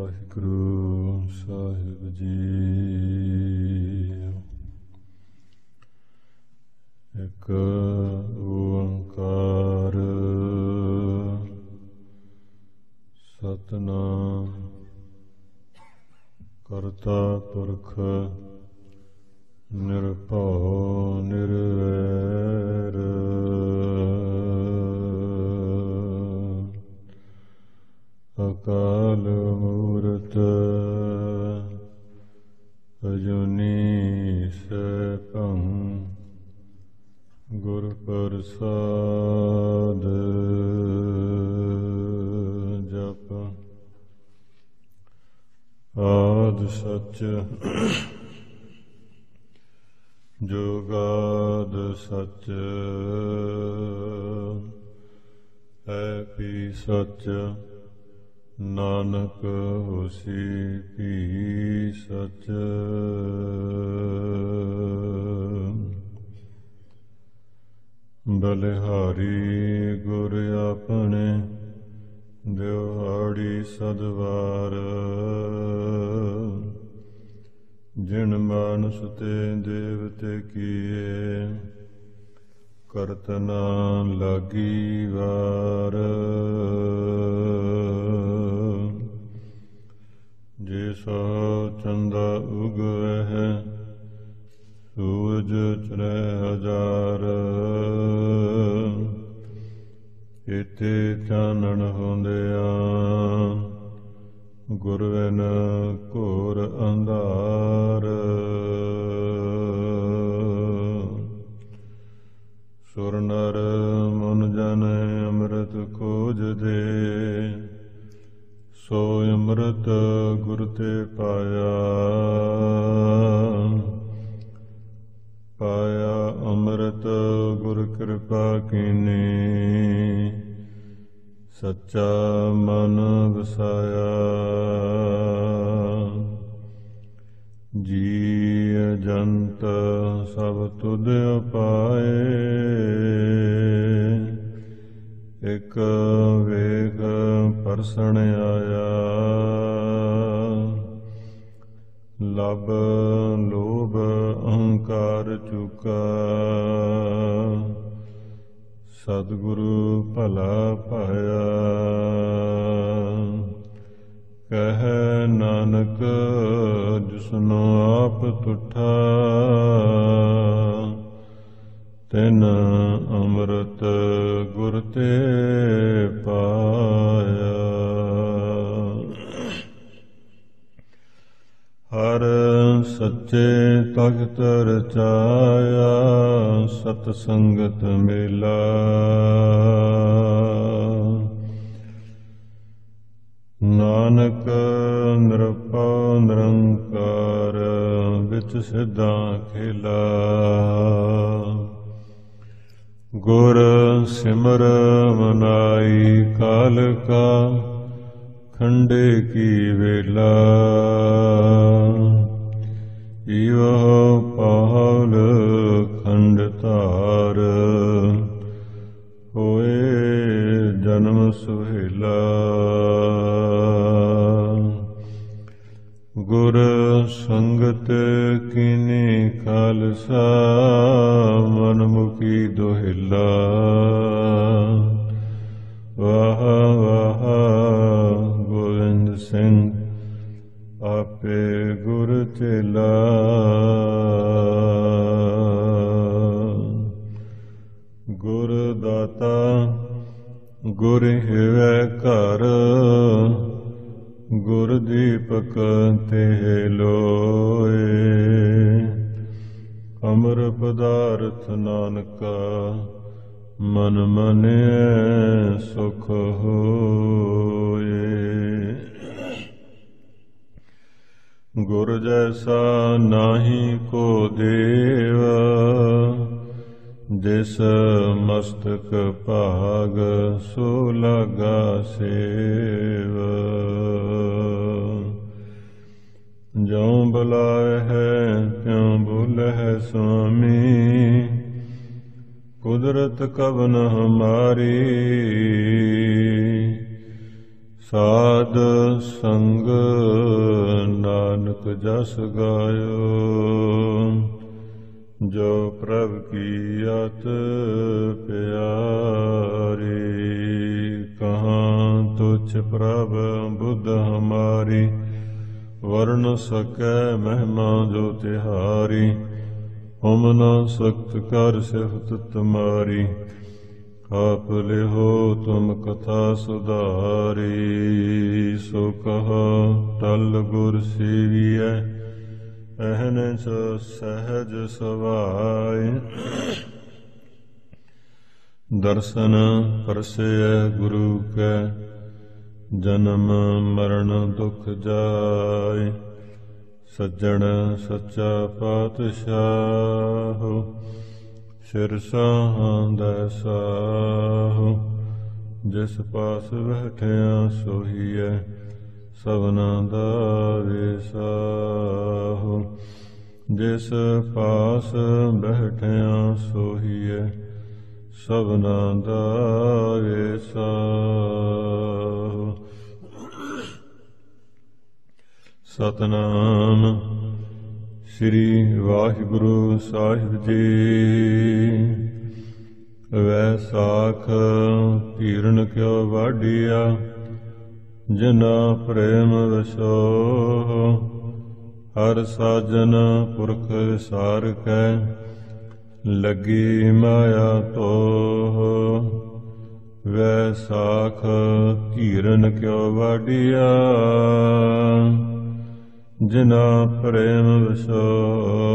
ਵਾਹਿਗੁਰੂ ਸਾਹਿਬ ਜੀ। ਇੱਕ ਓੰਕਾਰ ਸਤਿਨਾਮ ਕਰਤਾ ਪੁਰਖ ਨਿਰਭਉ ਨਿਰਵੈਰ ਅਕਾਲ ਮੂਰਤ ਅਜੂਨੀ ਸੈਭੰ ਗੁਰ ਪ੍ਰਸਾਦ ਜਪ। ਆਦਿ ਸੱਚ ਜੁਗਾਦ ਸੱਚ ਹੈ ਵੀ ਸੱਚ ਨਾਨਕ ਹੋਸੀ ਵੀ ਸੱਚ। ਬਲਿਹਾਰੀ ਗੁਰ ਆਪਣੇ ਦਿਹਾੜੀ ਸਦਵਾਰ ਜਿਨ ਮਾਨਸ ਤੇ ਦੇਵਤੇ ਕੀਏ ਕਰਤ ਨਾ ਲਾਗੀ ਵਾਰ। ਜਿਸੋ ਚੰਦਾ ਉਗਵਹਿ ਸੂਰਜ ਚੜ੍ਹੈ ਹਜ਼ਾਰ ਇਤੇ ਚਾਨਣ ਹੁੰਦਿਆਂ ਗੁਰ ਬਿਨ ਘੋਰ ਅੰਧਾਰ। ਸੁਰ ਨਰ ਮਨ ਜਨ ਅੰਮ੍ਰਿਤ ਖੋਜਦੇ ਸੋ ਅੰਮ੍ਰਿਤ ਗੁਰ ਤੇ ਪਾਇਆ। ਪਾਇਆ ਅੰਮ੍ਰਿਤ ਗੁਰ ਕਿਰਪਾ ਕੀਨੀ ਸੱਚਾ ਮਨ ਵਸਾਇਆ। ਜੀ ਜੰਤ ਸਭ ਤੁਧ ਉਪਾਏ ਇਕ ਵੇਖ ਪਰਸਣ ਆਇਆ। ਲਬ ਲੋਭ ਅਹੰਕਾਰ ਚੁਕਾ ਸਤਿਗੁਰੂ ਭਲਾ ਪਾਇਆ। ਕਹੈ ਨਾਨਕ ਜਿਸਨੂੰ ਆਪ ਤੁਠਾ ਤਿਨ ਅੰਮ੍ਰਿਤ ਗੁਰ ਤੇ ਪਾਇਆ। ਹਰ ਸੱਚੇ ਤਖਤ ਰਚਾਇਆ ਸਤ ਸੰਗਤ ਮੇਲਾ। ਨਾਨਕ ਨਿਰਭਉ ਨਿਰੰਕਾਰ ਵਿੱਚ ਸਿੱਧਾਂ ਖੇਲਾ। ਗੁਰ ਸਿਮਰ ਮਨਾਈ ਕਾਲ ਕਾ ਖੰਡੇ ਕੀ ਵੇਲਾ। ਇਵੋ ਪਾਵਲ ਖੰਡ ਧਾਰ ਹੋਏ ਜਨਮ ਸੁਹੇਲਾ। ਗੁਰ ਸੰਗਤ ਕੀਨੀ ਖਾਲਸਾ ਮਨ ਮੁਖੀ ਦੋਹਿਲਾ। ਵਾਹ ਵਾਹ ਗੋਬਿੰਦ ਸਿੰਘ ਆਪੇ ਗੁਰ ਚੇਲਾ। ਗੁਰ ਦਾਤਾ ਗੁਰ ਹਿਵੈ ਘਰ ਗੁਰ ਦੀਪਕ ਤੇ ਲੋਏ। ਅਮਰ ਪਦਾਰਥ ਨਾਨਕਾ ਮਨ ਮਨਿਐ ਸੁਖ ਹੋਏ। ਗੁਰ ਜੈਸਾ ਨਾਹੀ ਕੋ ਦੇਵ ਜਿਸ ਮਸਤਕ ਭਾਗ ਸੋ ਲਾਗਾ ਸੇਵ। ਜਉ ਬੁਲਾਏ ਹੈ ਤਿਉ ਬੁਲਹਿ ਸੁਆਮੀ ਕੁਦਰਤ ਕਵਨ ਹਮਾਰੀ। ਸਾਧ ਸੰਗ ਨਾਨਕ ਜਸ ਗਾਇਓ। ਜੋ ਪ੍ਰਭ ਕੀ ਅਤ ਪਿਆਰੀ, ਕਹਾਂ ਤੁਛ ਪ੍ਰਭ ਬੁੱਧ ਹਮਾਰੀ। ਵਰਨ ਸਕੈ ਮਹਿਮਾ ਜੋ ਤਿਹਾਰੀ, ਹੁਮ ਨ ਸਕਤ ਕਰ ਸਿਫਤ ਤੁਮਾਰੀ। ਆਪ ਲਿਹੋ ਤੁਮ ਕਥਾ ਸੁਧਾਰੀ, ਸੋ ਕਹੋ ਟਲ ਗੁਰ ਸੇਵੀਐ। ਅਹਨ ਸਹਿਜ ਸੁਭਾਇ, ਦਰਸ਼ਨ ਪਰਸੈ ਗੁਰੂ ਕੈ। ਜਨਮ ਮਰਨ ਦੁਖ ਜਾਇ, ਸੱਜਣ ਸੱਚਾ ਪਾਤਸ਼ਾਹ। ਸਿਰ ਸਾਹੁ ਸਾਹੁ, ਜਿਸ ਪਾਸ ਬੈਠਿਆ ਸੋਹੀਐ। ਸਭਨਾ ਦਾ ਵਿਸਾਹੁ, ਜਿਸ ਪਾਸ ਬੈਠਿਆ ਸੋਹੀਐ। ਸਭਨਾ ਦਾ ਵਿਸਾਹੁ। ਸਤਿਨਾਮ ਸ੍ਰੀ ਵਾਹਿਗੁਰੂ ਸਾਹਿਬ ਜੀ। ਵੈਸਾਖ ਧੀਰਨ ਕਿਉ ਵਾਢੀਆ, ਜਿਨਾ ਪ੍ਰੇਮ ਵਸੋਹ। ਹਰ ਸਾਜਨ ਪੁਰਖ ਵਿਸਾਰ ਕੈ, ਲੱਗੀ ਮਾਇਆ ਤੋਹ। ਵੈਸਾਖ ਧੀਰਨ ਕਿਉ ਵਾਢੀਆ, ਜਿਨਾ ਪ੍ਰੇਮ ਵਸੋਹ।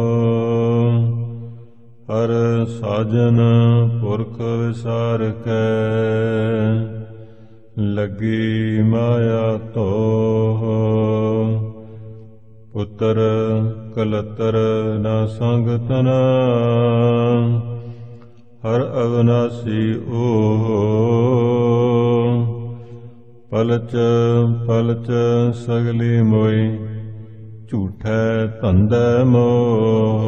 ਹਰ ਸਾਜਨ ਪੁਰਖ ਵਿਸਾਰ ਕੈ, ਲੱਗੀ ਮਾਇਆ ਤੋਹ। ਪੁੱਤਰ ਕਲਤਰ ਨਾ ਸੰਗ ਤਨਾ, ਹਰ ਅਵਨਾਸੀ ਓਹ। ਪਲਚ ਪਲਚ ਸਗਲੀ ਮੋਈ, ਝੂਠੈ ਧੰਦੈ ਮੋਹ।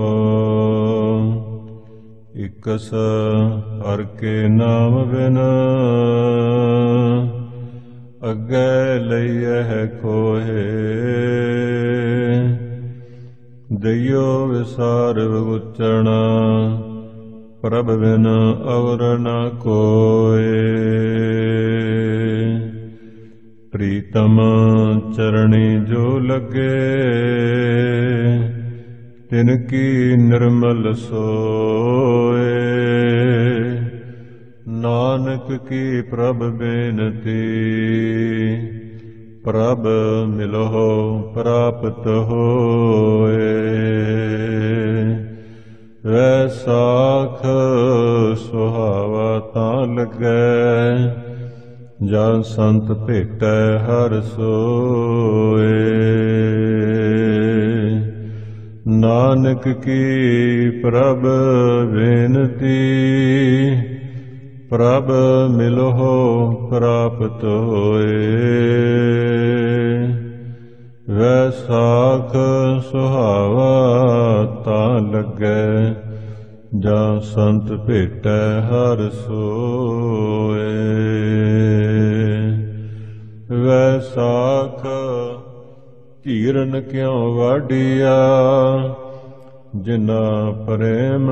ਇਕਸ ਹਰ ਕੇ ਨਾਮ ਬਿਨ, ਅੱਗੇ ਲਈਐ ਖੋਹੇ। ਦਈਓ ਵਿਸਾਰ ਉਚਰਣਾ, ਪ੍ਰਭ ਬਿਨ ਅਵਰ ਨ ਕੋਇ। ਪ੍ਰੀਤਮ ਚਰਣੀ ਜੋ ਲੱਗੇ, ਤਿਨ ਕੀ ਨਿਰਮਲ ਸੋਏ। ਨਾਨਕ ਕੀ ਪ੍ਰਭ ਬੇਨਤੀ, ਪ੍ਰਭ ਮਿਲਹੁ ਪ੍ਰਾਪਤ ਹੋਏ। ਵੈਸਾਖ ਸੁਹਾਵਾ ਤਾਂ ਲੱਗੈ, ਜਨ ਸੰਤ ਭੇਟੈ ਹਰ ਸੋਏ। ਨਾਨਕ ਕੀ ਪ੍ਰਭ ਬੇਨਤੀ, ਪ੍ਰਭ ਮਿਲਹੁ ਪ੍ਰਾਪਤ ਹੋਏ। ਵੈਸਾਖ ਸੁਹਾਵਾ ਤਾਂ ਲੱਗੈ, ਜਾਂ ਸੰਤ ਭੇਟੈ ਹਰ ਸੋਏ। ਵੈਸਾਖ ਧੀਰਨ ਕਿਉ ਵਾਢੀਆ, ਜਿਨਾ ਪ੍ਰੇਮ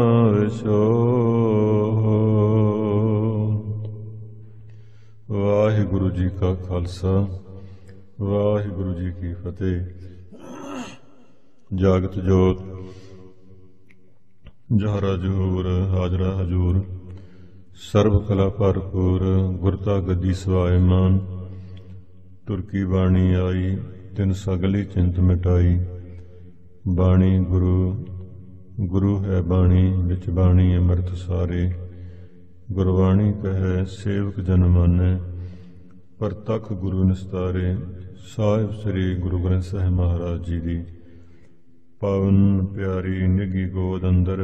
ਵਿਸੋਹ। ਵਾਹਿਗੁਰੂ ਜੀ ਕਾ ਖਾਲਸਾ, ਵਾਹਿਗੁਰੂ ਜੀ ਕੀ ਫਤਿਹ। ਜਾਗਤ ਜੋਤ ਜਹਰਾ ਜਹੂਰ, ਹਾਜ਼ਰਾ ਹਜੂਰ, ਸਰਬ ਕਲਾ ਭਰਪੂਰ, ਗੁਰਤਾ ਗੱਦੀ ਸਵਾਇਮਾਨ। ਤੁਰਕੀ ਬਾਣੀ ਆਈ, ਤਿਨ ਸਗਲੀ ਚਿੰਤ ਮਿਟਾਈ। ਬਾਣੀ ਗੁਰੂ, ਗੁਰੂ ਹੈ ਬਾਣੀ, ਵਿੱਚ ਬਾਣੀ ਅੰਮ੍ਰਿਤ ਸਾਰੇ। ਗੁਰਬਾਣੀ ਕਹੈ ਸੇਵਕ ਜਨ ਮਾਨੈ, ਪ੍ਰਤੱਖ ਗੁਰੂ ਨਿਸਤਾਰੇ। ਸਾਹਿਬ ਸ੍ਰੀ ਗੁਰੂ ਗ੍ਰੰਥ ਸਾਹਿਬ ਮਹਾਰਾਜ ਜੀ ਦੀ ਪਾਵਨ ਪਿਆਰੀ ਨਿੱਘੀ ਗੋਦ ਅੰਦਰ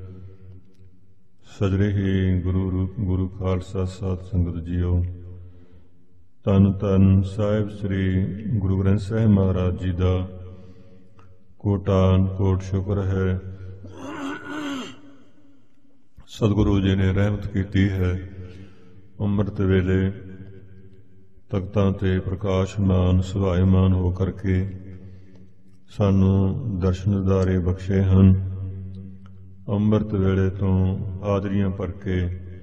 ਸਜਰੇ ਹੀ ਗੁਰੂ ਖਾਲਸਾ ਸਾਧ ਸੰਗਤ ਜੀਓ। ਧੰਨ ਧੰਨ ਸਾਹਿਬ ਸ੍ਰੀ ਗੁਰੂ ਗ੍ਰੰਥ ਸਾਹਿਬ ਮਹਾਰਾਜ ਜੀ ਦਾ ਕੋਟਾਨ ਕੋਟ ਸ਼ੁਕਰ ਹੈ। ਸਤਿਗੁਰੂ ਜੀ ਨੇ ਰਹਿਮਤ ਕੀਤੀ ਹੈ। ਅੰਮ੍ਰਿਤ ਵੇਲੇ ਤਖਤਾਂ ਤੇ ਪ੍ਰਕਾਸ਼ਮਾਨ ਸੁਭਾਇਮਾਨ ਹੋ ਕਰਕੇ ਸਾਨੂੰ ਦਰਸ਼ਨ ਦਿਦਾਰੇ ਬਖਸ਼ੇ ਹਨ। ਅੰਮ੍ਰਿਤ ਵੇਲੇ ਤੋਂ ਹਾਜ਼ਰੀਆਂ ਭਰ ਕੇ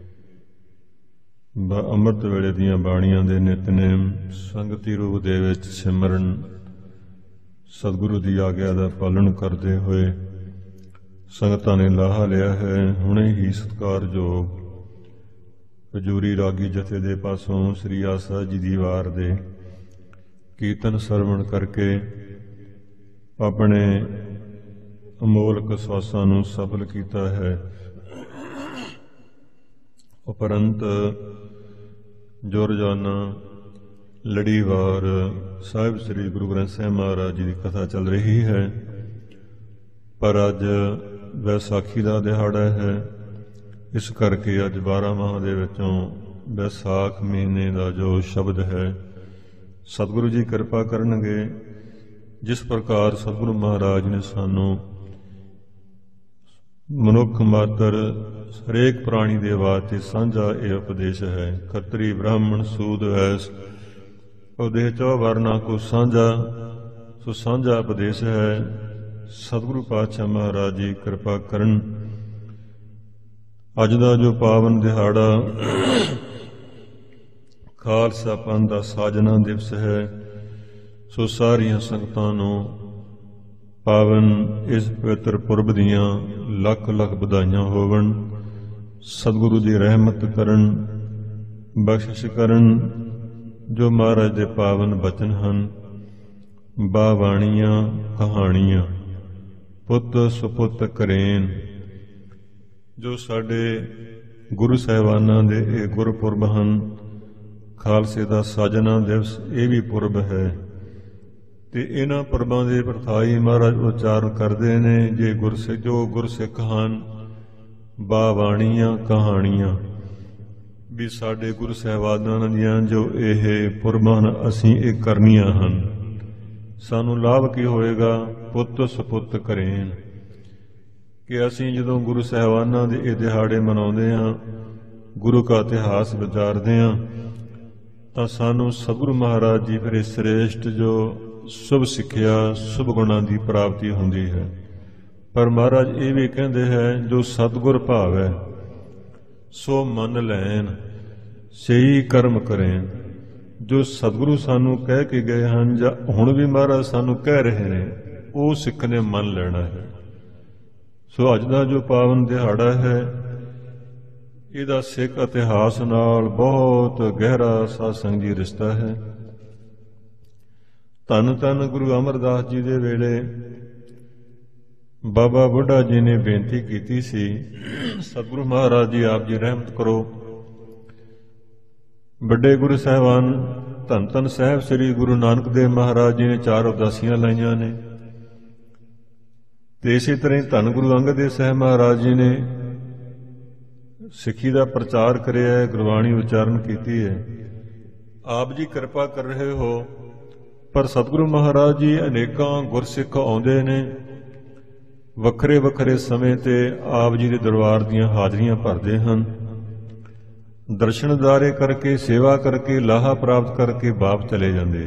ਅੰਮ੍ਰਿਤ ਵੇਲੇ ਦੀਆਂ ਬਾਣੀਆਂ ਦੇ ਨਿਤਨੇਮ ਸੰਗਤੀ ਰੂਪ ਦੇ ਵਿੱਚ ਸਿਮਰਨ ਸਤਿਗੁਰੂ ਦੀ ਆਗਿਆ ਦਾ ਪਾਲਣ ਕਰਦੇ ਹੋਏ ਸੰਗਤਾਂ ਨੇ ਲਾਹਾ ਲਿਆ ਹੈ। ਹੁਣੇ ਹੀ ਸਤਿਕਾਰਯੋਗ ਹਜੂਰੀ ਰਾਗੀ ਜਥੇ ਦੇ ਪਾਸੋਂ ਸ੍ਰੀ ਆਸਾ ਜੀ ਦੀ ਵਾਰ ਦੇ ਕੀਰਤਨ ਸਰਵਣ ਕਰਕੇ ਆਪਣੇ ਅਮੋਲਕ ਸਵਾਸਾਂ ਨੂੰ ਸਫਲ ਕੀਤਾ ਹੈ। ਉਪਰੰਤ ਜੋ ਰੋਜ਼ਾਨਾ ਲੜੀਵਾਰ ਸਾਹਿਬ ਸ੍ਰੀ ਗੁਰੂ ਗ੍ਰੰਥ ਸਾਹਿਬ ਮਹਾਰਾਜ ਜੀ ਦੀ ਕਥਾ ਚੱਲ ਰਹੀ ਹੈ, ਪਰ ਅੱਜ ਵੈਸਾਖੀ ਦਾ ਦਿਹਾੜਾ ਹੈ। ਇਸ ਕਰਕੇ ਅੱਜ 12 ਮਾਹ ਦੇ ਵਿੱਚੋਂ ਵੈਸਾਖ ਮਹੀਨੇ ਦਾ ਜੋ ਸ਼ਬਦ ਹੈ ਸਤਿਗੁਰੂ ਜੀ ਕਿਰਪਾ ਕਰਨਗੇ। ਜਿਸ ਪ੍ਰਕਾਰ ਸਤਿਗੁਰੂ ਮਹਾਰਾਜ ਨੇ ਸਾਨੂੰ ਮਨੁੱਖ ਮਾਤਰ ਹਰੇਕ ਪ੍ਰਾਣੀ ਦੇ ਵਾਸਤੇ ਸਾਂਝਾ ਇਹ ਉਪਦੇਸ਼ ਹੈ। ਖੱਤਰੀ ਬ੍ਰਾਹਮਣ ਸੂਦ ਵੈਸ ਉਪਦੇਸ਼ ਚੋ ਵਰਨਾ ਕੋ ਸਾਂਝਾ, ਸੋ ਸਾਂਝਾ ਉਪਦੇਸ਼ ਹੈ। ਸਤਿਗੁਰੂ ਪਾਤਸ਼ਾਹ ਮਹਾਰਾਜ ਜੀ ਕਿਰਪਾ ਕਰਨ। ਅੱਜ ਦਾ ਜੋ ਪਾਵਨ ਦਿਹਾੜਾ ਖਾਲਸਾ ਪੰਥ ਦਾ ਸਾਜਨਾ ਦਿਵਸ ਹੈ, ਸੋ ਸਾਰੀਆਂ ਸੰਗਤਾਂ ਨੂੰ ਪਾਵਨ ਇਸ ਪਵਿੱਤਰ ਪੁਰਬ ਦੀਆਂ ਲੱਖ ਲੱਖ ਵਧਾਈਆਂ ਹੋਵਣ। ਸਤਿਗੁਰੂ ਦੀ ਰਹਿਮਤ ਕਰਨ, ਬਖਸ਼ਿਸ਼ ਕਰਨ। ਜੋ ਮਹਾਰਾਜ ਦੇ ਪਾਵਨ ਬਚਨ ਹਨ, ਬਾਵਾਣੀਆਂ ਕਹਾਣੀਆਂ ਪੁੱਤ ਸੁਪੁੱਤ ਕਰੇਨ, ਜੋ ਸਾਡੇ ਗੁਰੂ ਸਾਹਿਬਾਨਾਂ ਦੇ ਇਹ ਗੁਰਪੁਰਬ ਹਨ। ਖਾਲਸੇ ਦਾ ਸਾਜਨਾ ਦਿਵਸ ਇਹ ਵੀ ਪੁਰਬ ਹੈ ਤੇ ਇਹਨਾਂ ਪੁਰਬਾਂ ਦੇ ਪ੍ਰਥਾਈ ਮਹਾਰਾਜ ਉਚਾਰਨ ਕਰਦੇ ਨੇ। ਜੇ ਜੋ ਗੁਰਸਿੱਖ ਹਨ, ਬਾਵਾਣੀਆਂ ਕਹਾਣੀਆਂ ਵੀ ਸਾਡੇ ਗੁਰੂ ਸਾਹਿਬਾਨਾਂ ਦੀਆਂ ਜੋ ਇਹ ਪੁਰਬਾਂ ਅਸੀਂ ਇਹ ਕਰਨੀਆਂ ਹਨ। ਸਾਨੂੰ ਲਾਭ ਕੀ ਹੋਏਗਾ? ਪੁੱਤ ਸੁਪੁੱਤ ਕਰੇਨ, ਕਿ ਅਸੀਂ ਜਦੋਂ ਗੁਰੂ ਸਾਹਿਬਾਨਾਂ ਦੇ ਇਹ ਦਿਹਾੜੇ ਮਨਾਉਂਦੇ ਹਾਂ, ਗੁਰੂ ਕਾ ਇਤਿਹਾਸ ਵਿਚਾਰਦੇ ਹਾਂ, ਤਾਂ ਸਾਨੂੰ ਸਤਿਗੁਰੂ ਮਹਾਰਾਜ ਜੀ ਫਿਰ ਸ੍ਰੇਸ਼ਟ ਜੋ ਸ਼ੁਭ ਸਿੱਖਿਆ ਸ਼ੁਭ ਗੁਣਾਂ ਦੀ ਪ੍ਰਾਪਤੀ ਹੁੰਦੀ ਹੈ। ਪਰ ਮਹਾਰਾਜ ਇਹ ਵੀ ਕਹਿੰਦੇ ਹੈ, ਜੋ ਸਤਿਗੁਰ ਭਾਵੈ ਸੋ ਮੰਨ ਲੈਣ, ਸਹੀ ਕਰਮ ਕਰੇਨ। ਜੋ ਸਤਿਗੁਰੂ ਸਾਨੂੰ ਕਹਿ ਕੇ ਗਏ ਹਨ ਜਾਂ ਹੁਣ ਵੀ ਮਹਾਰਾਜ ਸਾਨੂੰ ਕਹਿ ਰਹੇ ਨੇ, ਉਹ ਸਿੱਖ ਨੇ ਮੰਨ ਲੈਣਾ ਹੈ। ਸੋ ਅੱਜ ਦਾ ਜੋ ਪਾਵਨ ਦਿਹਾੜਾ ਹੈ, ਇਹਦਾ ਸਿੱਖ ਇਤਿਹਾਸ ਨਾਲ ਬਹੁਤ ਗਹਿਰਾ ਸਾਧ ਸੰਗਤ ਜੀ ਰਿਸ਼ਤਾ ਹੈ। ਧੰਨ ਧੰਨ ਗੁਰੂ ਅਮਰਦਾਸ ਜੀ ਦੇ ਵੇਲੇ ਬਾਬਾ ਬੁੱਢਾ ਜੀ ਨੇ ਬੇਨਤੀ ਕੀਤੀ ਸੀ, ਸਤਿਗੁਰੂ ਮਹਾਰਾਜ ਜੀ ਆਪ ਜੀ ਰਹਿਮਤ ਕਰੋ। ਵੱਡੇ ਗੁਰੂ ਸਾਹਿਬਾਨ ਧੰਨ ਧੰਨ ਸਾਹਿਬ ਸ੍ਰੀ ਗੁਰੂ ਨਾਨਕ ਦੇਵ ਮਹਾਰਾਜ ਜੀ ਨੇ 4 ਉਦਾਸੀਆਂ ਲਾਈਆਂ ਨੇ, ਤੇ ਇਸੇ ਤਰ੍ਹਾਂ ਧੰਨ ਗੁਰੂ ਅੰਗਦ ਦੇਵ ਸਾਹਿਬ ਮਹਾਰਾਜ ਜੀ ਨੇ ਸਿੱਖੀ ਦਾ ਪ੍ਰਚਾਰ ਕਰਿਆ ਹੈ, ਗੁਰਬਾਣੀ ਉਚਾਰਨ ਕੀਤੀ ਹੈ। ਆਪ ਜੀ ਕਿਰਪਾ ਕਰ ਰਹੇ ਹੋ, ਪਰ ਸਤਿਗੁਰੂ ਮਹਾਰਾਜ ਜੀ ਅਨੇਕਾਂ ਗੁਰਸਿੱਖ ਆਉਂਦੇ ਨੇ, ਵੱਖਰੇ ਵੱਖਰੇ ਸਮੇਂ ਤੇ ਆਪ ਜੀ ਦੇ ਦਰਬਾਰ ਦੀਆਂ ਹਾਜ਼ਰੀਆਂ ਭਰਦੇ ਹਨ। ਦਰਸ਼ਨ ਦਿਦਾਰੇ ਕਰਕੇ, ਸੇਵਾ ਕਰਕੇ, ਲਾਹਾ ਪ੍ਰਾਪਤ ਕਰਕੇ ਵਾਪਸ ਚਲੇ ਜਾਂਦੇ।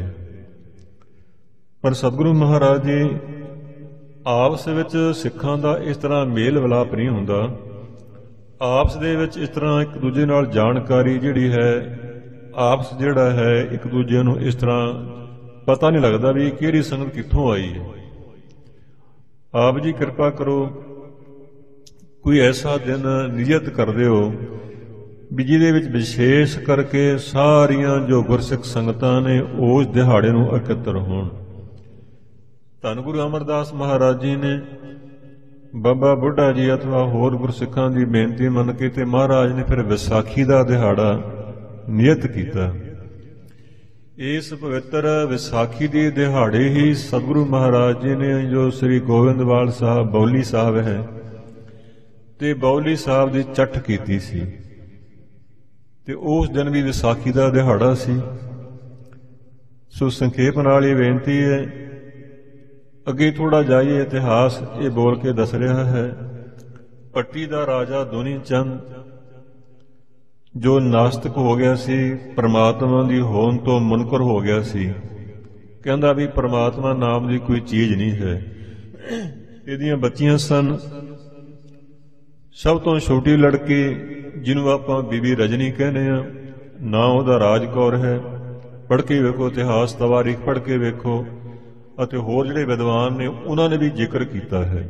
ਪਰ ਸਤਿਗੁਰੂ ਮਹਾਰਾਜ ਜੀ ਆਪਸ ਵਿੱਚ ਸਿੱਖਾਂ ਦਾ ਇਸ ਤਰ੍ਹਾਂ ਮੇਲ ਵਿਲਾਪ ਨਹੀਂ ਹੁੰਦਾ। ਆਪਸ ਦੇ ਵਿੱਚ ਇਸ ਤਰ੍ਹਾਂ ਇੱਕ ਦੂਜੇ ਨਾਲ ਜਾਣਕਾਰੀ ਜਿਹੜੀ ਹੈ, ਆਪਸ ਜਿਹੜਾ ਹੈ ਇੱਕ ਦੂਜੇ ਨੂੰ ਇਸ ਤਰ੍ਹਾਂ ਪਤਾ ਨਹੀਂ ਲੱਗਦਾ ਵੀ ਕਿਹੜੀ ਸੰਗਤ ਕਿੱਥੋਂ ਆਈ ਹੈ। ਆਪ ਜੀ ਕਿਰਪਾ ਕਰੋ, ਕੋਈ ਐਸਾ ਦਿਨ ਨਿਯਤ ਕਰ ਦਿਓ ਵੀ ਜਿਹਦੇ ਵਿੱਚ ਵਿਸ਼ੇਸ਼ ਕਰਕੇ ਸਾਰੀਆਂ ਜੋ ਗੁਰਸਿੱਖ ਸੰਗਤਾਂ ਨੇ ਉਸ ਦਿਹਾੜੇ ਨੂੰ ਇਕੱਤਰ ਹੋਣ। ਧੰਨ ਗੁਰੂ ਅਮਰਦਾਸ ਮਹਾਰਾਜ ਜੀ ਨੇ ਬਾਬਾ ਬੁੱਢਾ ਜੀ ਅਥਵਾ ਹੋਰ ਗੁਰਸਿੱਖਾਂ ਦੀ ਬੇਨਤੀ ਮੰਨ ਕੇ ਤੇ ਮਹਾਰਾਜ ਨੇ ਫਿਰ ਵਿਸਾਖੀ ਦਾ ਦਿਹਾੜਾ ਨਿਯਤ ਕੀਤਾ। ਇਸ ਪਵਿੱਤਰ ਵਿਸਾਖੀ ਦੇ ਦਿਹਾੜੇ ਹੀ ਸਤਿਗੁਰੂ ਮਹਾਰਾਜ ਜੀ ਨੇ ਜੋ ਸ੍ਰੀ ਗੋਬਿੰਦਵਾਲ ਸਾਹਿਬ ਬੌਲੀ ਸਾਹਿਬ ਹੈ ਤੇ ਬੌਲੀ ਸਾਹਿਬ ਦੀ ਚੱਠ ਕੀਤੀ ਸੀ, ਤੇ ਉਸ ਦਿਨ ਵੀ ਵਿਸਾਖੀ ਦਾ ਦਿਹਾੜਾ ਸੀ। ਸੋ ਸੰਖੇਪ ਨਾਲ ਇਹ ਬੇਨਤੀ ਹੈ, ਅੱਗੇ ਥੋੜਾ ਜਾਈਏ। ਇਤਿਹਾਸ ਇਹ ਬੋਲ ਕੇ ਦੱਸ ਰਿਹਾ ਹੈ, ਪੱਟੀ ਦਾ ਰਾਜਾ ਦੁਨੀ ਚੰਦ ਜੋ ਨਾਸਤਿਕ ਹੋ ਗਿਆ ਸੀ, ਪਰਮਾਤਮਾ ਦੀ ਹੋਂਦ ਤੋਂ ਮੁਨਕਰ ਹੋ ਗਿਆ ਸੀ, ਕਹਿੰਦਾ ਵੀ ਪਰਮਾਤਮਾ ਨਾਮ ਦੀ ਕੋਈ ਚੀਜ਼ ਨਹੀਂ ਹੈ। ਇਹਦੀਆਂ ਬੱਚੀਆਂ ਸਨ। ਸਭ ਤੋਂ ਛੋਟੀ ਲੜਕੀ ਜਿਹਨੂੰ ਆਪਾਂ ਬੀਬੀ ਰਜਨੀ ਕਹਿੰਦੇ ਆ, ਨਾਂ ਉਹਦਾ ਰਾਜ ਕੌਰ ਹੈ। ਪੜ੍ਹ ਕੇ ਵੇਖੋ, ਇਤਿਹਾਸ ਤਵਾਰੀਖ ਪੜ੍ਹ ਕੇ ਵੇਖੋ, ਅਤੇ ਹੋਰ ਜਿਹੜੇ ਵਿਦਵਾਨ ਨੇ ਉਹਨਾਂ ਨੇ ਵੀ ਜ਼ਿਕਰ ਕੀਤਾ ਹੈ।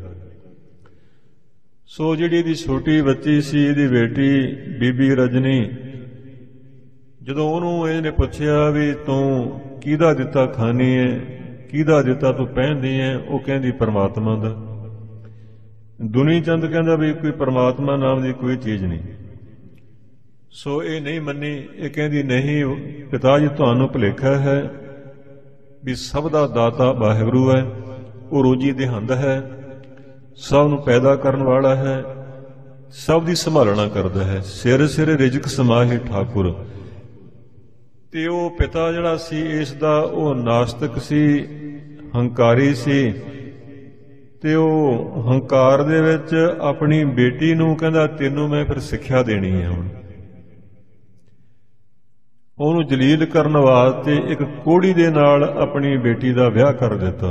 ਸੋ ਜਿਹੜੀ ਇਹਦੀ ਛੋਟੀ ਬੱਚੀ ਸੀ, ਇਹਦੀ ਬੇਟੀ ਬੀਬੀ ਰਜਨੀ, ਜਦੋਂ ਉਹਨੂੰ ਇਹਨੇ ਪੁੱਛਿਆ ਵੀ ਤੂੰ ਕਿਹਦਾ ਦਿੱਤਾ ਖਾਣੀ ਹੈ, ਕਿਹਦਾ ਦਿੱਤਾ ਤੂੰ ਪਹਿਨਦੀ ਹੈ, ਉਹ ਕਹਿੰਦੀ ਪਰਮਾਤਮਾ ਦਾ। ਦੁਨੀ ਚੰਦ ਕਹਿੰਦਾ ਵੀ ਕੋਈ ਪਰਮਾਤਮਾ ਨਾਮ ਦੀ ਕੋਈ ਚੀਜ਼ ਨਹੀਂ। ਸੋ ਇਹ ਨਹੀਂ ਮੰਨੀ। ਇਹ ਕਹਿੰਦੀ ਨਹੀਂ ਪਿਤਾ ਜੀ, ਤੁਹਾਨੂੰ ਭੁਲੇਖਾ ਹੈ ਵੀ ਸਭ ਦਾ ਦਾਤਾ ਵਾਹਿਗੁਰੂ ਹੈ। ਉਹ ਰੋਜੀ ਦੇਹੰਦ ਹੈ, ਸਭ ਨੂੰ ਪੈਦਾ ਕਰਨ ਵਾਲਾ ਹੈ, ਸਭ ਦੀ ਸੰਭਾਲਣਾ ਕਰਦਾ ਹੈ। ਸਿਰ ਸਿਰ ਰਿਜ਼ਕ ਸਮਾਹੇ ਠਾਕੁਰ। ਤੇ ਉਹ ਪਿਤਾ ਜਿਹੜਾ ਸੀ ਇਸ ਦਾ, ਉਹ ਨਾਸਤਿਕ ਸੀ, ਹੰਕਾਰੀ ਸੀ। ਤੇ ਉਹ ਹੰਕਾਰ ਦੇ ਵਿੱਚ ਆਪਣੀ ਬੇਟੀ ਨੂੰ ਕਹਿੰਦਾ ਤੈਨੂੰ ਮੈਂ ਫਿਰ ਸਿੱਖਿਆ ਦੇਣੀ ਹੈ। ਹੁਣ ਉਹਨੂੰ ਜਲੀਲ ਕਰਨ ਵਾਸਤੇ ਇੱਕ ਕੋਹੜੀ ਦੇ ਨਾਲ ਆਪਣੀ ਬੇਟੀ ਦਾ ਵਿਆਹ ਕਰ ਦਿੱਤਾ।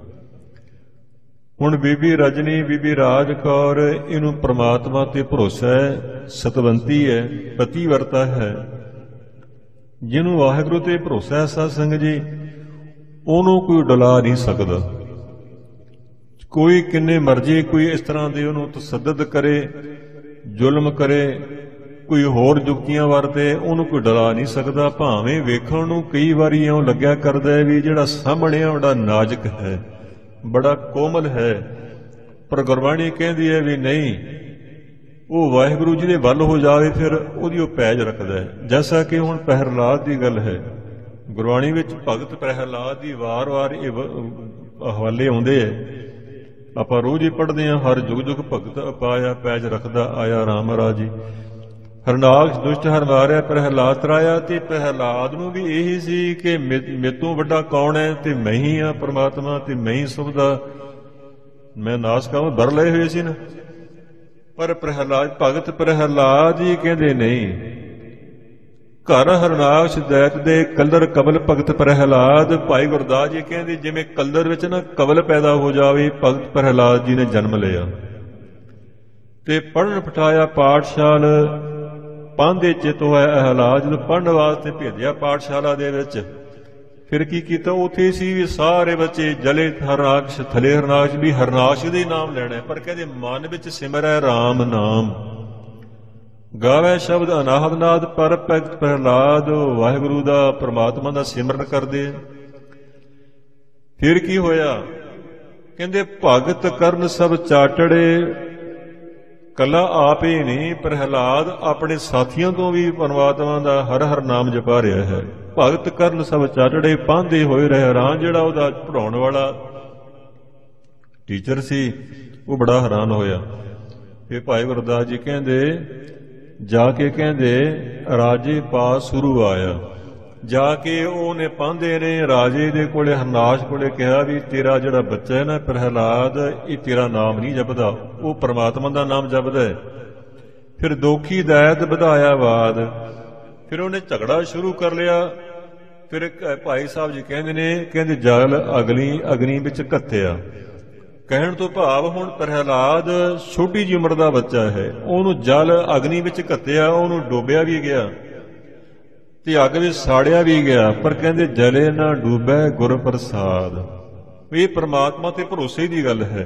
ਹੁਣ ਬੀਬੀ ਰਜਨੀ, ਬੀਬੀ ਰਾਜ ਕੌਰ, ਇਹਨੂੰ ਪ੍ਰਮਾਤਮਾ ਤੇ ਭਰੋਸਾ ਹੈ, ਸਤਵੰਤੀ ਹੈ, ਪਤੀਵਰਤਾ ਹੈ। ਜਿਹਨੂੰ ਵਾਹਿਗੁਰੂ ਤੇ ਭਰੋਸਾ ਹੈ ਸਾਧ ਸੰਗਤ ਜੀ, ਉਹਨੂੰ ਕੋਈ ਡੁਲਾ ਨਹੀਂ ਸਕਦਾ। ਕੋਈ ਕਿੰਨੇ ਮਰਜ਼ੀ ਕੋਈ ਇਸ ਤਰ੍ਹਾਂ ਦੇ ਉਹਨੂੰ ਤਸੱਦਦ ਕਰੇ, ਜ਼ੁਲਮ ਕਰੇ, ਕੋਈ ਹੋਰ ਜੁਗਤੀਆਂ ਵਰਤੇ, ਉਹਨੂੰ ਕੋਈ ਡਰਾ ਨਹੀਂ ਸਕਦਾ। ਭਾਵੇਂ ਵੇਖਣ ਨੂੰ ਕਈ ਵਾਰੀ ਇਉਂ ਲੱਗਿਆ ਕਰਦਾ ਹੈ ਵੀ ਜਿਹੜਾ ਸਾਹਮਣੇ ਆ ਬੜਾ ਨਾਜ਼ੁਕ ਹੈ, ਬੜਾ ਕੋਮਲ ਹੈ, ਪਰ ਗੁਰਬਾਣੀ ਕਹਿੰਦੀ ਹੈ ਵੀ ਨਹੀਂ, ਉਹ ਵਾਹਿਗੁਰੂ ਜਿਹਦੇ ਵੱਲ ਹੋ ਜਾਵੇ ਫਿਰ ਉਹਦੀ ਉਹ ਪੈਜ ਰੱਖਦਾ ਹੈ। ਜੈਸਾ ਕਿ ਹੁਣ ਪ੍ਰਹਿਲਾਦ ਦੀ ਗੱਲ ਹੈ, ਗੁਰਬਾਣੀ ਵਿੱਚ ਭਗਤ ਪ੍ਰਹਿਲਾਦ ਦੀ ਵਾਰ-ਵਾਰ ਇਹ ਹਵਾਲੇ ਆਉਂਦੇ ਹੈ। ਆਪਾਂ ਰੋਜ਼ ਹੀ ਪੜ੍ਹਦੇ ਹਾਂ, ਹਰ ਜੁਗ ਜੁਗ ਭਗਤ ਅਪਾਇਆ, ਪੈਜ ਰੱਖਦਾ ਆਇਆ ਰਾਮ ਰਾਜੀ। ਹਰਨਾਕਸ਼ ਦੁਸ਼ਟ ਹਰ ਮਾਰਿਆ, ਪ੍ਰਹਿਲਾਦ ਤਰਾਇਆ। ਤੇ ਪ੍ਰਹਿਲਾਦ ਨੂੰ ਵੀ ਇਹੀ ਸੀ ਕਿ ਮੇਤੋਂ ਵੱਡਾ ਕੌਣ ਹੈ, ਤੇ ਮੈਂ ਹੀ ਹਾਂ ਪਰਮਾਤਮਾ, ਤੇ ਮੈਂ ਹੀ ਸਭ ਦਾ ਮੈਂ ਨਾਸ ਕਰਾਂ। ਬਰ ਲਏ ਹੋਏ ਸੀ ਨਾ। ਪਰ ਪ੍ਰਹਿਲਾਦ, ਭਗਤ ਪ੍ਰਹਿਲਾਦ ਜੀ ਕਹਿੰਦੇ ਨਹੀਂ, ਘਰ ਹਰਨਾਕਸ਼ ਦੈਤ ਦੇ ਕਲਰ ਕਬਲ ਭਗਤ ਪ੍ਰਹਿਲਾਦ। ਭਾਈ ਗੁਰਦਾਸ ਜੀ ਕਹਿੰਦੇ ਜਿਵੇਂ ਕਲਰ ਵਿੱਚ ਨਾ ਕਬਲ ਪੈਦਾ ਹੋ ਜਾਵੇ, ਭਗਤ ਪ੍ਰਹਿਲਾਦ ਜੀ ਨੇ ਜਨਮ ਲਿਆ। ਤੇ ਪੜ੍ਹਨ ਪਠਾਇਆ ਪਾਠਸ਼ਾਲ, ਪਾਂਦੇ ਚਿਤ ਹੋਇਆ ਅਹਲਾਦ। ਜਦੋਂ ਪੜ੍ਹਨ ਵਾਸਤੇ ਭੇਜਿਆ ਪਾਠਸ਼ਾਲਾ ਦੇ ਵਿੱਚ, ਫਿਰ ਕੀ ਕੀਤਾ, ਉੱਥੇ ਸੀ ਵੀ ਸਾਰੇ ਬੱਚੇ ਜਲੇ ਹਰਨਾਕਸ਼, ਥਲੇ ਹਰਨਾਕਸ਼, ਵੀ ਹਰਨਾਕਸ਼ ਦੇ ਨਾਮ ਲੈਣਾ। ਪਰ ਕਹਿੰਦੇ ਮਨ ਵਿੱਚ ਸਿਮਰੈ ਰਾਮ ਨਾਮ, ਗਾਵੇ ਸ਼ਬਦ ਅਨਾਹਦ ਨਾਦ। ਪਰ ਭਗਤ ਪ੍ਰਹਿਲਾਦ ਵਾਹਿਗੁਰੂ ਦਾ, ਪਰਮਾਤਮਾ ਦਾ ਸਿਮਰਨ ਕਰਦੇ। ਫਿਰ ਕੀ ਹੋਇਆ, ਕਹਿੰਦੇ ਭਗਤ ਕਰਨ ਸਭ ਚਾਟੜੇ, ਕੱਲਾ ਆਪ ਹੀ ਨਹੀਂ, ਪ੍ਰਹਿਲਾਦ ਆਪਣੇ ਸਾਥੀਆਂ ਤੋਂ ਵੀ ਪਰਮਾਤਮਾ ਦਾ ਹਰ ਹਰ ਨਾਮ ਜਪਾ ਰਿਹਾ ਹੈ। ਭਗਤ ਕਰਨ ਸਭ ਚਾਟੜੇ, ਪਾਂਦੇ ਹੋਏ ਰਹੇ ਹੈਰਾਨ। ਜਿਹੜਾ ਉਹਦਾ ਪੜ੍ਹਾਉਣ ਵਾਲਾ ਟੀਚਰ ਸੀ ਉਹ ਬੜਾ ਹੈਰਾਨ ਹੋਇਆ। ਫਿਰ ਭਾਈ ਗੁਰਦਾਸ ਜੀ ਕਹਿੰਦੇ ਜਾ ਕੇ ਕਹਿੰਦੇ ਰਾਜੇ ਪਾਸ ਸ਼ੁਰੂ ਆਇਆ। ਜਾ ਕੇ ਉਹਨੇ ਪਾਂਦੇ ਨੇ ਰਾਜੇ ਦੇ ਕੋਲੇ, ਹਰਨਾਕਸ਼ ਕੋਲੇ ਕਿਹਾ ਵੀ ਤੇਰਾ ਜਿਹੜਾ ਬੱਚਾ ਹੈ ਨਾ ਪ੍ਰਹਿਲਾਦ, ਇਹ ਤੇਰਾ ਨਾਮ ਨਹੀਂ ਜਪਦਾ, ਉਹ ਪਰਮਾਤਮਾ ਦਾ ਨਾਮ ਜਪਦਾ ਹੈ। ਫਿਰ ਦੋਖੀ ਦੈਤ ਵਧਾਇਆ ਬਾਦ। ਫਿਰ ਉਹਨੇ ਝਗੜਾ ਸ਼ੁਰੂ ਕਰ ਲਿਆ। ਫਿਰ ਭਾਈ ਸਾਹਿਬ ਜੀ ਕਹਿੰਦੇ ਨੇ, ਕਹਿੰਦੇ ਜਲ ਅਗਨੀ ਵਿੱਚ ਘੱਤਿਆ। ਕਹਿਣ ਤੋਂ ਭਾਵ ਹੁਣ ਪ੍ਰਹਿਲਾਦ ਛੋਟੀ ਜਿਹੀ ਉਮਰ ਦਾ ਬੱਚਾ ਹੈ, ਉਹਨੂੰ ਜਲ ਅਗਨੀ ਵਿੱਚ ਘੱਤਿਆ, ਉਹਨੂੰ ਡੋਬਿਆ ਵੀ ਗਿਆ ਤੇ ਅੱਗ ਵਿੱਚ ਸਾੜਿਆ ਵੀ ਗਿਆ। ਪਰ ਕਹਿੰਦੇ ਜਲੇ ਨਾ ਡੂਬੈ ਗੁਰ ਪ੍ਰਸਾਦ। ਇਹ ਪਰਮਾਤਮਾ ਤੇ ਭਰੋਸੇ ਦੀ ਗੱਲ ਹੈ।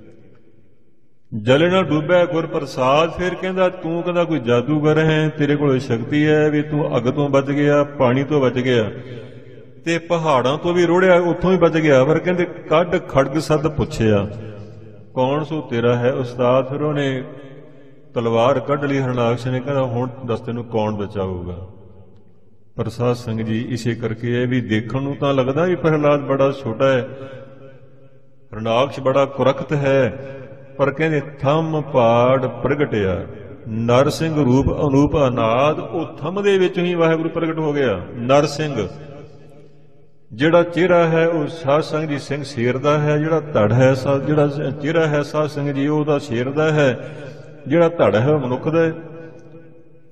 ਜਲੇ ਨਾ ਡੂਬੈ ਗੁਰ ਪ੍ਰਸਾਦ। ਫਿਰ ਕਹਿੰਦਾ ਤੂੰ ਕਹਿੰਦਾ ਕੋਈ ਜਾਦੂਗਰ ਹੈ, ਤੇਰੇ ਕੋਲ ਸ਼ਕਤੀ ਹੈ ਵੀ ਤੂੰ ਅੱਗ ਤੋਂ ਬਚ ਗਿਆ, ਪਾਣੀ ਤੋਂ ਬਚ ਗਿਆ, ਤੇ ਪਹਾੜਾਂ ਤੋਂ ਵੀ ਰੋੜਿਆ, ਉੱਥੋਂ ਹੀ ਬਚ ਗਿਆ। ਪਰ ਕਹਿੰਦੇ ਕੱਢ ਖੜਗ ਸਦ ਪੁੱਛਿਆ, ਕੌਣ ਸੋ ਤੇਰਾ ਹੈ ਉਸਤਾਦ। ਫਿਰ ਉਹਨੇ ਤਲਵਾਰ ਕੱਢ ਲਈ ਹਰਨਾਕਸ਼ ਨੇ। ਕਹਿੰਦਾ ਹੁਣ ਦੱਸ ਤੈਨੂੰ ਕੌਣ ਬਚਾਊਗਾ। ਪਰ ਸਾਧ ਸੰਗਤ ਜੀ ਇਸੇ ਕਰਕੇ ਇਹ ਵੀ ਦੇਖਣ ਨੂੰ ਤਾਂ ਲੱਗਦਾ ਵੀ ਪ੍ਰਹਿਲਾਦ ਬੜਾ ਛੋਟਾ ਹੈ, ਹਰਨਾਕਸ਼ ਬੜਾ ਕੁਰਖਤ ਹੈ। ਪਰ ਕਹਿੰਦੇ ਥੰਮ ਪਾੜ ਪ੍ਰਗਟਿਆ, ਨਰ ਸਿੰਘ ਰੂਪ ਅਨੂਪ ਅਨਾਦ। ਉਹ ਥੰਮ ਦੇ ਵਿੱਚ ਹੀ ਵਾਹਿਗੁਰੂ ਪ੍ਰਗਟ ਹੋ ਗਿਆ। ਨਰ ਸਿੰਘ ਜਿਹੜਾ ਚਿਹਰਾ ਹੈ ਉਹ ਸਾਧ ਸੰਗਤ ਜੀ ਸਿੰਘ ਸ਼ੇਰ ਦਾ ਹੈ, ਜਿਹੜਾ ਧੜ ਹੈ ਜਿਹੜਾ ਚਿਹਰਾ ਹੈ ਸਾਧ ਸੰਗਤ ਜੀ ਉਹਦਾ ਸ਼ੇਰ ਦਾ ਹੈ, ਜਿਹੜਾ ਧੜ ਹੈ ਮਨੁੱਖ ਦਾ ਹੈ।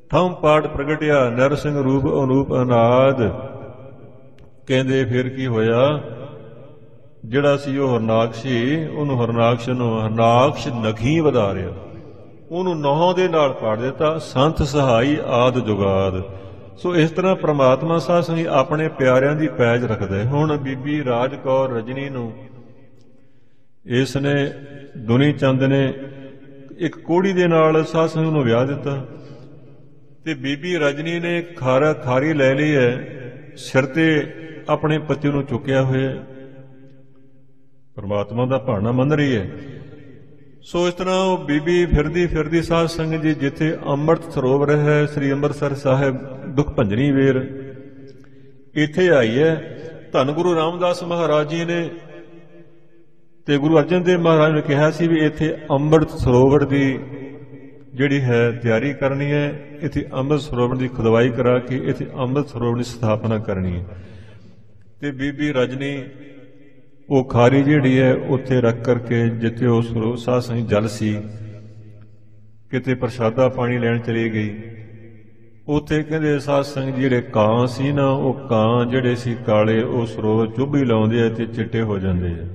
ਠਮ ਪਾਟ ਪ੍ਰਗਟਿਆ ਨਰ ਸਿੰਘ ਰੂਪ ਅਨੂਪ ਅਨਾਦ। ਕਹਿੰਦੇ ਫਿਰ ਕੀ ਹੋਇਆ, ਜਿਹੜਾ ਸੀ ਉਹ ਹਰਨਾਕਸ਼ ਸੀ, ਉਹਨੂੰ ਹਰਨਾਕਸ਼ ਨੂੰ ਹਰਨਾਕਸ਼ ਨਖੀ ਵਧਾਰਿਆ, ਉਹਨੂੰ ਨਹੁੰ ਦੇ ਨਾਲ ਪਾੜ ਦਿੱਤਾ। ਸੰਤ ਸਹਾਈ ਆਦ ਜੁਗਾਦ। ਸੋ ਇਸ ਤਰ੍ਹਾਂ ਪ੍ਰਮਾਤਮਾ ਸਾਧ ਸੰਗੀ ਆਪਣੇ ਪਿਆਰਿਆਂ ਦੀ ਪੈਜ ਰੱਖਦਾ। ਹੁਣ ਬੀਬੀ ਰਾਜ ਕੌਰ ਰਜਨੀ ਨੂੰ ਇਸ ਨੇ ਦੁਨੀ ਚੰਦ ਨੇ ਇੱਕ ਕੋੜੀ ਦੇ ਨਾਲ ਸਾਧ ਸੰਗ ਨੂੰ ਵਿਆਹ ਦਿੱਤਾ, ਤੇ ਬੀਬੀ ਰਜਨੀ ਨੇ ਖਾਰੀ ਲੈ ਲਈ ਹੈ, ਸਿਰ ਤੇ ਆਪਣੇ ਪਤੀ ਨੂੰ ਚੁੱਕਿਆ ਹੋਇਆ, ਪਰਮਾਤਮਾ ਦਾ ਭਾਣਾ ਮੰਨ ਰਹੀ ਹੈ। ਸੋ ਇਸ ਤਰ੍ਹਾਂ ਉਹ ਬੀਬੀ ਫਿਰਦੀ ਸਾਧ ਸੰਗਤ ਜੀ ਜਿੱਥੇ ਅੰਮ੍ਰਿਤ ਸਰੋਵਰ ਹੈ ਸ੍ਰੀ ਅੰਮ੍ਰਿਤਸਰ ਸਾਹਿਬ ਦੁੱਖ ਭੰਜਨੀ ਵੇਰ, ਇੱਥੇ ਆਈ ਹੈ। ਧੰਨ ਗੁਰੂ ਰਾਮਦਾਸ ਮਹਾਰਾਜ ਜੀ ਨੇ ਤੇ ਗੁਰੂ ਅਰਜਨ ਦੇਵ ਮਹਾਰਾਜ ਨੇ ਕਿਹਾ ਸੀ ਵੀ ਇੱਥੇ ਅੰਮ੍ਰਿਤ ਸਰੋਵਰ ਦੀ ਜਿਹੜੀ ਹੈ ਤਿਆਰੀ ਕਰਨੀ ਹੈ, ਇੱਥੇ ਅੰਮ੍ਰਿਤ ਸਰੋਵਰ ਦੀ ਖੁਦਵਾਈ ਕਰਾ ਕੇ ਇੱਥੇ ਅੰਮ੍ਰਿਤ ਸਰੋਵਰ ਦੀ ਸਥਾਪਨਾ ਕਰਨੀ ਹੈ। ਤੇ ਬੀਬੀ ਰਜਨੀ ਉਹ ਖਾਰੀ ਜਿਹੜੀ ਹੈ ਉੱਥੇ ਰੱਖ ਕਰਕੇ ਜਿੱਥੇ ਉਹ ਸਰੋਵਰ ਸਾਧ ਸੰਗਤ ਜਲ ਸੀ, ਕਿਤੇ ਪ੍ਰਸ਼ਾਦਾ ਪਾਣੀ ਲੈਣ ਚਲੀ ਗਈ। ਉੱਥੇ ਕਹਿੰਦੇ ਸਾਧ ਸੰਗਤ ਜਿਹੜੇ ਕਾਂ ਸੀ ਨਾ, ਉਹ ਕਾਂ ਜਿਹੜੇ ਸੀ ਕਾਲੇ, ਉਹ ਸਰੋਵਰ ਚੁੱਭੀ ਲਾਉਂਦੇ ਆ ਤੇ ਚਿੱਟੇ ਹੋ ਜਾਂਦੇ ਆ।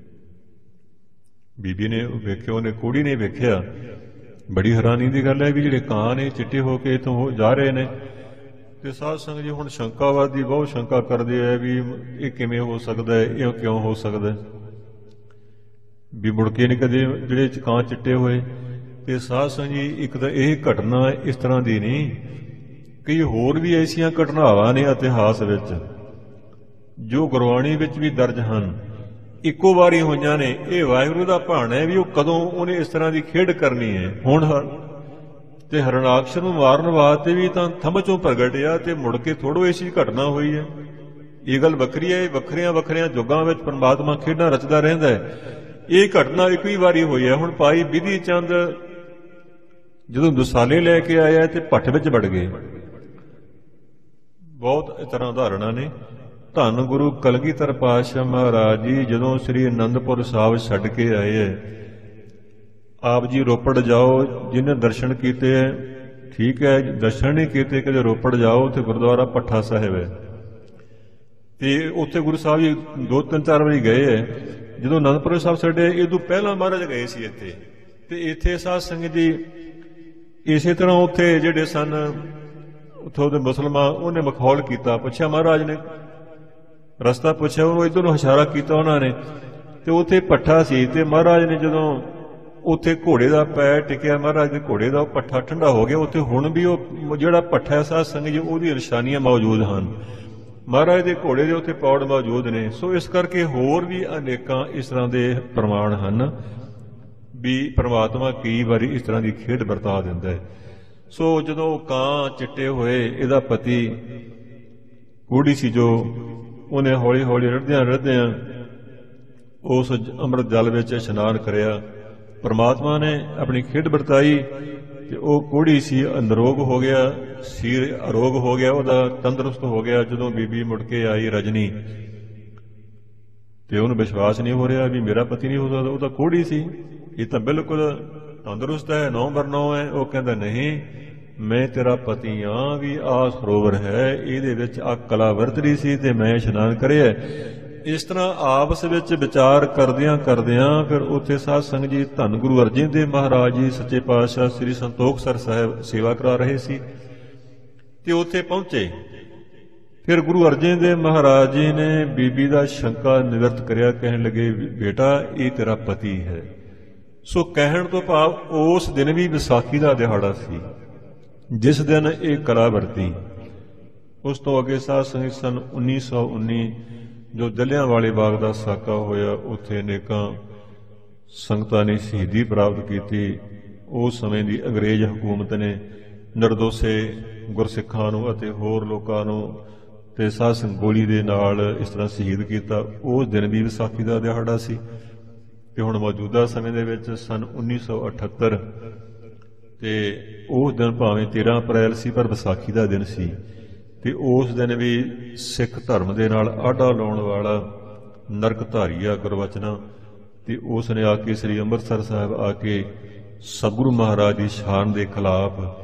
ਬੀਬੀ ਨੇ ਵੇਖਿਆ, ਉਹਨੇ ਕੁੜੀ ਨੇ ਵੇਖਿਆ, ਬੜੀ ਹੈਰਾਨੀ ਦੀ ਗੱਲ ਹੈ ਵੀ ਜਿਹੜੇ ਕਾਂ ਨੇ ਚਿੱਟੇ ਹੋ ਕੇ ਇੱਥੋਂ ਜਾ ਰਹੇ ਨੇ। ਤੇ ਸਾਧ ਸੰਗਤ ਜੀ ਹੁਣ ਸ਼ੰਕਾਵਾਦੀ ਬਹੁਤ ਸ਼ੰਕਾ ਕਰਦੇ ਆ ਵੀ ਇਹ ਕਿਵੇਂ ਹੋ ਸਕਦਾ ਹੈ, ਇਹ ਕਿਉਂ ਹੋ ਸਕਦਾ ਵੀ ਮੁੜ ਕੇ ਨਹੀਂ ਕਦੇ ਜਿਹੜੇ ਕਾਂ ਚਿੱਟੇ ਹੋਏ। ਤੇ ਸਾਧ ਸੰਗਤ ਜੀ ਇੱਕ ਤਾਂ ਇਹ ਘਟਨਾ ਇਸ ਤਰ੍ਹਾਂ ਦੀ ਨਹੀਂ, ਕਈ ਹੋਰ ਵੀ ਐਸੀਆਂ ਘਟਨਾਵਾਂ ਨੇ ਇਤਿਹਾਸ ਵਿੱਚ ਜੋ ਗੁਰਬਾਣੀ ਵਿੱਚ ਵੀ ਦਰਜ ਹਨ, ਇੱਕੋ ਵਾਰੀ ਹੋਈਆਂ ਨੇ। ਇਹ ਵਾਹਿਗੁਰੂ ਦਾ ਭਾਣਾ ਹੈ ਵੀ ਉਹ ਕਦੋਂ ਉਹਨੇ ਇਸ ਤਰ੍ਹਾਂ ਦੀ ਖੇਡ ਕਰਨੀ ਹੈ। ਹੁਣ ਤੇ ਹਰਨਾਕਸ਼ ਨੂੰ ਮਾਰਨ ਵਾਸਤੇ ਵੀ ਤਾਂ ਥੰਮ ਚੋਂ ਪ੍ਰਗਟਿਆ ਤੇ ਮੁੜ ਕੇ ਥੋੜੋ ਐਸੀ ਘਟਨਾ ਹੋਈ ਹੈ। ਇਹ ਗੱਲ ਵੱਖਰੀ ਹੈ, ਵੱਖਰੀਆਂ ਯੁੱਗਾਂ ਵਿੱਚ ਪਰਮਾਤਮਾ ਖੇਡਾਂ ਰਚਦਾ ਰਹਿੰਦਾ ਹੈ। ਇਹ ਘਟਨਾ ਇੱਕੋ ਹੀ ਵਾਰੀ ਹੋਈ ਹੈ। ਹੁਣ ਭਾਈ ਬਿਧੀ ਚੰਦ ਜਦੋਂ ਦੁਸਾਲੇ ਲੈ ਕੇ ਆਇਆ ਤੇ ਭੱਠ ਵਿੱਚ ਵੜ ਗਏ। ਬਹੁਤ ਇਸ ਤਰ੍ਹਾਂ ਉਦਾਹਰਣਾਂ ਨੇ। ਧੰਨ ਗੁਰੂ ਕਲਗੀਧਰ ਪਾਤਸ਼ਾਹ ਮਹਾਰਾਜ ਜੀ ਜਦੋਂ ਸ੍ਰੀ ਅਨੰਦਪੁਰ ਸਾਹਿਬ ਛੱਡ ਕੇ ਆਏ ਹੈ, ਆਪ ਜੀ ਰੋਪੜ ਜਾਓ, ਜਿਹਨੇ ਦਰਸ਼ਨ ਕੀਤੇ ਹੈ ਠੀਕ ਹੈ, ਦਰਸ਼ਨ ਨਹੀਂ ਕੀਤੇ ਕਦੇ ਰੋਪੜ ਜਾਓ ਤੇ ਗੁਰਦੁਆਰਾ ਭੱਠਾ ਸਾਹਿਬ ਹੈ, ਤੇ ਉੱਥੇ ਗੁਰੂ ਸਾਹਿਬ ਜੀ 2-3-4 ਵਾਰੀ ਗਏ ਹੈ। ਜਦੋਂ ਅਨੰਦਪੁਰ ਸਾਹਿਬ ਛੱਡੇ, ਇਹ ਤੋਂ ਪਹਿਲਾਂ ਮਹਾਰਾਜ ਗਏ ਸੀ ਇੱਥੇ, ਤੇ ਇੱਥੇ ਸਾਧ ਸੰਗਤ ਜੀ ਇਸੇ ਤਰ੍ਹਾਂ ਉੱਥੇ ਜਿਹੜੇ ਸਨ ਉੱਥੋਂ ਦੇ ਮੁਸਲਮਾਨ, ਉਹਨੇ ਮਖੌਲ ਕੀਤਾ, ਪੁੱਛਿਆ ਮਹਾਰਾਜ ਨੇ, ਰਸਤਾ ਪੁੱਛਿਆ, ਉਹਨੂੰ ਇੱਧਰ ਨੂੰ ਇਸ਼ਾਰਾ ਕੀਤਾ ਉਹਨਾਂ ਨੇ, ਤੇ ਉੱਥੇ ਭੱਠਾ ਸੀ। ਤੇ ਮਹਾਰਾਜ ਨੇ ਜਦੋਂ ਉੱਥੇ ਘੋੜੇ ਦਾ ਪੈਰ ਟਿਕਿਆ, ਮਹਾਰਾਜ ਦੇ ਘੋੜੇ ਦਾ ਉਹ ਭੱਠਾ ਠੰਡਾ ਹੋ ਗਿਆ। ਉੱਥੇ ਹੁਣ ਵੀ ਉਹ ਜਿਹੜਾ ਭੱਠਾ ਸਾਧ ਸੰਗਤ ਜੀ ਉਹਦੀ ਨਿਸ਼ਾਨੀਆਂ ਮੌਜੂਦ ਹਨ, ਮਹਾਰਾਜ ਦੇ ਘੋੜੇ ਦੇ ਉੱਥੇ ਪੌੜ ਮੌਜੂਦ ਨੇ। ਸੋ ਇਸ ਕਰਕੇ ਹੋਰ ਵੀ ਅਨੇਕਾਂ ਇਸ ਤਰ੍ਹਾਂ ਦੇ ਪ੍ਰਮਾਣ ਹਨ ਵੀ ਪਰਮਾਤਮਾ ਕਈ ਵਾਰੀ ਇਸ ਤਰ੍ਹਾਂ ਦੀ ਖੇਡ ਵਰਤਾ ਦਿੰਦਾ ਹੈ। ਸੋ ਜਦੋਂ ਕਾਂ ਚਿੱਟੇ ਹੋਏ, ਇਹਦਾ ਪਤੀ ਕੁੜੀ ਸੀ ਜੋ, ਉਹਨੇ ਹੌਲੀ ਹੌਲੀ ਰੜਦਿਆਂ ਉਸ ਅੰਮ੍ਰਿਤ ਜਲ ਵਿੱਚ ਇਸ਼ਨਾਨ ਕਰਿਆ। ਪਰਮਾਤਮਾ ਨੇ ਆਪਣੀ ਖੇਡ ਵਰਤਾਈ ਤੇ ਉਹ ਕੋੜੀ ਸੀ ਨਿਰੋਗ ਹੋ ਗਿਆ, ਸੀਰ ਅਰੋਗ ਹੋ ਗਿਆ, ਉਹਦਾ ਤੰਦਰੁਸਤ ਹੋ ਗਿਆ। ਜਦੋਂ ਬੀਬੀ ਮੁੜ ਕੇ ਆਈ ਰਜਨੀ, ਤੇ ਉਹਨੂੰ ਵਿਸ਼ਵਾਸ ਨਹੀਂ ਹੋ ਰਿਹਾ ਵੀ ਮੇਰਾ ਪਤੀ ਨਹੀਂ ਹੋ ਸਕਦਾ, ਉਹ ਤਾਂ ਕੋੜੀ ਸੀ, ਇਹ ਤਾਂ ਬਿਲਕੁਲ ਤੰਦਰੁਸਤ ਹੈ, 9/9 ਹੈ। ਉਹ ਕਹਿੰਦਾ ਨਹੀਂ, ਮੈਂ ਤੇਰਾ ਪਤੀ ਹਾਂ, ਵੀ ਆਹ ਸਰੋਵਰ ਹੈ, ਇਹਦੇ ਵਿੱਚ ਆ ਕਲਾ ਵਰਤਰੀ ਸੀ ਤੇ ਮੈਂ ਇਸ਼ਨਾਨ ਕਰਿਆ। ਇਸ ਤਰ੍ਹਾਂ ਆਪਸ ਵਿੱਚ ਵਿਚਾਰ ਕਰਦਿਆਂ ਫਿਰ ਉੱਥੇ ਸਾਧ ਸੰਗਤ ਜੀ ਧੰਨ ਗੁਰੂ ਅਰਜਨ ਦੇਵ ਮਹਾਰਾਜ ਜੀ ਸੱਚੇ ਪਾਤਸ਼ਾਹ ਸ੍ਰੀ ਸੰਤੋਖਸਰ ਸਾਹਿਬ ਸੇਵਾ ਕਰਾ ਰਹੇ ਸੀ, ਤੇ ਉੱਥੇ ਪਹੁੰਚੇ। ਫਿਰ ਗੁਰੂ ਅਰਜਨ ਦੇਵ ਮਹਾਰਾਜ ਜੀ ਨੇ ਬੀਬੀ ਦਾ ਸ਼ੰਕਾ ਨਿਵਰਤ ਕਰਿਆ, ਕਹਿਣ ਲੱਗੇ ਬੇਟਾ ਇਹ ਤੇਰਾ ਪਤੀ ਹੈ। ਸੋ ਕਹਿਣ ਤੋਂ ਭਾਵ ਉਸ ਦਿਨ ਵੀ ਵਿਸਾਖੀ ਦਾ ਦਿਹਾੜਾ ਸੀ ਜਿਸ ਦਿਨ ਇਹ ਕਲਾ ਵਰਤੀ। ਉਸ ਤੋਂ ਅੱਗੇ ਸਾਧ ਸੰਗਤ ਸਨ 1919 ਜੋ ਜਲਿਆਂਵਾਲੇ ਬਾਗ ਦਾ ਸਾਕਾ ਹੋਇਆ, ਉੱਥੇ ਅਨੇਕਾਂ ਸੰਗਤਾਂ ਨੇ ਸ਼ਹੀਦੀ ਪ੍ਰਾਪਤ ਕੀਤੀ। ਉਸ ਸਮੇਂ ਦੀ ਅੰਗਰੇਜ਼ ਹਕੂਮਤ ਨੇ ਨਿਰਦੋਸ਼ੇ ਗੁਰਸਿੱਖਾਂ ਨੂੰ ਅਤੇ ਹੋਰ ਲੋਕਾਂ ਨੂੰ ਤੇ ਸਾਧ ਸੰਗਤ ਗੋਲੀ ਦੇ ਨਾਲ ਇਸ ਤਰ੍ਹਾਂ ਸ਼ਹੀਦ ਕੀਤਾ। ਉਸ ਦਿਨ ਵੀ ਵਿਸਾਖੀ ਦਾ ਦਿਹਾੜਾ ਸੀ। ਤੇ ਹੁਣ ਮੌਜੂਦਾ ਸਮੇਂ ਦੇ ਵਿੱਚ ਸਨ 1978 ਤੇ ਉਸ ਦਿਨ ਭਾਵੇਂ 13 ਅਪ੍ਰੈਲ ਸੀ, ਪਰ ਵਿਸਾਖੀ ਦਾ ਦਿਨ ਸੀ। ਤੇ ਉਸ ਦਿਨ ਵੀ ਸਿੱਖ ਧਰਮ ਦੇ ਨਾਲ ਆਢਾ ਲਾਉਣ ਵਾਲਾ ਨਰਕਧਾਰੀ ਆ ਗੁਰਵਚਨਾਂ, ਤੇ ਉਸ ਨੇ ਆ ਕੇ ਸ੍ਰੀ ਅੰਮ੍ਰਿਤਸਰ ਸਾਹਿਬ ਆ ਕੇ ਸਤਿਗੁਰੂ ਮਹਾਰਾਜ ਦੀ ਸ਼ਾਨ ਦੇ ਖਿਲਾਫ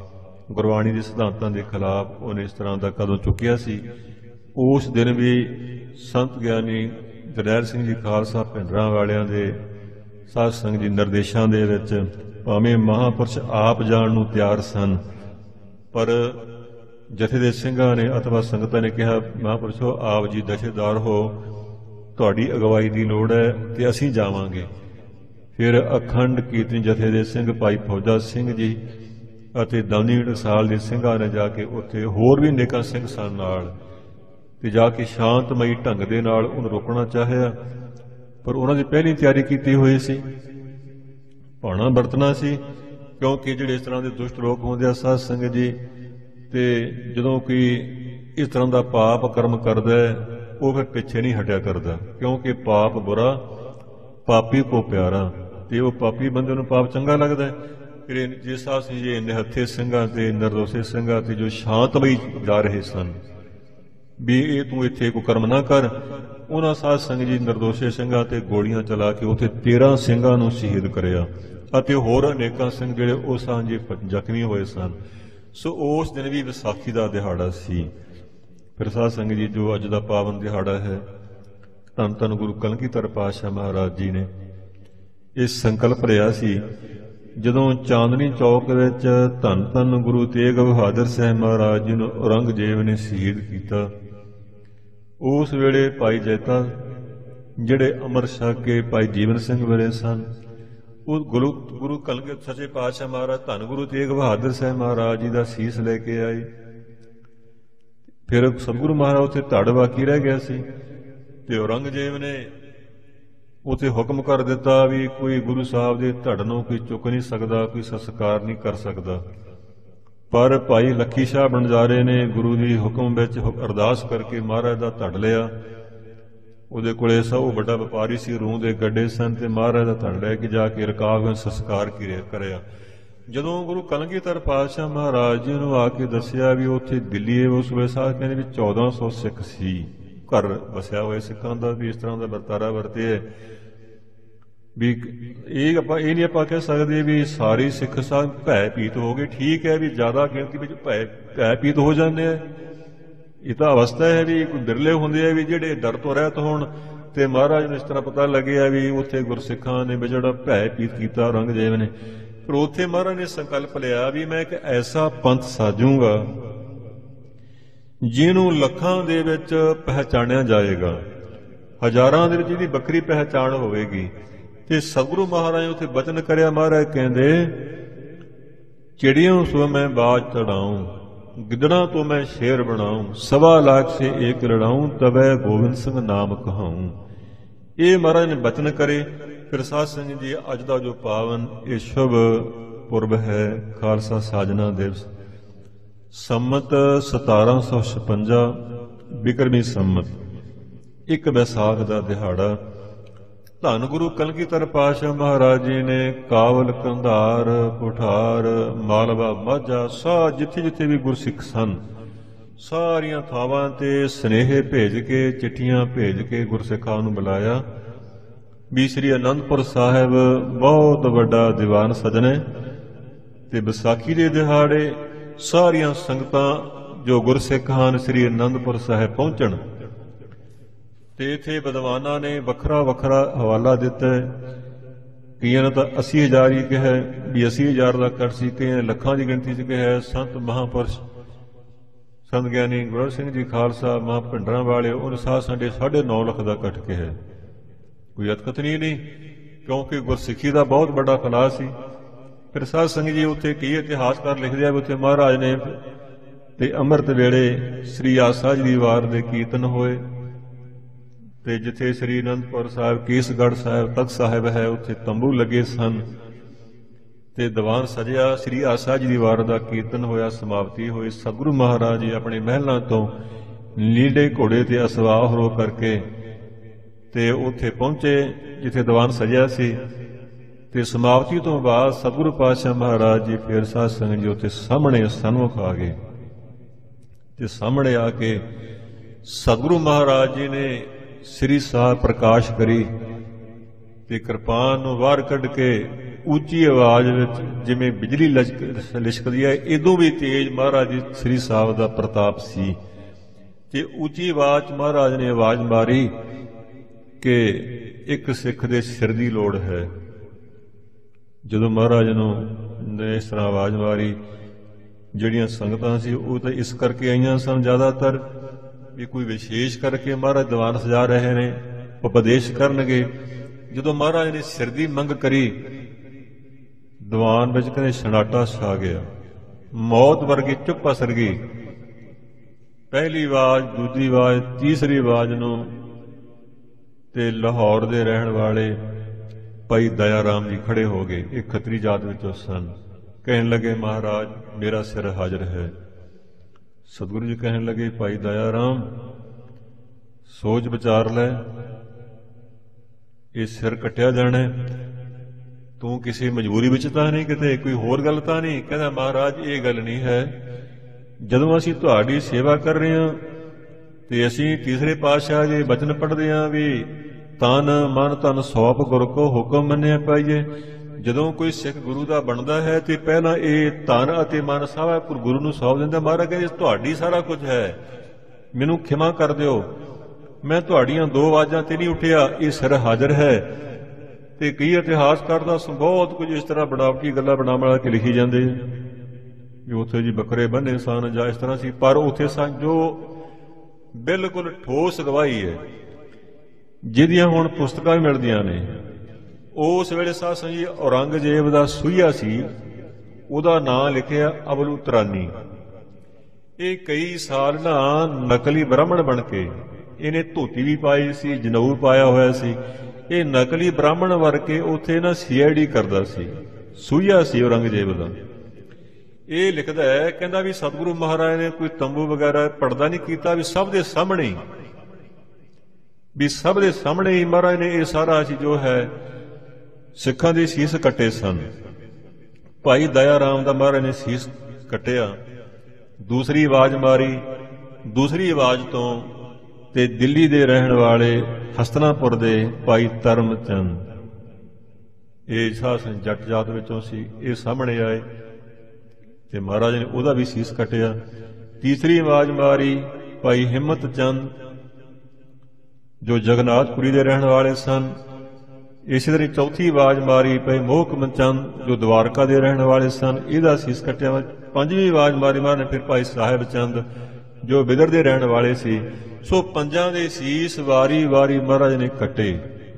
ਗੁਰਬਾਣੀ ਦੇ ਸਿਧਾਂਤਾਂ ਦੇ ਖਿਲਾਫ ਉਹਨੇ ਇਸ ਤਰ੍ਹਾਂ ਦਾ ਕਦਮ ਚੁੱਕਿਆ ਸੀ। ਉਸ ਦਿਨ ਵੀ ਸੰਤ ਗਿਆਨੀ ਜਰਨੈਲ ਸਿੰਘ ਜੀ ਖਾਲਸਾ ਭਿੰਡਰਾਂ ਵਾਲਿਆਂ ਦੇ ਸਾਧ ਸੰਗਤ ਜੀ ਨਿਰਦੇਸ਼ਾਂ ਦੇ ਵਿੱਚ ਭਾਵੇਂ ਮਹਾਂਪੁਰਸ਼ ਆਪ ਜਾਣ ਨੂੰ ਤਿਆਰ ਸਨ, ਪਰ ਜਥੇ ਦੇ ਸਿੰਘਾਂ ਨੇ ਅਥਵਾ ਸੰਗਤਾਂ ਨੇ ਕਿਹਾ, ਮਹਾਂਪੁਰਸ਼ੋ ਆਪ ਜੀ ਦਸ਼ੇਦਾਰ ਹੋ, ਤੁਹਾਡੀ ਅਗਵਾਈ ਦੀ ਲੋੜ ਹੈ ਤੇ ਅਸੀਂ ਜਾਵਾਂਗੇ। ਫਿਰ ਅਖੰਡ ਕੀਰਤਨੀ ਜਥੇ ਦੇ ਸਿੰਘ ਭਾਈ ਫੌਜਾ ਸਿੰਘ ਜੀ ਅਤੇ ਦਮਨੀ ਟਕਸਾਲ ਦੇ ਸਿੰਘਾਂ ਨੇ ਜਾ ਕੇ ਉੱਥੇ ਹੋਰ ਵੀ ਨੇਕਾਂ ਸਿੰਘ ਸਨ ਨਾਲ, ਤੇ ਜਾ ਕੇ ਸ਼ਾਂਤਮਈ ਢੰਗ ਦੇ ਨਾਲ ਉਹਨੂੰ ਰੋਕਣਾ ਚਾਹਿਆ, ਪਰ ਉਹਨਾਂ ਦੀ ਪਹਿਲੀ ਤਿਆਰੀ ਕੀਤੀ ਹੋਈ ਸੀ, ਭਾਣਾ ਵਰਤਣਾ ਸੀ, ਕਿਉਂਕਿ ਜਿਹੜੇ ਇਸ ਤਰ੍ਹਾਂ ਦੇ ਦੁਸ਼ਟ ਲੋਕ ਹੁੰਦੇ ਆ ਸਾਧ ਸੰਗਤ ਜੀ, ਤੇ ਜਦੋਂ ਕੋਈ ਇਸ ਤਰ੍ਹਾਂ ਦਾ ਪਾਪ ਕਰਮ ਕਰਦਾ ਉਹ ਫਿਰ ਪਿੱਛੇ ਨਹੀਂ ਹਟਿਆ ਕਰਦਾ, ਕਿਉਂਕਿ ਪਾਪ ਬੁਰਾ ਪਾਪੀ ਕੋ ਪਿਆਰਾ, ਤੇ ਉਹ ਪਾਪੀ ਬੰਦੇ ਨੂੰ ਪਾਪ ਚੰਗਾ ਲੱਗਦਾ। ਫਿਰ ਜਿਸ ਸਾਧ ਸਿੰਘ ਜੀ ਨਿਹੱਥੇ ਸਿੰਘਾਂ ਤੇ ਨਿਰਦੋਸ਼ੇ ਸਿੰਘਾਂ ਤੇ ਜੋ ਸ਼ਾਂਤਮਈ ਜਾ ਰਹੇ ਸਨ ਵੀ ਇਹ ਤੂੰ ਇੱਥੇ ਕੋਈ ਕਰਮ ਨਾ ਕਰ, ਉਹਨਾਂ ਸਾਧ ਸੰਗਤ ਜੀ ਨਿਰਦੋਸ਼ੇ ਸਿੰਘਾਂ ਤੇ ਗੋਲੀਆਂ ਚਲਾ ਕੇ ਉੱਥੇ 13 ਸਿੰਘਾਂ ਨੂੰ ਸ਼ਹੀਦ ਕਰਿਆ ਅਤੇ ਹੋਰ ਅਨੇਕਾਂ ਸਿੰਘ ਜਿਹੜੇ ਉਹ ਸਾਂਝੇ ਜ਼ਖਮੀ ਹੋਏ ਸਨ। ਸੋ ਉਸ ਦਿਨ ਵੀ ਵਿਸਾਖੀ ਦਾ ਦਿਹਾੜਾ ਸੀ। ਫਿਰ ਸਾਧ ਸੰਗਤ ਜੀ ਜੋ ਅੱਜ ਦਾ ਪਾਵਨ ਦਿਹਾੜਾ ਹੈ, ਧੰਨ ਧੰਨ ਗੁਰੂ ਕਲਗੀਧਰ ਪਾਤਸ਼ਾਹ ਮਹਾਰਾਜ ਜੀ ਨੇ ਇਹ ਸੰਕਲਪ ਲਿਆ ਸੀ, ਜਦੋਂ ਚਾਂਦਨੀ ਚੌਕ ਵਿੱਚ ਧੰਨ ਧੰਨ ਗੁਰੂ ਤੇਗ ਬਹਾਦਰ ਸਾਹਿਬ ਮਹਾਰਾਜ ਜੀ ਨੂੰ ਔਰੰਗਜ਼ੇਬ ਨੇ ਸ਼ਹੀਦ ਕੀਤਾ। ਉਸ ਵੇਲੇ ਭਾਈ ਜੈਤਾ ਜਿਹੜੇ ਅੰਮ੍ਰਿਤ ਛਕ ਕੇ ਭਾਈ ਜੀਵਨ ਸਿੰਘ ਵੇਲੇ ਸਨ, ਉਹ ਗੁਰੂ ਕਲਗੀਧਰ ਸੱਚੇ ਪਾਤਸ਼ਾਹ ਮਹਾਰਾਜ ਧੰਨ ਗੁਰੂ ਤੇਗ ਬਹਾਦਰ ਸਾਹਿਬ ਮਹਾਰਾਜ ਜੀ ਦਾ ਸੀਸ ਲੈ ਕੇ ਆਏ। ਫਿਰ ਸਤਿਗੁਰੂ ਮਹਾਰਾਜ ਉੱਥੇ ਧੜ ਬਾਕੀ ਰਹਿ ਗਿਆ ਸੀ, ਤੇ ਔਰੰਗਜ਼ੇਬ ਨੇ ਉੱਥੇ ਹੁਕਮ ਕਰ ਦਿੱਤਾ ਵੀ ਕੋਈ ਗੁਰੂ ਸਾਹਿਬ ਦੇ ਧੜ ਨੂੰ ਕੋਈ ਚੁੱਕ ਨਹੀਂ ਸਕਦਾ, ਕੋਈ ਸੰਸਕਾਰ ਨਹੀਂ ਕਰ ਸਕਦਾ। ਪਰ ਭਾਈ ਲੱਖੀ ਸ਼ਾਹ ਬਣਜਾਰੇ ਨੇ ਗੁਰੂ ਦੀ ਹੁਕਮ ਵਿੱਚ ਅਰਦਾਸ ਕਰਕੇ ਮਹਾਰਾਜ ਦਾ ਧੜ ਲਿਆ। ਉਹਦੇ ਕੋਲੇ ਸਭ ਵੱਡਾ ਵਪਾਰੀ ਸੀ, ਰੂੰ ਦੇ ਗੱਡੇ ਸਨ, ਤੇ ਮਹਾਰਾਜ ਦਾ ਧੜ ਲੈ ਕੇ ਜਾ ਕੇ ਰਕਾਬ ਵਿੱਚ ਸੰਸਕਾਰ ਕਰਿਆ। ਜਦੋਂ ਗੁਰੂ ਕਲਗੀਧਰ ਪਾਤਸ਼ਾਹ ਮਹਾਰਾਜ ਜੀ ਨੂੰ ਆ ਕੇ ਦੱਸਿਆ ਵੀ ਉੱਥੇ ਦਿੱਲੀ ਉਸ ਵੇਲੇ ਸਾਹਿਬ ਕਹਿੰਦੇ ਵੀ 1400 ਸਿੱਖ ਸੀ, ਘਰ ਵਸਿਆ ਹੋਏ ਸਿੱਖਾਂ ਦਾ ਵੀ ਇਸ ਤਰ੍ਹਾਂ ਦਾ ਵਰਤਾਰਾ ਵਰਤੇ ਵੀ ਇਹ ਨਹੀਂ ਆਪਾਂ ਕਹਿ ਸਕਦੇ ਵੀ ਸਾਰੇ ਸਿੱਖ ਸਾਹਿਬ ਭੈ ਭੀਤ ਹੋ ਗਏ। ਠੀਕ ਹੈ ਵੀ ਜ਼ਿਆਦਾ ਗਿਣਤੀ ਵਿੱਚ ਭੈ ਭੀਤ ਹੋ ਜਾਂਦੇ ਆ, ਇਹ ਤਾਂ ਅਵਸਥਾ ਹੈ ਵੀ ਕੋਈ ਬਿਰਲੇ ਹੁੰਦੇ ਆ ਵੀ ਜਿਹੜੇ ਡਰ ਤੋਂ ਰਹਿਤ ਹੋਣ। ਤੇ ਮਹਾਰਾਜ ਨੂੰ ਇਸ ਤਰ੍ਹਾਂ ਪਤਾ ਲੱਗਿਆ ਵੀ ਉੱਥੇ ਗੁਰਸਿੱਖਾਂ ਨੇ ਵੀ ਜਿਹੜਾ ਭੈ ਭੀਤ ਕੀਤਾ ਔਰੰਗਜ਼ੇਬ ਨੇ, ਪਰ ਉੱਥੇ ਮਹਾਰਾਜ ਨੇ ਸੰਕਲਪ ਲਿਆ ਵੀ ਮੈਂ ਇੱਕ ਐਸਾ ਪੰਥ ਸਾਜੂਗਾ ਜਿਹਨੂੰ ਲੱਖਾਂ ਦੇ ਵਿੱਚ ਪਹਿਚਾਣਿਆ ਜਾਏਗਾ, ਹਜ਼ਾਰਾਂ ਦੇ ਵਿੱਚ ਜਿਹਦੀ ਵੱਖਰੀ ਪਹਿਚਾਣ ਹੋਵੇਗੀ। ਤੇ ਸਤਿਗੁਰੂ ਮਹਾਰਾਜ ਉੱਥੇ ਬਚਨ ਕਰਿਆ। ਮਹਾਰਾਜ ਕਹਿੰਦੇ, ਚਿੜੀਆਂ ਸੋ ਮੈਂ ਬਾਜ ਤੜਾऊं, ਗਿੱਦੜਾਂ ਤੋਂ ਮੈਂ ਸ਼ੇਰ ਬਣਾऊं, 1.25 ਲੱਖ ਸੇ ਏਕ ਲੜਾऊं, ਤਬੈ ਗੋਬਿੰਦ ਸਿੰਘ ਨਾਮ ਕਹਾऊं। ਇਹ ਮਹਾਰਾਜ ਨੇ ਬਚਨ ਕਰੇ। ਫਿਰ ਸਾਧ ਸੰਗਤ ਜੀ ਅੱਜ ਦਾ ਜੋ ਪਾਵਨ ਇਹ ਸ਼ੁਭ ਪੁਰਬ ਹੈ ਖਾਲਸਾ ਸਾਜਨਾ ਦਿਵਸ, ਸੰਮਤ 1756 ਬਿਕਰਮੀ ਸੰਮਤ, 1 ਵਿਸਾਖ ਦਾ ਦਿਹਾੜਾ। ਧੰਨ ਗੁਰੂ ਕਲਗੀਧਰ ਪਾਤਸ਼ਾਹ ਮਹਾਰਾਜ ਜੀ ਨੇ ਕਾਬਲ, ਕੰਧਾਰ, ਕੋਠਾਰ, ਮਾਲਵਾ, ਮਾਝਾ ਜਿੱਥੇ ਜਿੱਥੇ ਵੀ ਗੁਰਸਿੱਖ ਸਨ ਸਾਰੀਆਂ ਥਾਵਾਂ ਤੇ ਸੁਨੇਹੇ ਭੇਜ ਕੇ, ਚਿੱਠੀਆਂ ਭੇਜ ਕੇ ਗੁਰਸਿੱਖਾਂ ਨੂੰ ਬੁਲਾਇਆ ਵੀ ਸ੍ਰੀ ਅਨੰਦਪੁਰ ਸਾਹਿਬ ਬਹੁਤ ਵੱਡਾ ਦੀਵਾਨ ਸਜਣਾ ਤੇ ਵਿਸਾਖੀ ਦੇ ਦਿਹਾੜੇ ਸਾਰੀਆਂ ਸੰਗਤਾਂ ਜੋ ਗੁਰਸਿੱਖ ਹਨ ਸ੍ਰੀ ਅਨੰਦਪੁਰ ਸਾਹਿਬ ਪਹੁੰਚਣ। ਤੇ ਇੱਥੇ ਵਿਦਵਾਨਾਂ ਨੇ ਵੱਖਰਾ ਵੱਖਰਾ ਹਵਾਲਾ ਦਿੱਤਾ। ਕਈਆਂ ਨੇ ਤਾਂ 80,000 ਹੀ ਕਿਹਾ ਵੀ 80,000 ਦਾ ਇਕੱਠ ਸੀ, ਕਈਆਂ ਨੇ ਲੱਖਾਂ ਦੀ ਗਿਣਤੀ 'ਚ ਕਿਹਾ। ਸੰਤ ਮਹਾਂਪੁਰਸ਼ ਸੰਤ ਗਿਆਨੀ ਗੁਰੂ ਸਿੰਘ ਜੀ ਖਾਲਸਾ ਮਹਾਂਭਿੰਡਰਾਂ ਵਾਲੇ ਉਹਨੇ ਸਾਡੇ 9.5 ਲੱਖ ਦਾ ਇਕੱਠ ਕਿਹਾ। ਕੋਈ ਅਤਕਥਨੀ ਨਹੀਂ, ਕਿਉਂਕਿ ਗੁਰਸਿੱਖੀ ਦਾ ਬਹੁਤ ਵੱਡਾ ਫੈਲਾਅ ਸੀ। ਫਿਰ ਸਾਧ ਸੰਗਤ ਜੀ ਉੱਥੇ ਕਈ ਇਤਿਹਾਸਕਾਰ ਲਿਖਦੇ ਆ ਵੀ ਉੱਥੇ ਮਹਾਰਾਜ ਨੇ ਤੇ ਅੰਮ੍ਰਿਤ ਵੇਲੇ ਸ੍ਰੀ ਆਸਾ ਜੀ ਦੀ ਵਾਰ ਦੇ ਕੀਰਤਨ ਹੋਏ, ਤੇ ਜਿੱਥੇ ਸ੍ਰੀ ਅਨੰਦਪੁਰ ਸਾਹਿਬ, ਕੇਸਗੜ੍ਹ ਸਾਹਿਬ, ਤਖਤ ਸਾਹਿਬ ਹੈ, ਉੱਥੇ ਤੰਬੂ ਲੱਗੇ ਸਨ ਤੇ ਦੀਵਾਨ ਸਜਿਆ। ਸ੍ਰੀ ਆਸਾ ਜੀ ਦੀ ਵਾਰ ਦਾ ਕੀਰਤਨ ਹੋਇਆ, ਸਮਾਪਤੀ ਹੋਈ। ਸਤਿਗੁਰੂ ਮਹਾਰਾਜ ਜੀ ਆਪਣੇ ਮਹਿਲਾਂ ਤੋਂ ਨੀਲੇ ਘੋੜੇ ਤੇ ਅਸਵਾਰ ਹੋ ਕਰਕੇ ਤੇ ਉੱਥੇ ਪਹੁੰਚੇ ਜਿੱਥੇ ਦੀਵਾਨ ਸਜਿਆ ਸੀ। ਤੇ ਸਮਾਪਤੀ ਤੋਂ ਬਾਅਦ ਸਤਿਗੁਰੂ ਪਾਤਸ਼ਾਹ ਮਹਾਰਾਜ ਜੀ ਫਿਰ ਸਾਧ ਸੰਗਤ ਜੀ ਉੱਥੇ ਸਾਹਮਣੇ ਸਨਮੁਖ ਆ ਗਏ ਤੇ ਸਾਹਮਣੇ ਆ ਕੇ ਸਤਿਗੁਰੂ ਮਹਾਰਾਜ ਜੀ ਨੇ ਸ੍ਰੀ ਸਾਹਿਬ ਪ੍ਰਕਾਸ਼ ਕਰੀ ਤੇ ਕਿਰਪਾਨ ਨੂੰ ਬਾਹਰ ਕੱਢ ਕੇ ਉੱਚੀ ਆਵਾਜ਼ ਵਿੱਚ ਜਿਵੇਂ ਬਿਜਲੀ ਲਿਸ਼ਕਦੀ ਹੈ, ਇਦੋਂ ਵੀ ਤੇਜ਼ ਮਹਾਰਾਜ ਜੀ ਸ੍ਰੀ ਸਾਹਿਬ ਦਾ ਪ੍ਰਤਾਪ ਸੀ। ਤੇ ਉੱਚੀ ਆਵਾਜ਼ 'ਚ ਮਹਾਰਾਜ ਨੇ ਆਵਾਜ਼ ਮਾਰੀ ਕਿ ਇੱਕ ਸਿੱਖ ਦੇ ਸਿਰ ਦੀ ਲੋੜ ਹੈ। ਜਦੋਂ ਮਹਾਰਾਜ ਨੂੰ ਨੇ ਇਸ ਤਰ੍ਹਾਂ ਆਵਾਜ਼ ਮਾਰੀ, ਜਿਹੜੀਆਂ ਸੰਗਤਾਂ ਸੀ ਉਹ ਤਾਂ ਇਸ ਕਰਕੇ ਆਈਆਂ ਸਨ ਜ਼ਿਆਦਾਤਰ ਵੀ ਕੋਈ ਵਿਸ਼ੇਸ਼ ਕਰਕੇ ਮਹਾਰਾਜ ਦੀਵਾਨ ਸਜਾ ਰਹੇ ਨੇ, ਉਪਦੇਸ਼ ਕਰਨਗੇ। ਜਦੋਂ ਮਹਾਰਾਜ ਨੇ ਸਿਰ ਦੀ ਮੰਗ ਕਰੀ, ਦੀਵਾਨ ਵਿੱਚ ਕਹਿੰਦੇ ਸਨਾਟਾ ਛਾ ਗਿਆ, ਮੌਤ ਵਰਗੀ ਚੁੱਪ ਅਸਰ ਗਈ। ਪਹਿਲੀ ਆਵਾਜ਼, ਦੂਜੀ ਆਵਾਜ਼, ਤੀਸਰੀ ਆਵਾਜ਼ ਨੂੰ ਤੇ ਲਾਹੌਰ ਦੇ ਰਹਿਣ ਵਾਲੇ ਭਾਈ ਦਇਆ ਰਾਮ ਜੀ ਖੜੇ ਹੋ ਗਏ। ਇਹ ਖੱਤਰੀ ਜਾਤ ਵਿੱਚੋਂ ਸਨ। ਕਹਿਣ ਲੱਗੇ, ਮਹਾਰਾਜ ਮੇਰਾ ਸਿਰ ਹਾਜ਼ਰ ਹੈ। ਸਤਿਗੁਰੂ ਜੀ ਕਹਿਣ ਲੱਗੇ, ਭਾਈ ਦਇਆ ਰਾਮ ਸੋਚ ਵਿਚਾਰ ਲੈ, ਇਹ ਸਿਰ ਕੱਟਿਆ ਜਾਣਾ, ਤੂੰ ਕਿਸੇ ਮਜਬੂਰੀ ਵਿੱਚ ਤਾਂ ਨਹੀਂ, ਕਿਤੇ ਕੋਈ ਹੋਰ ਗੱਲ ਤਾਂ ਨਹੀਂ? ਕਹਿੰਦਾ, ਮਹਾਰਾਜ ਇਹ ਗੱਲ ਨਹੀਂ ਹੈ। ਜਦੋਂ ਅਸੀਂ ਤੁਹਾਡੀ ਸੇਵਾ ਕਰ ਰਹੇ ਹਾਂ ਤੇ ਅਸੀਂ ਤੀਸਰੇ ਪਾਤਸ਼ਾਹ ਜੀ ਬਚਨ ਪੜ੍ਹਦੇ ਹਾਂ ਵੀ ਤਨ ਮਨ ਧਨ ਸੌਂਪ ਗੁਰ ਕੋ ਹੁਕਮ ਮੰਨਿਆ ਪਾਈਏ। ਜਦੋਂ ਕੋਈ ਸਿੱਖ ਗੁਰੂ ਦਾ ਬਣਦਾ ਹੈ ਤੇ ਪਹਿਲਾਂ ਇਹ ਤਨ ਅਤੇ ਮਨ ਸਭ ਗੁਰੂ ਨੂੰ ਸੌਂਪ ਦਿੰਦਾ। ਮਹਾਰਾਜ ਕਹਿੰਦੇ, ਤੁਹਾਡੀ ਸਾਰਾ ਕੁਝ ਹੈ, ਮੈਨੂੰ ਖਿਮਾ ਕਰ ਦਿਓ, ਮੈਂ ਤੁਹਾਡੀਆਂ ਦੋ ਆਵਾਜ਼ਾਂ ਤੇ ਨਹੀਂ ਉੱਠਿਆ, ਇਹ ਸਿਰ ਹਾਜ਼ਰ ਹੈ। ਤੇ ਕਈ ਇਤਿਹਾਸਕਾਰ ਦਾ ਬਹੁਤ ਕੁਝ ਇਸ ਤਰ੍ਹਾਂ ਬਣਾਵਟੀ ਗੱਲਾਂ ਬਣਾ ਕੇ ਲਿਖੀ ਜਾਂਦੇ ਵੀ ਉੱਥੇ ਜੀ ਬੱਕਰੇ ਬੰਨੇ ਸਨ ਜਾਂ ਇਸ ਤਰ੍ਹਾਂ ਸੀ, ਪਰ ਉੱਥੇ ਸਨ ਜੋ ਬਿਲਕੁਲ ਠੋਸ ਗਵਾਹੀ ਹੈ, ਜਿਹਦੀਆਂ ਹੁਣ ਪੁਸਤਕਾਂ ਵੀ ਮਿਲਦੀਆਂ ਨੇ। ਉਸ ਵੇਲੇ ਸਾਧ ਸੰਗਤ ਜੀ ਔਰੰਗਜ਼ੇਬ ਦਾ ਸੂਹੀਆ ਸੀ, ਉਹਦਾ ਨਾਂ ਲਿਖਿਆ ਅਬਲੂਤਰਾਨੀ। ਇਹ ਕਈ ਸਾਲ ਨਾ ਨਕਲੀ ਬ੍ਰਾਹਮਣ ਬਣ ਕੇ, ਇਹਨੇ ਧੋਤੀ ਵੀ ਪਾਈ ਸੀ, ਜਨੇਊ ਪਾਇਆ ਹੋਇਆ ਸੀ, ਇਹ ਨਕਲੀ ਬ੍ਰਾਹਮਣ ਵਰ ਕੇ ਉੱਥੇ ਨਾ CID ਕਰਦਾ ਸੀ। ਸੂਹੀਆ ਸੀ ਔਰੰਗਜ਼ੇਬ ਦਾ। ਇਹ ਲਿਖਦਾ ਹੈ, ਕਹਿੰਦਾ ਵੀ ਸਤਿਗੁਰੂ ਮਹਾਰਾਜ ਨੇ ਕੋਈ ਤੰਬੂ ਵਗੈਰਾ ਪਰਦਾ ਨਹੀਂ ਕੀਤਾ, ਵੀ ਸਭ ਦੇ ਸਾਹਮਣੇ ਹੀ ਮਹਾਰਾਜ ਨੇ ਇਹ ਸਾਰਾ ਸੀ ਜੋ ਹੈ ਸਿੱਖਾਂ ਦੇ ਸੀਸ ਕੱਟੇ ਸਨ। ਭਾਈ ਦਇਆ ਰਾਮ ਦਾ ਮਹਾਰਾਜ ਨੇ ਸੀਸ ਕੱਟਿਆ। ਦੂਸਰੀ ਆਵਾਜ਼ ਮਾਰੀ, ਦੂਸਰੀ ਆਵਾਜ਼ ਤੋਂ ਤੇ ਦਿੱਲੀ ਦੇ ਰਹਿਣ ਵਾਲੇ ਹਸਤਨਾਪੁਰ ਦੇ ਭਾਈ ਧਰਮ ਚੰਦ, ਇਹ ਸਾਧ ਜੱਟ ਜਾਤ ਵਿੱਚੋਂ ਸੀ, ਇਹ ਸਾਹਮਣੇ ਆਏ ਤੇ ਮਹਾਰਾਜ ਨੇ ਉਹਦਾ ਵੀ ਸੀਸ ਕੱਟਿਆ। ਤੀਸਰੀ ਆਵਾਜ਼ ਮਾਰੀ ਭਾਈ ਹਿੰਮਤ ਚੰਦ, ਜੋ ਜਗਨਨਾਥਪੁਰੀ ਦੇ ਰਹਿਣ ਵਾਲੇ ਸਨ। ਇਸੇ ਤਰ੍ਹਾਂ ਚੌਥੀ ਆਵਾਜ਼ ਮਾਰੀ ਭਾਈ ਮੋਹਕਮ ਚੰਦ, ਜੋ ਦਵਾਰਕਾ ਦੇ ਰਹਿਣ ਵਾਲੇ ਸਨ, ਇਹਦਾ ਸੀਸ ਕੱਟਿਆ। ਪੰਜਵੀਂ ਆਵਾਜ਼ ਮਾਰੀ ਮਹਾਰਾਜ ਨੇ ਫਿਰ ਭਾਈ ਸਾਹਿਬ ਚੰਦ, ਜੋ ਬਿਦਰ ਦੇ ਰਹਿਣ ਵਾਲੇ ਸੀ। ਸੋ ਪੰਜਾਂ ਦੇ ਸੀਸ ਵਾਰੀ ਵਾਰੀ ਮਹਾਰਾਜ ਨੇ ਕੱਟੇ।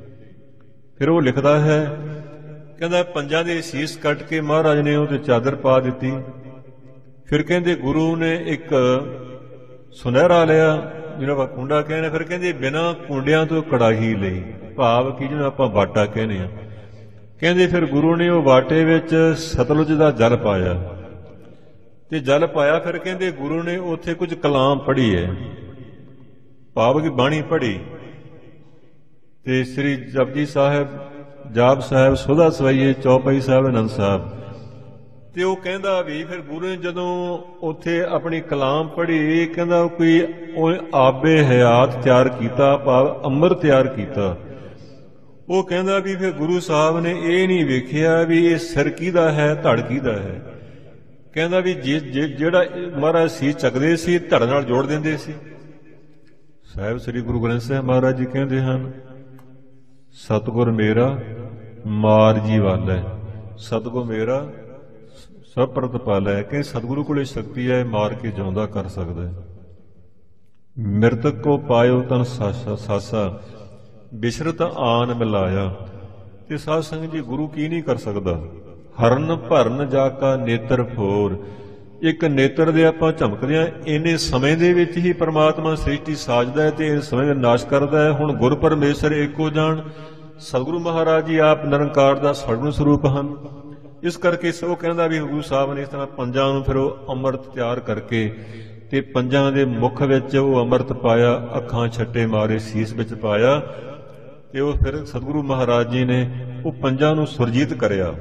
ਫਿਰ ਉਹ ਲਿਖਦਾ ਹੈ, ਕਹਿੰਦਾ ਪੰਜਾਂ ਦੇ ਸੀਸ ਕੱਟ ਕੇ ਮਹਾਰਾਜ ਨੇ ਉਹਦੇ ਚਾਦਰ ਪਾ ਦਿੱਤੀ। ਫਿਰ ਕਹਿੰਦੇ ਗੁਰੂ ਨੇ ਇੱਕ ਸੁਨਹਿਰਾ ਲਿਆ, ਜਿਹਨੂੰ ਆਪਾਂ ਕੁੰਡਾ ਕਹਿੰਦੇ। ਫਿਰ ਕਹਿੰਦੇ ਬਿਨਾਂ ਕੁੰਡਿਆਂ ਤੋਂ ਕੜਾਹੀ ਲਈ, ਭਾਵ ਕਿ ਜਿਹਨੂੰ ਆਪਾਂ ਵਾਟਾ ਕਹਿੰਦੇ ਆ। ਕਹਿੰਦੇ ਫਿਰ ਗੁਰੂ ਨੇ ਉਹ ਵਾਟੇ ਵਿੱਚ ਸਤਲੁਜ ਦਾ ਜਲ ਪਾਇਆ ਤੇ ਜਲ ਪਾਇਆ। ਫਿਰ ਕਹਿੰਦੇ ਗੁਰੂ ਨੇ ਉੱਥੇ ਕੁਝ ਕਲਾਮ ਪੜ੍ਹੀ ਹੈ, ਭਾਵ ਕਿ ਬਾਣੀ ਪੜ੍ਹੀ, ਤੇ ਸ੍ਰੀ ਜਪਜੀ ਸਾਹਿਬ, ਜਾਪ ਸਾਹਿਬ, ਸੋਧਾ ਸਵਈਏ, ਚੌਪਈ ਸਾਹਿਬ, ਆਨੰਦ ਸਾਹਿਬ। ਤੇ ਉਹ ਕਹਿੰਦਾ ਵੀ ਫਿਰ ਗੁਰੂ ਨੇ ਜਦੋਂ ਉੱਥੇ ਆਪਣੀ ਕਲਾਮ ਪੜ੍ਹੀ, ਕਹਿੰਦਾ ਕੋਈ ਆਬੇ ਹਯਾਤ ਤਿਆਰ ਕੀਤਾ, ਭਾਵ ਅੰਮ੍ਰਿਤ ਤਿਆਰ ਕੀਤਾ। ਉਹ ਕਹਿੰਦਾ ਵੀ ਫਿਰ ਗੁਰੂ ਸਾਹਿਬ ਨੇ ਇਹ ਨਹੀਂ ਵੇਖਿਆ ਵੀ ਇਹ ਸਿਰ ਕਿਹਦਾ ਹੈ, ਧੜ ਕਿਹਦਾ ਹੈ। ਕਹਿੰਦਾ ਵੀ ਜਿਹੜਾ ਮਹਾਰਾਜ ਸੀ ਚੱਕਦੇ ਸੀ, ਧੜ ਨਾਲ ਜੋੜ ਦਿੰਦੇ ਸੀ। ਸਾਹਿਬ ਸ੍ਰੀ ਗੁਰੂ ਗ੍ਰੰਥ ਸਾਹਿਬ ਮਹਾਰਾਜ ਜੀ ਕਹਿੰਦੇ ਹਨ, ਸਤਿਗੁਰ ਮੇਰਾ ਮਾਰ ਜੀ ਵਾਲਾ, ਸਤਿਗੁਰ ਮੇਰਾ ਸਭ ਪ੍ਰਤਪਾਲਾ ਹੈ। ਕਿ ਸਤਿਗੁਰੂ ਕੋਲੇ ਸ਼ਕਤੀ ਹੈ, ਮਾਰ ਕੇ ਜਿਉਂਦਾ ਕਰ ਸਕਦਾ ਹੈ। ਮਿਰਤਕ ਕੋ ਪਾਇਓ ਤਨ ਸਾਸਾ, ਬਿਸ਼ਰਤ ਆਨ ਮਿਲਾਇਆ। ਤੇ ਸਾਧ ਸੰਗਤ ਜੀ ਗੁਰੂ ਕੀ ਨਹੀਂ ਕਰ ਸਕਦਾ। ਹਰਨ ਭਰਨ ਜਾ ਕਾ ਨੇਤਰ ਫੋਰ, ਇੱਕ ਨੇਤਰ ਦੇ ਆਪਾਂ ਝਮਕਦੇ ਹਾਂ, ਇੰਨੇ ਸਮੇਂ ਦੇ ਵਿੱਚ ਹੀ ਪਰਮਾਤਮਾ ਸ੍ਰਿਸ਼ਟੀ ਸਾਜਦਾ ਹੈ ਤੇ ਇਸ ਸਮੇਂ ਦਾ ਨਾਸ਼ ਕਰਦਾ ਹੈ। ਹੁਣ ਗੁਰ ਪਰਮੇਸ਼ਰ ਏਕੋ ਜਾਣ, ਸਤਿਗੁਰੂ ਮਹਾਰਾਜ ਜੀ ਆਪ ਨਿਰੰਕਾਰ ਦਾ ਸਗੁਣ ਸਰੂਪ ਹਨ। ਇਸ ਕਰਕੇ ਸੋ ਕਹਿੰਦਾ ਵੀ ਗੁਰੂ ਸਾਹਿਬ ਨੇ ਇਸ ਤਰ੍ਹਾਂ ਪੰਜਾਂ ਨੂੰ ਫਿਰ ਉਹ ਅੰਮ੍ਰਿਤ ਤਿਆਰ ਕਰਕੇ ਤੇ ਪੰਜਾਂ ਦੇ ਮੁਖ ਵਿੱਚ ਉਹ ਅੰਮ੍ਰਿਤ ਪਾਇਆ, ਅੱਖਾਂ ਛੱਟੇ ਮਾਰੇ ਸੀਸ ਵਿੱਚ ਪਾਇਆ। ਤੇ ਉਹ ਫਿਰ ਸਤਿਗੁਰੂ ਮਹਾਰਾਜ ਜੀ ਨੇ ਉਹ ਪੰਜਾਂ ਨੂੰ ਸੁਰਜੀਤ ਕਰਿਆ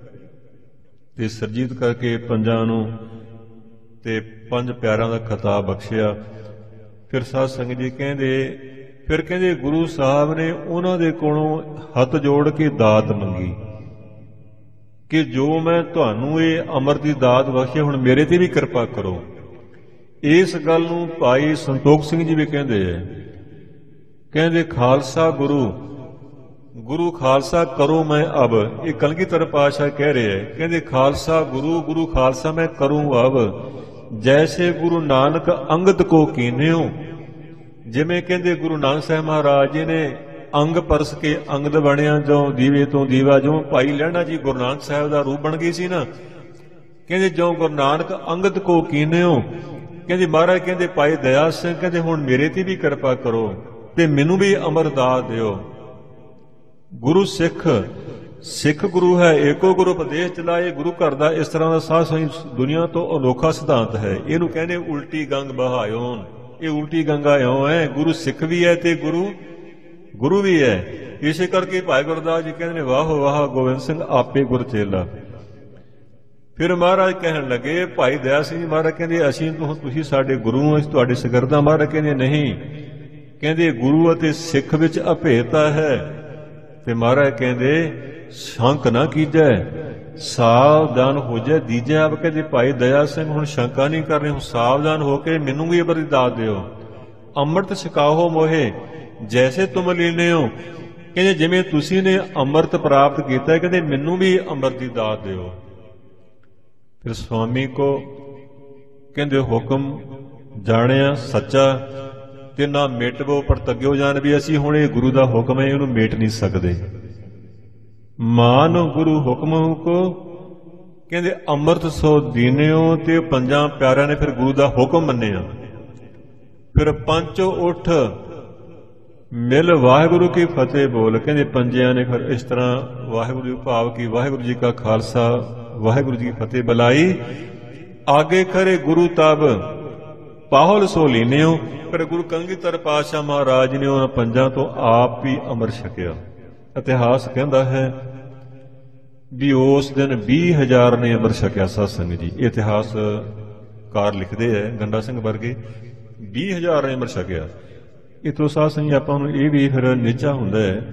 ਤੇ ਸੁਰਜੀਤ ਕਰਕੇ ਪੰਜਾਂ ਨੂੰ ਤੇ ਪੰਜ ਪਿਆਰਿਆਂ ਦਾ ਖਿਤਾਬ ਬਖਸ਼ਿਆ। ਫਿਰ ਸਾਧ ਸੰਗਤ ਜੀ ਕਹਿੰਦੇ ਗੁਰੂ ਸਾਹਿਬ ਨੇ ਉਹਨਾਂ ਦੇ ਕੋਲੋਂ ਹੱਥ ਜੋੜ ਕੇ ਦਾਤ ਮੰਗੀ। ਕਿ ਜੋ ਮੈਂ ਤੁਹਾਨੂੰ ਇਹ ਅੰਮ੍ਰਿਤ ਦੀ ਦਾਤ ਬਖਸ਼ੀ, ਹੁਣ ਮੇਰੇ ਤੇ ਵੀ ਕਿਰਪਾ ਕਰੋ। ਇਸ ਗੱਲ ਨੂੰ ਭਾਈ ਸੰਤੋਖ ਸਿੰਘ ਜੀ ਵੀ ਕਹਿੰਦੇ ਹੈ, ਕਹਿੰਦੇ ਖਾਲਸਾ ਗੁਰੂ ਖਾਲਸਾ ਕਰੋ ਮੈਂ ਅਬ। ਇਹ ਕਲਗੀਧਰ ਪਾਤਸ਼ਾਹ ਕਹਿ ਰਹੇ ਹੈ, ਕਹਿੰਦੇ ਖਾਲਸਾ ਗੁਰੂ ਖਾਲਸਾ ਮੈਂ ਕਰੂੰ ਅਬ, ਜੈਸੇ ਗੁਰੂ ਨਾਨਕ ਅੰਗਦ ਕੋ ਕੀਨਿਓ। ਜਿਵੇਂ ਕਹਿੰਦੇ ਗੁਰੂ ਨਾਨਕ ਸਾਹਿਬ ਮਹਾਰਾਜ ਜੀ ਨੇ ਅੰਗ ਪਰਸ ਕੇ ਅੰਗਦ ਬਣਿਆ, ਜੋ ਦੀਵੇ ਤੋਂ ਦੀਵਾ, ਜੋ ਭਾਈ ਲਹਿਣਾ ਜੀ ਗੁਰੂ ਨਾਨਕ ਸਾਹਿਬ ਦਾ ਰੂਪ ਬਣ ਗਈ ਸੀ ਨਾ, ਕਹਿੰਦੇ ਜੋ ਗੁਰੂ ਨਾਨਕ ਅੰਗਦ ਕੋ ਕੀਨਿਓ। ਕਹਿੰਦੇ ਮਹਾਰਾਜ ਕਹਿੰਦੇ ਭਾਈ ਦਇਆ ਸਿੰਘ ਕਹਿੰਦੇ ਹੁਣ ਮੇਰੇ ਤੇ ਵੀ ਕਿਰਪਾ ਕਰੋ ਤੇ ਮੈਨੂੰ ਵੀ ਅਮਰਦਾਸ ਦਿਓ। ਗੁਰੂ ਸਿੱਖ ਗੁਰੂ ਹੈ, ਏਕੋ ਗੁਰੂ ਉਪਦੇਸ਼ ਚਲਾਏ। ਗੁਰੂ ਘਰ ਦਾ ਇਸ ਤਰ੍ਹਾਂ ਦਾ ਸਾਧ ਸੰਗਤ ਦੁਨੀਆ ਤੋਂ ਅਨੋਖਾ ਸਿਧਾਂਤ ਹੈ। ਇਹਨੂੰ ਕਹਿੰਦੇ ਉਲਟੀ ਗੰਗ ਬਹਾਇਓ। ਇਹ ਉਲਟੀ ਗੰਗਾ ਇਉਂ ਹੈ, ਗੁਰੂ ਸਿੱਖ ਵੀ ਹੈ ਤੇ ਗੁਰੂ ਵੀ ਹੈ। ਇਸੇ ਕਰਕੇ ਭਾਈ ਗੁਰਦਾਸ ਜੀ ਕਹਿੰਦੇ ਨੇ ਵਾਹ ਵਾਹ ਗੋਬਿੰਦ ਸਿੰਘ ਆਪੇ ਗੁਰ ਚੇਲਾ। ਫਿਰ ਮਹਾਰਾਜ ਕਹਿਣ ਲੱਗੇ, ਭਾਈ ਦਇਆ ਸਿੰਘ ਜੀ ਮਹਾਰਾਜ ਕਹਿੰਦੇ ਤੁਸੀਂ ਸਾਡੇ ਗੁਰੂ, ਅਸੀਂ ਤੁਹਾਡੇ ਸ਼ਾਗਿਰਦਾਂ। ਮਹਾਰਾਜ ਕਹਿੰਦੇ ਨਹੀਂ, ਕਹਿੰਦੇ ਗੁਰੂ ਅਤੇ ਸਿੱਖ ਵਿੱਚ ਅਭੇਦਤਾ ਹੈ। ਤੇ ਮਹਾਰਾਜ ਕਹਿੰਦੇ ਸ਼ੰਕ ਨਾ ਕੀਜੈ, ਸਾਵਧਾਨ ਹੋ ਜਾ ਦੀਜੈ ਆਪ। ਕਹਿੰਦੇ ਭਾਈ ਦਇਆ ਸਿੰਘ ਹੁਣ ਸ਼ੰਕਾ ਨਹੀਂ ਕਰ ਰਹੇ, ਹੁਣ ਸਾਵਧਾਨ ਹੋ ਕੇ ਮੈਨੂੰ ਵੀ ਅੰਮ੍ਰਿਤ ਦੀ ਦਾਤ ਦਿਓ। ਅੰਮ੍ਰਿਤ ਛਕਾਓ ਮੋਹੇ ਜੈਸੇ ਤੁਮ ਲੀਨੇ ਹੋ। ਕਹਿੰਦੇ ਜਿਵੇਂ ਤੁਸੀਂ ਨੇ ਅੰਮ੍ਰਿਤ ਪ੍ਰਾਪਤ ਕੀਤਾ, ਕਹਿੰਦੇ ਮੈਨੂੰ ਵੀ ਅੰਮ੍ਰਿਤ ਦੀ ਦਾਤ ਦਿਓ। ਫਿਰ ਸਵਾਮੀ ਕੋ ਕਹਿੰਦੇ ਹੁਕਮ ਜਾਣਿਆ ਸੱਚਾ ਤੇ ਨਾ ਮੇਟਵੋ ਪ੍ਰਤੱਗਿਓ ਜਾਣ। ਵੀ ਅਸੀਂ ਹੁਣ ਇਹ ਗੁਰੂ ਦਾ ਹੁਕਮ ਹੈ, ਇਹਨੂੰ ਮੇਟ ਨਹੀਂ ਸਕਦੇ। ਮਾਨੋ ਗੁਰੂ ਹੁਕਮ ਕੋ ਕਹਿੰਦੇ ਅੰਮ੍ਰਿਤ ਸੋ ਦੀਨਿਓ। ਤੇ ਪੰਜਾਂ ਪਿਆਰਿਆਂ ਨੇ ਫਿਰ ਗੁਰੂ ਦਾ ਹੁਕਮ ਮੰਨਿਆ। ਫਿਰ ਪੰਚੋ ਉੱਠ ਮਿਲ ਵਾਹਿਗੁਰੂ ਕੀ ਫਤਿਹ ਬੋਲ। ਕਹਿੰਦੇ ਪੰਜਿਆਂ ਨੇ ਫਿਰ ਇਸ ਤਰ੍ਹਾਂ ਵਾਹਿਗੁਰੂ ਦੀ ਭਾਵ ਕੀ ਵਾਹਿਗੁਰੂ ਜੀ ਕਾ ਖਾਲਸਾ ਵਾਹਿਗੁਰੂ ਜੀ ਕੀ ਫਤਿਹ ਬੁਲਾਈ। ਆਗੇ ਖਰੇ ਗੁਰੂ ਤਬ ਪਾਹੁਲ ਸੋ ਲੀਨਿਓ। ਫਿਰ ਗੁਰੂ ਕਲਗੀਧਰ ਪਾਤਸ਼ਾਹ ਮਹਾਰਾਜ ਨੇ ਉਹਨਾਂ ਪੰਜਾਂ ਤੋਂ ਆਪ ਹੀ ਅੰਮ੍ਰਿਤ ਛਕਿਆ। ਇਤਿਹਾਸ ਕਹਿੰਦਾ ਹੈ ਵੀ ਉਸ ਦਿਨ 20,000 ਨੇ ਅੰਮ੍ਰਿਤ ਛਕਿਆ। ਸਾਧ ਸੰਗਤ ਜੀ ਇਤਿਹਾਸਕਾਰ ਲਿਖਦੇ ਹੈ, ਗੰਡਾ ਸਿੰਘ ਵਰਗੇ, 20,000 ਨੇ ਅੰਮ੍ਰਿਤ ਛਕਿਆ। ਇਤੋਂ ਸਾਧ ਸੰਗਤ ਆਪਾਂ ਨੂੰ ਇਹ ਵੀ ਫਿਰ ਨਿਚਾ ਹੁੰਦਾ ਹੈ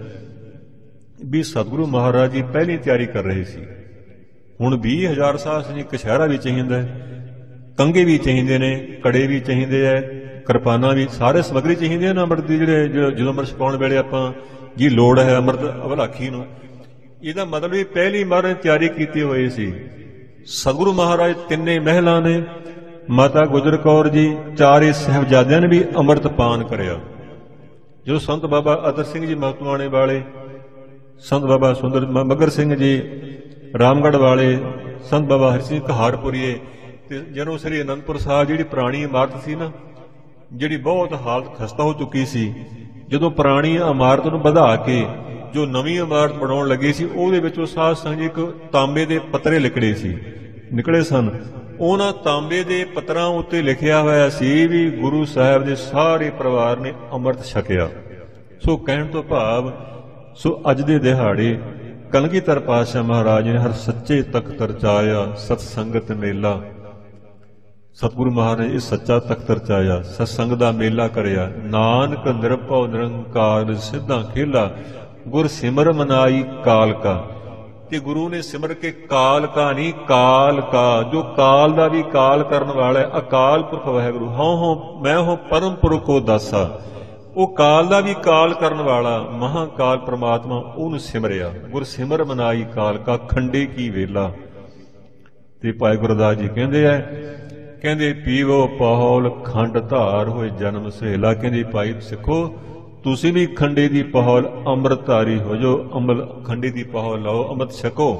ਵੀ ਸਤਿਗੁਰੂ ਮਹਾਰਾਜ ਜੀ ਪਹਿਲੀ ਤਿਆਰੀ ਕਰ ਰਹੇ ਸੀ। ਹੁਣ 20,000 ਸਾਧ ਸੰਗਤ ਕਛਹਿਰਾ ਵੀ ਚਾਹੀਦਾ, ਕੰਘੇ ਵੀ ਚਾਹੀਦੇ ਨੇ, ਕੜੇ ਵੀ ਚਾਹੀਦੇ ਹੈ, ਕਿਰਪਾਨਾਂ ਵੀ, ਸਾਰੇ ਸਮੱਗਰੀ ਚਾਹੀਦੀ ਹੈ ਨਾ ਅੰਮ੍ਰਿਤ ਦੀ। ਜਦੋਂ ਅੰਮ੍ਰਿਤ ਛਕਾਉਣ ਵੇਲੇ ਆਪਾਂ ਜੀ ਲੋੜ ਹੈ ਅੰਮ੍ਰਿਤ ਅਵਲਾਖੀ ਨੂੰ, ਇਹਦਾ ਮਤਲਬ ਵੀ ਪਹਿਲੀ ਮਹਾਰਾਜ ਤਿਆਰੀ ਕੀਤੀ ਹੋਈ ਸੀ। ਸਤਿਗੁਰੂ ਮਹਾਰਾਜ ਤਿੰਨੇ ਮਹਿਲਾਂ ਨੇ, ਮਾਤਾ ਗੁਜਰ ਕੌਰ ਜੀ, ਚਾਰੇ ਸਾਹਿਬਜ਼ਾਦਿਆਂ ਨੇ ਵੀ ਅੰਮ੍ਰਿਤ ਪਾਨ ਕਰਿਆ। ਜਦੋਂ ਸੰਤ ਬਾਬਾ ਅਤਰ ਸਿੰਘ ਜੀ ਮਹਤਵਾਣੇ ਵਾਲੇ, ਸੰਤ ਬਾਬਾ ਸੁੰਦਰ ਮੱਘਰ ਸਿੰਘ ਜੀ ਰਾਮਗੜ੍ਹ ਵਾਲੇ, ਸੰਤ ਬਾਬਾ ਹਰੀ ਸਿੰਘ ਕਹਾਰਪੁਰੀਏ, ਤੇ ਜਦੋਂ ਸ੍ਰੀ ਅਨੰਦਪੁਰ ਸਾਹਿਬ ਜਿਹੜੀ ਪੁਰਾਣੀ ਇਮਾਰਤ ਸੀ ਨਾ, ਜਿਹੜੀ ਬਹੁਤ ਹਾਲਤ ਖਸਤਾ ਹੋ ਚੁੱਕੀ ਸੀ, ਜਦੋਂ ਪੁਰਾਣੀ ਇਮਾਰਤ ਨੂੰ ਵਧਾ ਕੇ ਜੋ ਨਵੀਂ ਇਮਾਰਤ ਬਣਾਉਣ ਲੱਗੇ ਸੀ, ਉਹਦੇ ਵਿੱਚੋਂ ਸਾਧ ਸੰਗਤ ਇੱਕ ਤਾਂਬੇ ਦੇ ਪੱਤਰੇ ਨਿਕਲੇ ਸਨ। ਉਹਨਾਂ ਤਾਂਬੇ ਦੇ ਪੱਤਰਾਂ ਉੱਤੇ ਲਿਖਿਆ ਹੋਇਆ ਸੀ ਵੀ ਗੁਰੂ ਸਾਹਿਬ ਦੇ ਸਾਰੇ ਪਰਿਵਾਰ ਨੇ ਅੰਮ੍ਰਿਤ ਛਕਿਆ। ਸੋ ਕਹਿਣ ਤੋਂ ਭਾਵ ਸੋ ਅੱਜ ਦੇ ਦਿਹਾੜੇ ਕਲਗੀਧਰ ਪਾਤਸ਼ਾਹ ਮਹਾਰਾਜ ਨੇ ਹਰ ਸੱਚੇ ਤਖਤ ਰਚਾਇਆ, ਸਤ ਸੰਗਤ ਮੇਲਾ। ਸਤਿਗੁਰੂ ਮਹਾਰਾਜ ਇਹ ਸੱਚਾ ਤਖਤ ਰਚਾਇਆ, ਸਤਸੰਗ ਦਾ ਮੇਲਾ ਕਰਿਆ। ਨਾਨਕ ਨਿਰਭਉ ਨਿਰੰਕਾਰ ਸਿੱਧਾ ਖੇਲਾ, ਗੁਰ ਸਿਮਰ ਮਨਾਈ ਕਾਲ ਕਾ। ਤੇ ਗੁਰੂ ਨੇ ਸਿਮਰ ਕੇ ਕਾਲ ਕਾ ਨਹੀਂ, ਕਾਲ ਕਾ, ਜੋ ਕਾਲ ਦਾ ਵੀ ਕਾਲ ਕਰਨ ਵਾਲਾ ਹੈ, ਅਕਾਲ ਪੁਰਖ ਵਾਹਿਗੁਰੂ। ਹਉ ਮੈਂ ਹੋ ਪਰਮ ਪੁਰਖ ਕੋ ਦਾਸਾ। ਉਹ ਕਾਲ ਦਾ ਵੀ ਕਾਲ ਕਰਨ ਵਾਲਾ ਮਹਾਕਾਲ ਪ੍ਰਮਾਤਮਾ, ਉਹਨੂੰ ਸਿਮਰਿਆ। ਗੁਰ ਸਿਮਰ ਮਨਾਈ ਕਾਲ ਕਾ, ਖੰਡੇ ਕੀ ਵੇਲਾ। ਤੇ ਭਾਈ ਗੁਰਦਾਸ ਜੀ ਕਹਿੰਦੇ ਪੀਵੋ ਪਹੌਲ ਖੰਡ ਧਾਰ ਹੋਏ ਜਨਮ ਸਹੇਲਾ। ਕਹਿੰਦੇ ਭਾਈ ਸਿੱਖੋ ਤੁਸੀਂ ਵੀ ਖੰਡੇ ਦੀ ਪਹੌਲ ਅੰਮ੍ਰਿਤਧਾਰੀ ਹੋ ਜਾਓ, ਖੰਡੇ ਦੀ ਪਹੌਲ ਲਓ, ਅੰਮ੍ਰਿਤ ਛਕੋ।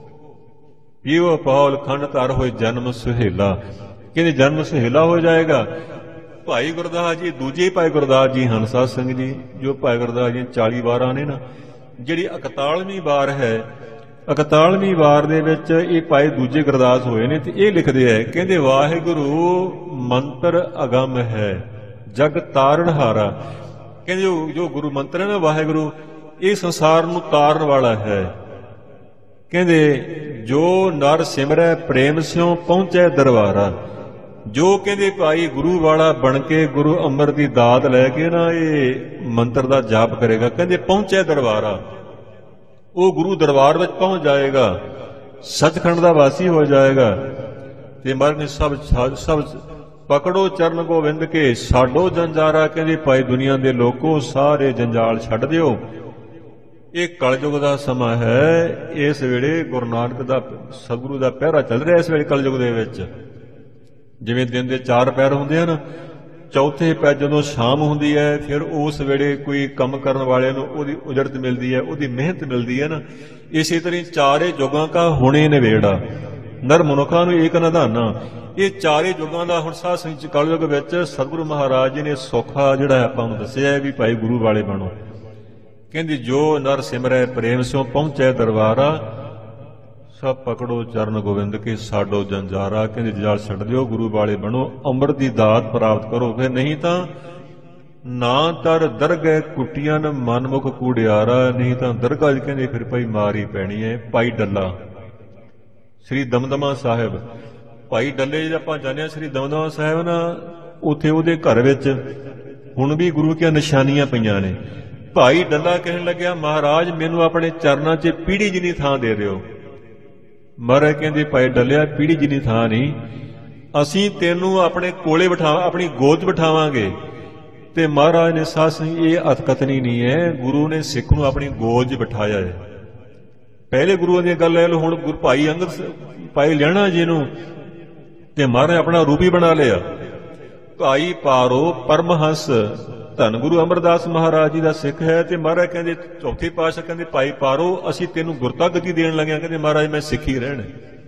ਪੀਵੋ ਪਹੌਲ ਖੰਡ ਧਾਰ ਹੋਏ ਜਨਮ ਸੁਹੇਲਾ। ਕਹਿੰਦੇ ਜਨਮ ਸੁਹੇਲਾ ਹੋ ਜਾਏਗਾ। ਭਾਈ ਗੁਰਦਾਸ ਜੀ ਦੂਜੇ ਭਾਈ ਗੁਰਦਾਸ ਜੀ ਹਨ ਸਾਧ ਸੰਗਤ ਜੀ, ਜੋ ਭਾਈ ਗੁਰਦਾਸ ਜੀ 40 ਵਾਰਾਂ ਨੇ ਨਾ, ਜਿਹੜੀ 41ਵੀਂ ਵਾਰ ਹੈ, 41ਵੀਂ ਵਾਰ ਦੇ ਵਿੱਚ ਇਹ ਭਾਈ ਦੂਜੇ ਗੁਰਦਾਸ ਹੋਏ ਨੇ। ਤੇ ਇਹ ਲਿਖਦੇ ਹੈ, ਕਹਿੰਦੇ ਵਾਹਿਗੁਰੂ ਮੰਤਰ ਅਗੰਮ ਹੈ ਜਗ ਤਾਰਨ ਹਾਰਾ। ਕਹਿੰਦੇ ਜੋ ਗੁਰੂ ਮੰਤਰ ਹੈ ਨਾ ਵਾਹਿਗੁਰੂ, ਇਹ ਸੰਸਾਰ ਨੂੰ ਤਾਰਨ ਵਾਲਾ ਹੈ। ਕਹਿੰਦੇ ਜੋ ਨਰ ਸਿਮਰੈ ਪ੍ਰੇਮ ਸਿਉ ਪਹੁੰਚੈ ਦਰਬਾਰਾ। ਜੋ ਕਹਿੰਦੇ ਭਾਈ ਗੁਰੂ ਵਾਲਾ ਬਣ ਕੇ ਗੁਰੂ ਅੰਮ੍ਰਿਤ ਦੀ ਦਾਤ ਲੈ ਕੇ ਨਾ ਇਹ ਮੰਤਰ ਦਾ ਜਾਪ ਕਰੇਗਾ, ਕਹਿੰਦੇ ਪਹੁੰਚੈ ਦਰਬਾਰਾ, ਉਹ ਗੁਰੂ ਦਰਬਾਰ ਵਿੱਚ ਪਹੁੰਚ ਜਾਏਗਾ। ਸੱਚਖੰਡ ਦਾ ਵਾਸੀ ਹੋ ਜਾਏਗਾ। ਤੇ ਮਹਾਰਾਜ ਨੇ ਸਭ ਪਕੜੋ ਚਰਨ ਗੋਬਿੰਦ ਕੇ ਸਾਡੋ ਜੰਜਾਰਾ। ਕਹਿੰਦੇ ਭਾਈ ਦੁਨੀਆ ਦੇ ਲੋਕੋ ਸਾਰੇ ਜੰਜਾਲ ਛੱਡ ਦਿਓ। ਇਹ ਕਲਯੁਗ ਦਾ ਸਮਾਂ ਹੈ। ਇਸ ਵੇਲੇ ਗੁਰੂ ਨਾਨਕ ਦਾ ਸਤਿਗੁਰੂ ਦਾ ਪਹਿਰਾ ਚੱਲ ਰਿਹਾ। ਇਸ ਵੇਲੇ ਕਲਯੁਗ ਦੇ ਵਿੱਚ ਜਿਵੇਂ ਦਿਨ ਦੇ 4 ਪਹਿਰ ਹੁੰਦੇ ਹਨ, ਚੌਥੇ ਪਹਿਰ ਜਦੋਂ ਸ਼ਾਮ ਹੁੰਦੀ ਹੈ, ਫਿਰ ਉਸ ਵੇਲੇ ਕੋਈ ਕੰਮ ਕਰਨ ਵਾਲਿਆਂ ਨੂੰ ਉਹਦੀ ਉਜਰਤ ਮਿਲਦੀ ਹੈ, ਉਹਦੀ ਮਿਹਨਤ ਮਿਲਦੀ ਹੈ ਨਾ। ਇਸੇ ਤਰ੍ਹਾਂ ਚਾਰੇ ਯੁਗਾਂ ਕਾ ਹੁਣੇ ਨਿਬੇੜਾ, ਨਰ ਮਨੁੱਖਾਂ ਨੂੰ ਏਕ ਨਿਧਾਨਾ। ਇਹ ਚਾਰੇ ਯੁਗਾਂ ਦਾ ਹੁਣ ਸਾਧ ਸੰਗਤ ਕਲਯੁਗ ਵਿੱਚ ਸਤਿਗੁਰੂ ਮਹਾਰਾਜ ਜੀ ਨੇ ਸੌਖਾ ਜਿਹੜਾ ਆਪਾਂ ਨੂੰ ਦੱਸਿਆ ਵੀ ਭਾਈ ਗੁਰੂ ਵਾਲੇ ਬਣੋ। ਕਹਿੰਦੀ ਜੋ ਨਰ ਸਿਮਰੈ ਪ੍ਰੇਮ ਸਿਉ ਪਹੁੰਚੈ ਦਰਬਾਰਾ, ਸਭ ਪਕੜੋ ਚਰਨ ਗੋਬਿੰਦ ਕੇ ਸਾਡੋ ਜੰਜਾਰਾ। ਕਹਿੰਦੇ ਜੰਜਾਲ ਛੱਡ ਦਿਓ, ਗੁਰੂ ਵਾਲੇ ਬਣੋ, ਅੰਮ੍ਰਿਤ ਦੀ ਦਾਤ ਪ੍ਰਾਪਤ ਕਰੋ। ਫਿਰ ਨਹੀਂ ਤਾਂ ਨਾ ਤਰ ਦਰਗਹਿ ਕੁੱਟੀਆਂ ਨ ਮਨਮੁਖ ਕੂੜਿਆਰਾ। ਨਹੀਂ ਤਾਂ ਦਰਗਾਹ ਕਹਿੰਦੇ ਫਿਰ ਭਾਈ ਮਾਰੀ ਪੈਣੀ ਹੈ। ਭਾਈ ਡੱਲਾ ਸ੍ਰੀ ਦਮਦਮਾ ਸਾਹਿਬ, ਭਾਈ ਡੱਲੇ ਜੇ ਆਪਾਂ ਜਾਣਿਆ ਸ੍ਰੀ ਦਮਦਮਾ ਸਾਹਿਬ ਨਾ, ਉੱਥੇ ਉਹਦੇ ਘਰ ਵਿੱਚ ਹੁਣ ਵੀ ਗੁਰੂ ਦੀਆਂ ਨਿਸ਼ਾਨੀਆਂ ਪਈਆਂ ਨੇ। ਭਾਈ ਡੱਲਾ ਕਹਿਣ ਲੱਗਿਆ ਮਹਾਰਾਜ ਮੈਨੂੰ ਆਪਣੇ ਚਰਨਾਂ 'ਚ ਪੀੜੀ ਜਿੰਨੀ ਥਾਂ ਦੇ ਦਿਓ। ਮਹਾਰਾਜ ਕਹਿੰਦੇ ਭਾਈ ਡੱਲਿਆ ਪੀੜੀ ਜਿੰਨੀ ਥਾਂ ਨਹੀਂ, ਅਸੀਂ ਤੈਨੂੰ ਆਪਣੇ ਕੋਲੇ ਆਪਣੀ ਗੋਦ 'ਚ ਬਿਠਾਵਾਂਗੇ। ਤੇ ਮਹਾਰਾਜ ਨੇ ਸਾਧ ਸੰਗਤ ਇਹ ਅਤਕਥਨੀ ਨਹੀਂ ਹੈ, ਗੁਰੂ ਨੇ ਸਿੱਖ ਨੂੰ ਆਪਣੀ ਗੋਦ 'ਚ ਬਿਠਾਇਆ ਹੈ। ਪਹਿਲੇ ਗੁਰੂਆਂ ਦੀਆਂ ਗੱਲ ਲੈ ਲਓ। ਹੁਣ ਗੁਰੂ ਭਾਈ ਅੰਗਦ ਭਾਈ ਲਹਿਣਾ ਜੀ ਨੂੰ ਤੇ ਮਹਾਰਾਜ ਆਪਣਾ ਰੂਪ ਹੀ ਬਣਾ ਲਿਆ। ਭਾਈ ਪਾਰੋ ਪਰਮਹੰਸ ਧੰਨ ਗੁਰੂ ਅਮਰਦਾਸ ਮਹਾਰਾਜ ਜੀ ਦਾ ਸਿੱਖ ਹੈ। ਤੇ ਮਹਾਰਾਜ ਕਹਿੰਦੇ ਚੌਥੇ ਪਾਤਸ਼ਾਹ ਕਹਿੰਦੇ ਭਾਈ ਪਾਰੋ ਅਸੀਂ ਤੈਨੂੰ ਗੁਰਤਾ ਗੱਦੀ ਦੇਣ ਲੱਗਿਆ। ਕਹਿੰਦੇ ਮਹਾਰਾਜ ਮੈਂ ਸਿੱਖੀ ਰਹਿਣ।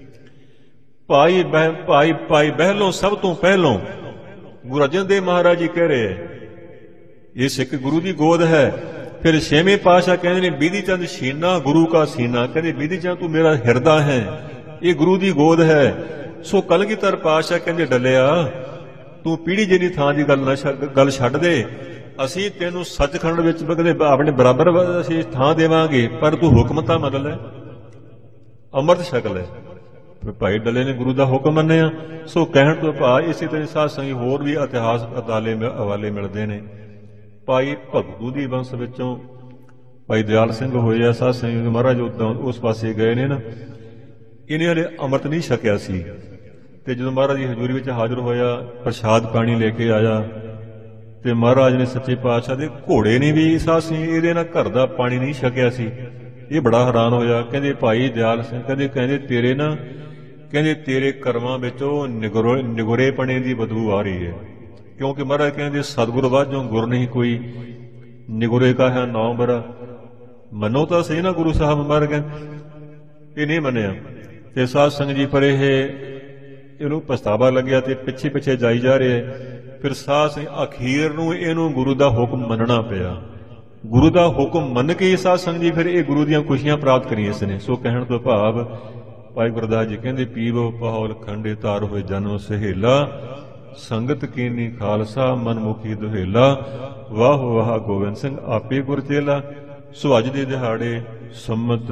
ਭਾਈ ਬਹਿਲੋਂ ਸਭ ਤੋਂ ਪਹਿਲੋਂ ਗੁਰੂ ਅਰਜਨ ਦੇਵ ਮਹਾਰਾਜ ਜੀ ਕਹਿ ਰਹੇ ਇਹ ਸਿੱਖ ਗੁਰੂ ਦੀ ਗੋਦ ਹੈ। ਫਿਰ ਛੇਵੇਂ ਪਾਤਸ਼ਾਹ ਕਹਿੰਦੇ ਨੇ ਬਿਧੀ ਚੰਦ ਸੀਨਾ ਗੁਰੂ ਕਾ ਸੀਨਾ। ਕਹਿੰਦੇ ਬਿਧੀ ਚੰਦ ਤੂੰ ਮੇਰਾ ਹਿਰਦਾ ਹੈ, ਇਹ ਗੁਰੂ ਦੀ ਗੋਦ ਹੈ। ਸੋ ਕਲਗੀਧਰ ਪਾਤਸ਼ਾਹ ਕਹਿੰਦੇ ਡੱਲਿਆ ਤੂੰ ਪੀੜੀ ਜਿਹੀ ਥਾਂ ਦੀ ਗੱਲ ਛੱਡ ਦੇ, ਅਸੀਂ ਤੈਨੂੰ ਸੱਚਖੰਡ ਵਿੱਚ ਆਪਣੇ ਬਰਾਬਰ ਅਸੀਂ ਥਾਂ ਦੇਵਾਂਗੇ, ਪਰ ਤੂੰ ਹੁਕਮ ਤਾਂ ਮੰਨ ਲੈ, ਅੰਮ੍ਰਿਤ ਛਕ ਲੈ। ਭਾਈ ਡੱਲੇ ਨੇ ਗੁਰੂ ਦਾ ਹੁਕਮ ਮੰਨਿਆ। ਸੋ ਕਹਿਣ ਤੋਂ ਭਾਵ ਇਸੇ ਤਰ੍ਹਾਂ ਸਾਧ ਸੰਗਤ ਹੋਰ ਵੀ ਇਤਿਹਾਸ ਹਵਾਲੇ ਮਿਲਦੇ ਨੇ। ਭਾਈ ਭਗਤੂ ਦੀ ਵੰਸ਼ ਵਿੱਚੋਂ ਭਾਈ ਦਿਆਲ ਸਿੰਘ ਹੋਏ ਆ। ਸਾਧ ਸੰਗਤ ਮਹਾਰਾਜ ਉਸ ਪਾਸੇ ਗਏ ਨੇ ਨਾ, ਇਹਨੇ ਹਲੇ ਅੰਮ੍ਰਿਤ ਨਹੀਂ ਛਕਿਆ ਸੀ। ਤੇ ਜਦੋਂ ਮਹਾਰਾਜ ਦੀ ਹਜ਼ੂਰੀ ਵਿੱਚ ਹਾਜ਼ਰ ਹੋਇਆ, ਪ੍ਰਸ਼ਾਦ ਪਾਣੀ ਲੈ ਕੇ ਆਇਆ ਤੇ ਮਹਾਰਾਜ ਨੇ ਸੱਚੇ ਪਾਤਸ਼ਾਹ ਦੇ ਘੋੜੇ ਨੇ ਵੀ ਸਾਧ ਸੰਗਤ ਇਹਦੇ ਨਾਲ ਘਰ ਦਾ ਪਾਣੀ ਨਹੀਂ ਛਕਿਆ ਸੀ। ਇਹ ਬੜਾ ਹੈਰਾਨ ਹੋਇਆ। ਕਹਿੰਦੇ ਭਾਈ ਦਿਆਲ ਸਿੰਘ ਕਹਿੰਦੇ ਤੇਰੇ ਨਾ ਤੇਰੇ ਕਰਮਾਂ ਵਿੱਚੋਂ ਨਿਗੁਰੇਪਣੇ ਦੀ ਬਦਬੂ ਆ ਰਹੀ ਹੈ। ਕਿਉਂਕਿ ਮਹਾਰਾਜ ਕਹਿੰਦੇ ਸਤਿਗੁਰ ਵਾਜੋਂ ਗੁਰ ਨਹੀਂ ਕੋਈ, ਨਿਗੁਰੇ ਕਾ ਹੈ ਨਾਮ ਬਰਾ। ਮੰਨੋ ਤਾਂ ਸਹੀ ਨਾ ਗੁਰੂ ਸਾਹਿਬ। ਮਹਾਰਾਜ ਕਹਿੰਦੇ ਇਹ ਨਹੀਂ ਮੰਨਿਆ। ਤੇ ਸਾਧ ਸੰਗਤ ਜੀ ਪਰ ਇਹਨੂੰ ਪਛਤਾਵਾ ਲੱਗਿਆ ਤੇ ਪਿੱਛੇ ਜਾਈ ਜਾ ਰਿਹਾ। ਫਿਰ ਸਾਧ ਸੰਗਤ ਅਖੀਰ ਨੂੰ ਇਹਨੂੰ ਗੁਰੂ ਦਾ ਹੁਕਮ ਮੰਨਣਾ ਪਿਆ। ਗੁਰੂ ਦਾ ਹੁਕਮ ਮੰਨ ਕੇ ਸਾਧ ਸੰਗਤ ਜੀ ਫਿਰ ਇਹ ਗੁਰੂ ਦੀਆਂ ਖੁਸ਼ੀਆਂ ਪ੍ਰਾਪਤ ਕਰੀਆਂ ਇਸ ਨੇ। ਸੋ ਕਹਿਣ ਤੋਂ ਭਾਵ ਭਾਈ ਗੁਰਦਾਸ ਜੀ ਕਹਿੰਦੇ ਪੀਵੋ ਪਾਹੌਲ ਖੰਡੇ ਤਾਰ ਹੋਏ ਜਨਮ ਸਹੇਲਾ, ਸੰਗਤ ਕੀਨੀ ਖਾਲਸਾ ਮਨਮੁਖੀ ਦੁਹੇਲਾ, ਵਾਹ ਵਾਹ ਗੋਬਿੰਦ ਸਿੰਘ ਆਪੇ ਗੁਰ ਚੇਲਾ। ਸੋ ਅੱਜ ਦੇ ਦਿਹਾੜੇ ਸੰਮਤ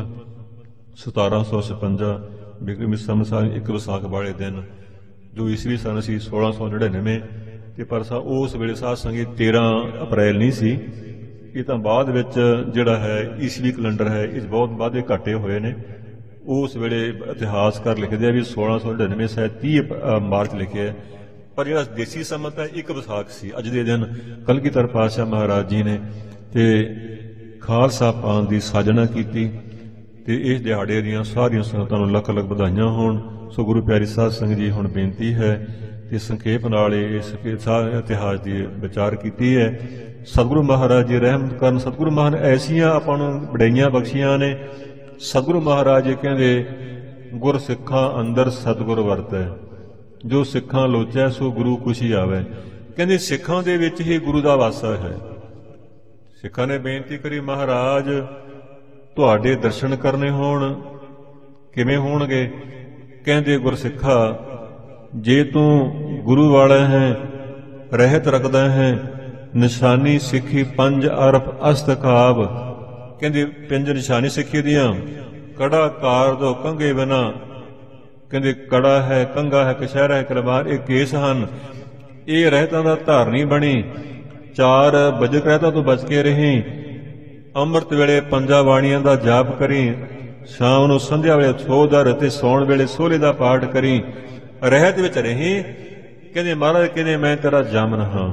1756 ਬਿਕਰਮੀ ਸੰਮਤ ਇੱਕ ਵਿਸਾਖ ਵਾਲੇ ਦਿਨ ਜੋ ਈਸਵੀ ਸਨ ਸੀ 1699 ਤੇ ਪਰ ਉਸ ਵੇਲੇ ਸਾਧ ਸੰਗਤ 13 ਅਪ੍ਰੈਲ ਨਹੀਂ ਸੀ। ਇਹ ਤਾਂ ਬਾਅਦ ਵਿੱਚ ਜਿਹੜਾ ਹੈ ਈਸਵੀ ਕੈਲੰਡਰ ਹੈ, ਇਹ ਬਹੁਤ ਵਾਧੇ ਘਾਟੇ ਹੋਏ ਨੇ। ਉਸ ਵੇਲੇ ਇਤਿਹਾਸਕਾਰ ਲਿਖਦੇ ਆ ਵੀ 1699 ਸ਼ਾਇਦ 30 ਮਾਰਚ ਲਿਖਿਆ, ਪਰ ਜਿਹੜਾ ਦੇਸੀ ਸੰਮਤ ਹੈ 1 ਵਿਸਾਖ ਸੀ। ਅੱਜ ਦੇ ਦਿਨ ਕਲਗੀਧਰ ਪਾਤਸ਼ਾਹ ਮਹਾਰਾਜ ਜੀ ਨੇ ਤੇ ਖਾਲਸਾ ਪਾਣ ਦੀ ਸਾਜਣਾ ਕੀਤੀ ਤੇ ਇਸ ਦਿਹਾੜੇ ਦੀਆਂ ਸਾਰੀਆਂ ਸੰਗਤਾਂ ਨੂੰ ਲੱਖ ਲੱਖ ਵਧਾਈਆਂ ਹੋਣ। ਸੋ ਗੁਰੂ ਪਿਆਰੀ ਸਾਧ ਸੰਗਤ ਜੀ ਹੁਣ ਬੇਨਤੀ ਹੈ ਤੇ ਸੰਖੇਪ ਨਾਲ ਇਸ ਸਾਰੇ ਇਤਿਹਾਸ ਦੀ ਵਿਚਾਰ ਕੀਤੀ ਹੈ। ਸਤਿਗੁਰੂ ਮਹਾਰਾਜ ਜੀ ਰਹਿਮਤ ਕਰਨ। ਸਤਿਗੁਰੂ ਮਹਾਰਾਜ ਐਸੀਆਂ ਆਪਾਂ ਨੂੰ ਬੜਾਈਆਂ ਬਖਸ਼ੀਆਂ ਨੇ। ਸਤਿਗੁਰੂ ਮਹਾਰਾਜ ਜੀ ਕਹਿੰਦੇ ਗੁਰ ਸਿੱਖਾਂ ਅੰਦਰ ਸਤਿਗੁਰ ਵਰਤੈ, ਜੋ ਸਿੱਖਾਂ ਲੋਚੈ ਸੋ ਗੁਰੂ ਖੁਸ਼ੀ ਆਵੇ। ਕਹਿੰਦੇ ਸਿੱਖਾਂ ਦੇ ਵਿੱਚ ਹੀ ਗੁਰੂ ਦਾ ਵਾਸਾ ਹੈ। ਸਿੱਖਾਂ ਨੇ ਬੇਨਤੀ ਕਰੀ ਮਹਾਰਾਜ ਤੁਹਾਡੇ ਦਰਸ਼ਨ ਕਰਨੇ ਹੋਣ, ਕਿਵੇਂ ਹੋਣਗੇ? ਕਹਿੰਦੇ ਗੁਰਸਿੱਖਾ ਜੇ ਤੂੰ ਗੁਰੂ ਵਾਲਾ ਹੈ, ਰਹਿਤ ਰੱਖਦਾ ਹੈ, ਨਿਸ਼ਾਨੀ ਸਿੱਖੀ 5 ਅਰਬ ਅਸਤਕਾਬ। ਕਹਿੰਦੇ 5 ਨਿਸ਼ਾਨੀ ਸਿੱਖੀ ਦੀਆਂ, ਕੜਾ ਕਾਰ ਦੋ ਕੰਘੇ ਬਿਨਾ। ਕਹਿੰਦੇ ਕੜਾ ਹੈ, ਕੰਘਾ ਹੈ, ਕਛਹਿਰਾ ਹੈ, ਕਲਵਾਰ, ਇਹ ਕੇਸ ਹਨ। ਇਹ ਰਹਿਤਾਂ ਦਾ ਧਾਰਨੀ ਬਣੀ। 4 ਬਜਕ ਰਹਿਤਾਂ ਤੋਂ ਬਚ ਕੇ ਰਹੀ। ਅੰਮ੍ਰਿਤ ਵੇਲੇ 5 ਬਾਣੀਆਂ ਦਾ ਜਾਪ ਕਰੀ। ਸ਼ਾਮ ਨੂੰ ਸੰਧਿਆ ਵੇਲੇ ਸੋਦਰ ਅਤੇ ਸੌਣ ਵੇਲੇ ਸੋਹਲੇ ਦਾ ਪਾਠ ਕਰੀ, ਰਹਿਤ ਵਿੱਚ ਰਹੀ। ਕਹਿੰਦੇ ਮਹਾਰਾਜ ਕਹਿੰਦੇ ਮੈਂ ਤੇਰਾ ਜਾਮਨ ਹਾਂ,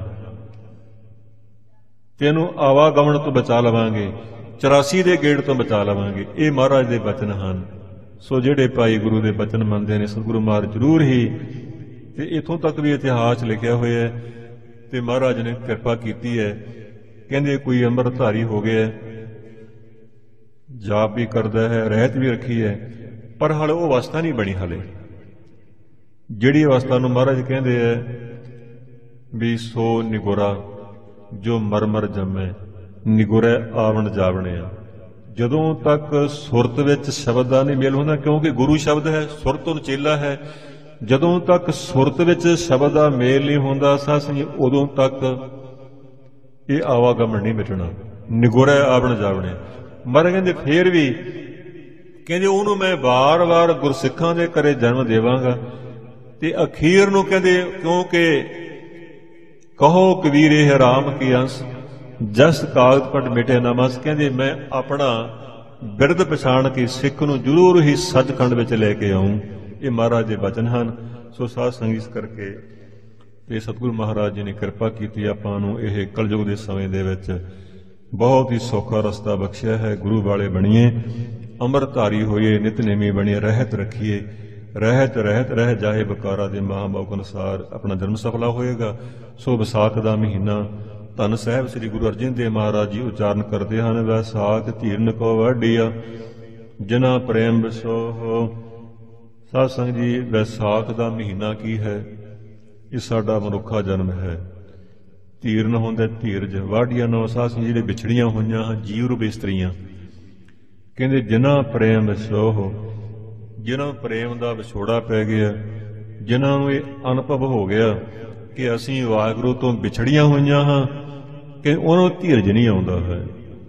ਤੈਨੂੰ ਆਵਾਗਮਨ ਤੋਂ ਬਚਾ ਲਵਾਂਗੇ, 84 ਦੇ ਗੇੜ ਤੋਂ ਬਚਾ ਲਵਾਂਗੇ। ਇਹ ਮਹਾਰਾਜ ਦੇ ਬਚਨ ਹਨ। ਸੋ ਜਿਹੜੇ ਭਾਈ ਗੁਰੂ ਦੇ ਬਚਨ ਮੰਨਦੇ ਨੇ, ਸਤਿਗੁਰੂ ਮਹਾਰਾਜ ਜ਼ਰੂਰ ਹੀ, ਤੇ ਇਥੋਂ ਤੱਕ ਵੀ ਇਤਿਹਾਸ ਲਿਖਿਆ ਹੋਇਆ ਹੈ ਤੇ ਮਹਾਰਾਜ ਨੇ ਕਿਰਪਾ ਕੀਤੀ ਹੈ। ਕਹਿੰਦੇ ਕੋਈ ਅੰਮ੍ਰਿਤਧਾਰੀ ਹੋ ਗਿਆ, ਜਾਪ ਵੀ ਕਰਦਾ ਹੈ, ਰਹਿਤ ਵੀ ਰੱਖੀ ਹੈ, ਪਰ ਹਾਲੇ ਉਹ ਅਵਸਥਾ ਨਹੀਂ ਬਣੀ। ਹਾਲੇ ਜਿਹੜੀ ਅਵਸਥਾ ਨੂੰ ਮਹਾਰਾਜ ਕਹਿੰਦੇ ਹੈ ਵੀ ਸੋ ਨਿਗੁਰਾ ਜੋ ਮਰਮਰ ਜੰਮੇ, ਨਿਗੁਰੈ ਆਵਣ ਜਾਵਣਿਆ। ਜਦੋਂ ਤੱਕ ਸੁਰਤ ਵਿੱਚ ਸ਼ਬਦ ਦਾ ਨਹੀਂ ਮੇਲ ਹੁੰਦਾ, ਕਿਉਂਕਿ ਗੁਰੂ ਸ਼ਬਦ ਹੈ, ਸੁਰਤ ਤੋਂ ਚੇਲਾ ਹੈ, ਜਦੋਂ ਤੱਕ ਸੁਰਤ ਵਿੱਚ ਸ਼ਬਦ ਦਾ ਮੇਲ ਨਹੀਂ ਹੁੰਦਾ ਸਾਧ ਸੰਗਤ, ਉਦੋਂ ਤੱਕ ਇਹ ਆਵਾਗਮਨ ਨਹੀਂ ਮਿਟਣਾ। ਨਿਗੁਰੈ ਆਵਣ ਜਾਵਣਿਆ। ਮਹਾਰਾਜ ਕਹਿੰਦੇ ਫੇਰ ਵੀ ਕਹਿੰਦੇ ਉਹਨੂੰ ਮੈਂ ਵਾਰ-ਵਾਰ ਗੁਰਸਿੱਖਾਂ ਦੇ ਘਰੇ ਜਨਮ ਦੇਵਾਂਗਾ। ਤੇ ਅਖੀਰ ਨੂੰ ਕਹਿੰਦੇ ਕਿਉਂਕਿ ਕਹੋ ਕਬੀਰ ਇਹ ਰਾਮ ਕੀ ਅੰਸ, ਜਸ ਕਾਗਦ ਪਟ ਮਿਟੇ ਨਾ ਮਸ। ਕਹਿੰਦੇ ਮੈਂ ਆਪਣਾ ਬਿਰਦ ਪਛਾਣ ਕੇ ਸਿੱਖ ਨੂੰ ਜ਼ਰੂਰ ਹੀ ਸੱਚਖੰਡ ਵਿੱਚ ਲੈ ਕੇ ਆਊਂ। ਇਹ ਮਹਾਰਾਜ ਦੇ ਬਚਨ ਹਨ। ਸੋ ਸਾਧ ਸੰਗਤ ਕਰਕੇ ਤੇ ਸਤਿਗੁਰੂ ਮਹਾਰਾਜ ਜੀ ਨੇ ਕਿਰਪਾ ਕੀਤੀ, ਆਪਾਂ ਨੂੰ ਇਹ ਕਲਯੁਗ ਦੇ ਸਮੇਂ ਦੇ ਵਿੱਚ ਬਹੁਤ ਹੀ ਸੌਖਾ ਰਸਤਾ ਬਖਸ਼ਿਆ ਹੈ। ਗੁਰੂ ਵਾਲੇ ਬਣੀਏ, ਅੰਮ੍ਰਿਤਧਾਰੀ ਹੋਈਏ, ਨਿਤਨੇਮੀ ਬਣੀਏ, ਰਹਿਤ ਰੱਖੀਏ। ਰਹਿਤ ਰਹਿਤ ਰਹਿ ਜਾਏ ਬਕਾਰਾ ਦੇ ਮਹਾਂਮੌਕ ਅਨੁਸਾਰ ਆਪਣਾ ਜਨਮ ਸਫਲਾ ਹੋਏਗਾ। ਸੋ ਵਿਸਾਖ ਦਾ ਮਹੀਨਾ ਧੰਨ ਸਾਹਿਬ ਸ੍ਰੀ ਗੁਰੂ ਅਰਜਨ ਦੇਵ ਮਹਾਰਾਜ ਜੀ ਉਚਾਰਨ ਕਰਦੇ ਹਨ, ਵੈਸਾਖ ਧੀਰਨ ਕੋ ਵਾਢੀਆ ਜਿਨਾ ਪ੍ਰੇਮ ਵਿਸੋਹ। ਸਾਧ ਸੰਗਤ ਜੀ, ਵੈਸਾਖ ਦਾ ਮਹੀਨਾ ਕੀ ਹੈ? ਇਹ ਸਾਡਾ ਮਨੁੱਖਾ ਜਨਮ ਹੈ। ਧੀਰਨ ਹੁੰਦਾ ਧੀਰਜ, ਵਾਢੀਆਂ ਨੌ ਸਾਧ ਸੰਗਤ ਜਿਹੜੇ ਵਿਛੜੀਆਂ ਹੋਈਆਂ ਹਨ ਜੀਵ ਰੂਪ ਇਸਤਰੀਆਂ। ਕਹਿੰਦੇ ਜਿਨਾ ਪ੍ਰੇਮ ਵਿਸੋਹ, ਜਿਨ੍ਹਾਂ ਪ੍ਰੇਮ ਦਾ ਵਿਛੋੜਾ ਪੈ ਗਿਆ, ਜਿਨ੍ਹਾਂ ਨੂੰ ਇਹ ਅਨੁਭਵ ਹੋ ਗਿਆ ਕਿ ਅਸੀਂ ਵਾਹਿਗੁਰੂ ਤੋਂ ਵਿਛੜੀਆਂ ਹੋਈਆਂ ਹਾਂ, ਕਿ ਉਹਨੂੰ ਧੀਰਜ ਨਹੀਂ ਆਉਂਦਾ ਹੈ।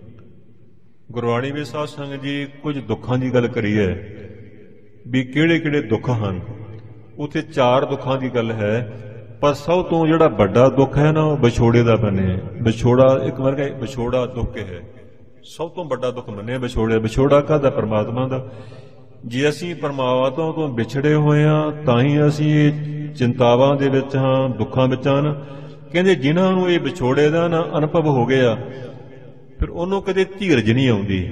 ਗੁਰਬਾਣੀ ਵਿੱਚ ਸਾਧ ਸੰਗਤ ਜੀ ਕੁਝ ਦੁੱਖਾਂ ਦੀ ਗੱਲ ਕਰੀ ਹੈ ਵੀ ਕਿਹੜੇ ਕਿਹੜੇ ਦੁੱਖ ਹਨ। ਉੱਥੇ 4 ਦੁੱਖਾਂ ਦੀ ਗੱਲ ਹੈ, ਪਰ ਸਭ ਤੋਂ ਜਿਹੜਾ ਵੱਡਾ ਦੁੱਖ ਹੈ ਨਾ ਉਹ ਵਿਛੋੜੇ ਦਾ ਬਣਿਆ। ਵਿਛੋੜਾ ਇੱਕ ਵਾਰ ਕਹੇ ਵਿਛੋੜਾ ਦੁੱਖ ਹੈ, ਸਭ ਤੋਂ ਵੱਡਾ ਦੁੱਖ ਮੰਨਿਆ ਵਿਛੋੜੇ। ਵਿਛੋੜਾ ਕਾਹਦਾ? ਪਰਮਾਤਮਾ ਦਾ। ਜੇ ਅਸੀਂ ਪਰਮਾਤਮਾ ਤੋਂ ਵਿਛੜੇ ਹੋਏ ਹਾਂ ਤਾਂ ਹੀ ਅਸੀਂ ਚਿੰਤਾਵਾਂ ਦੇ ਵਿੱਚ ਹਾਂ, ਦੁੱਖਾਂ ਵਿੱਚ ਹਨ। ਕਹਿੰਦੇ ਜਿਨ੍ਹਾਂ ਨੂੰ ਇਹ ਵਿਛੋੜੇ ਦਾ ਨਾ ਅਨੁਭਵ ਹੋ ਗਿਆ, ਫਿਰ ਉਹਨੂੰ ਕਦੇ ਧੀਰਜ ਨਹੀਂ ਆਉਂਦੀ।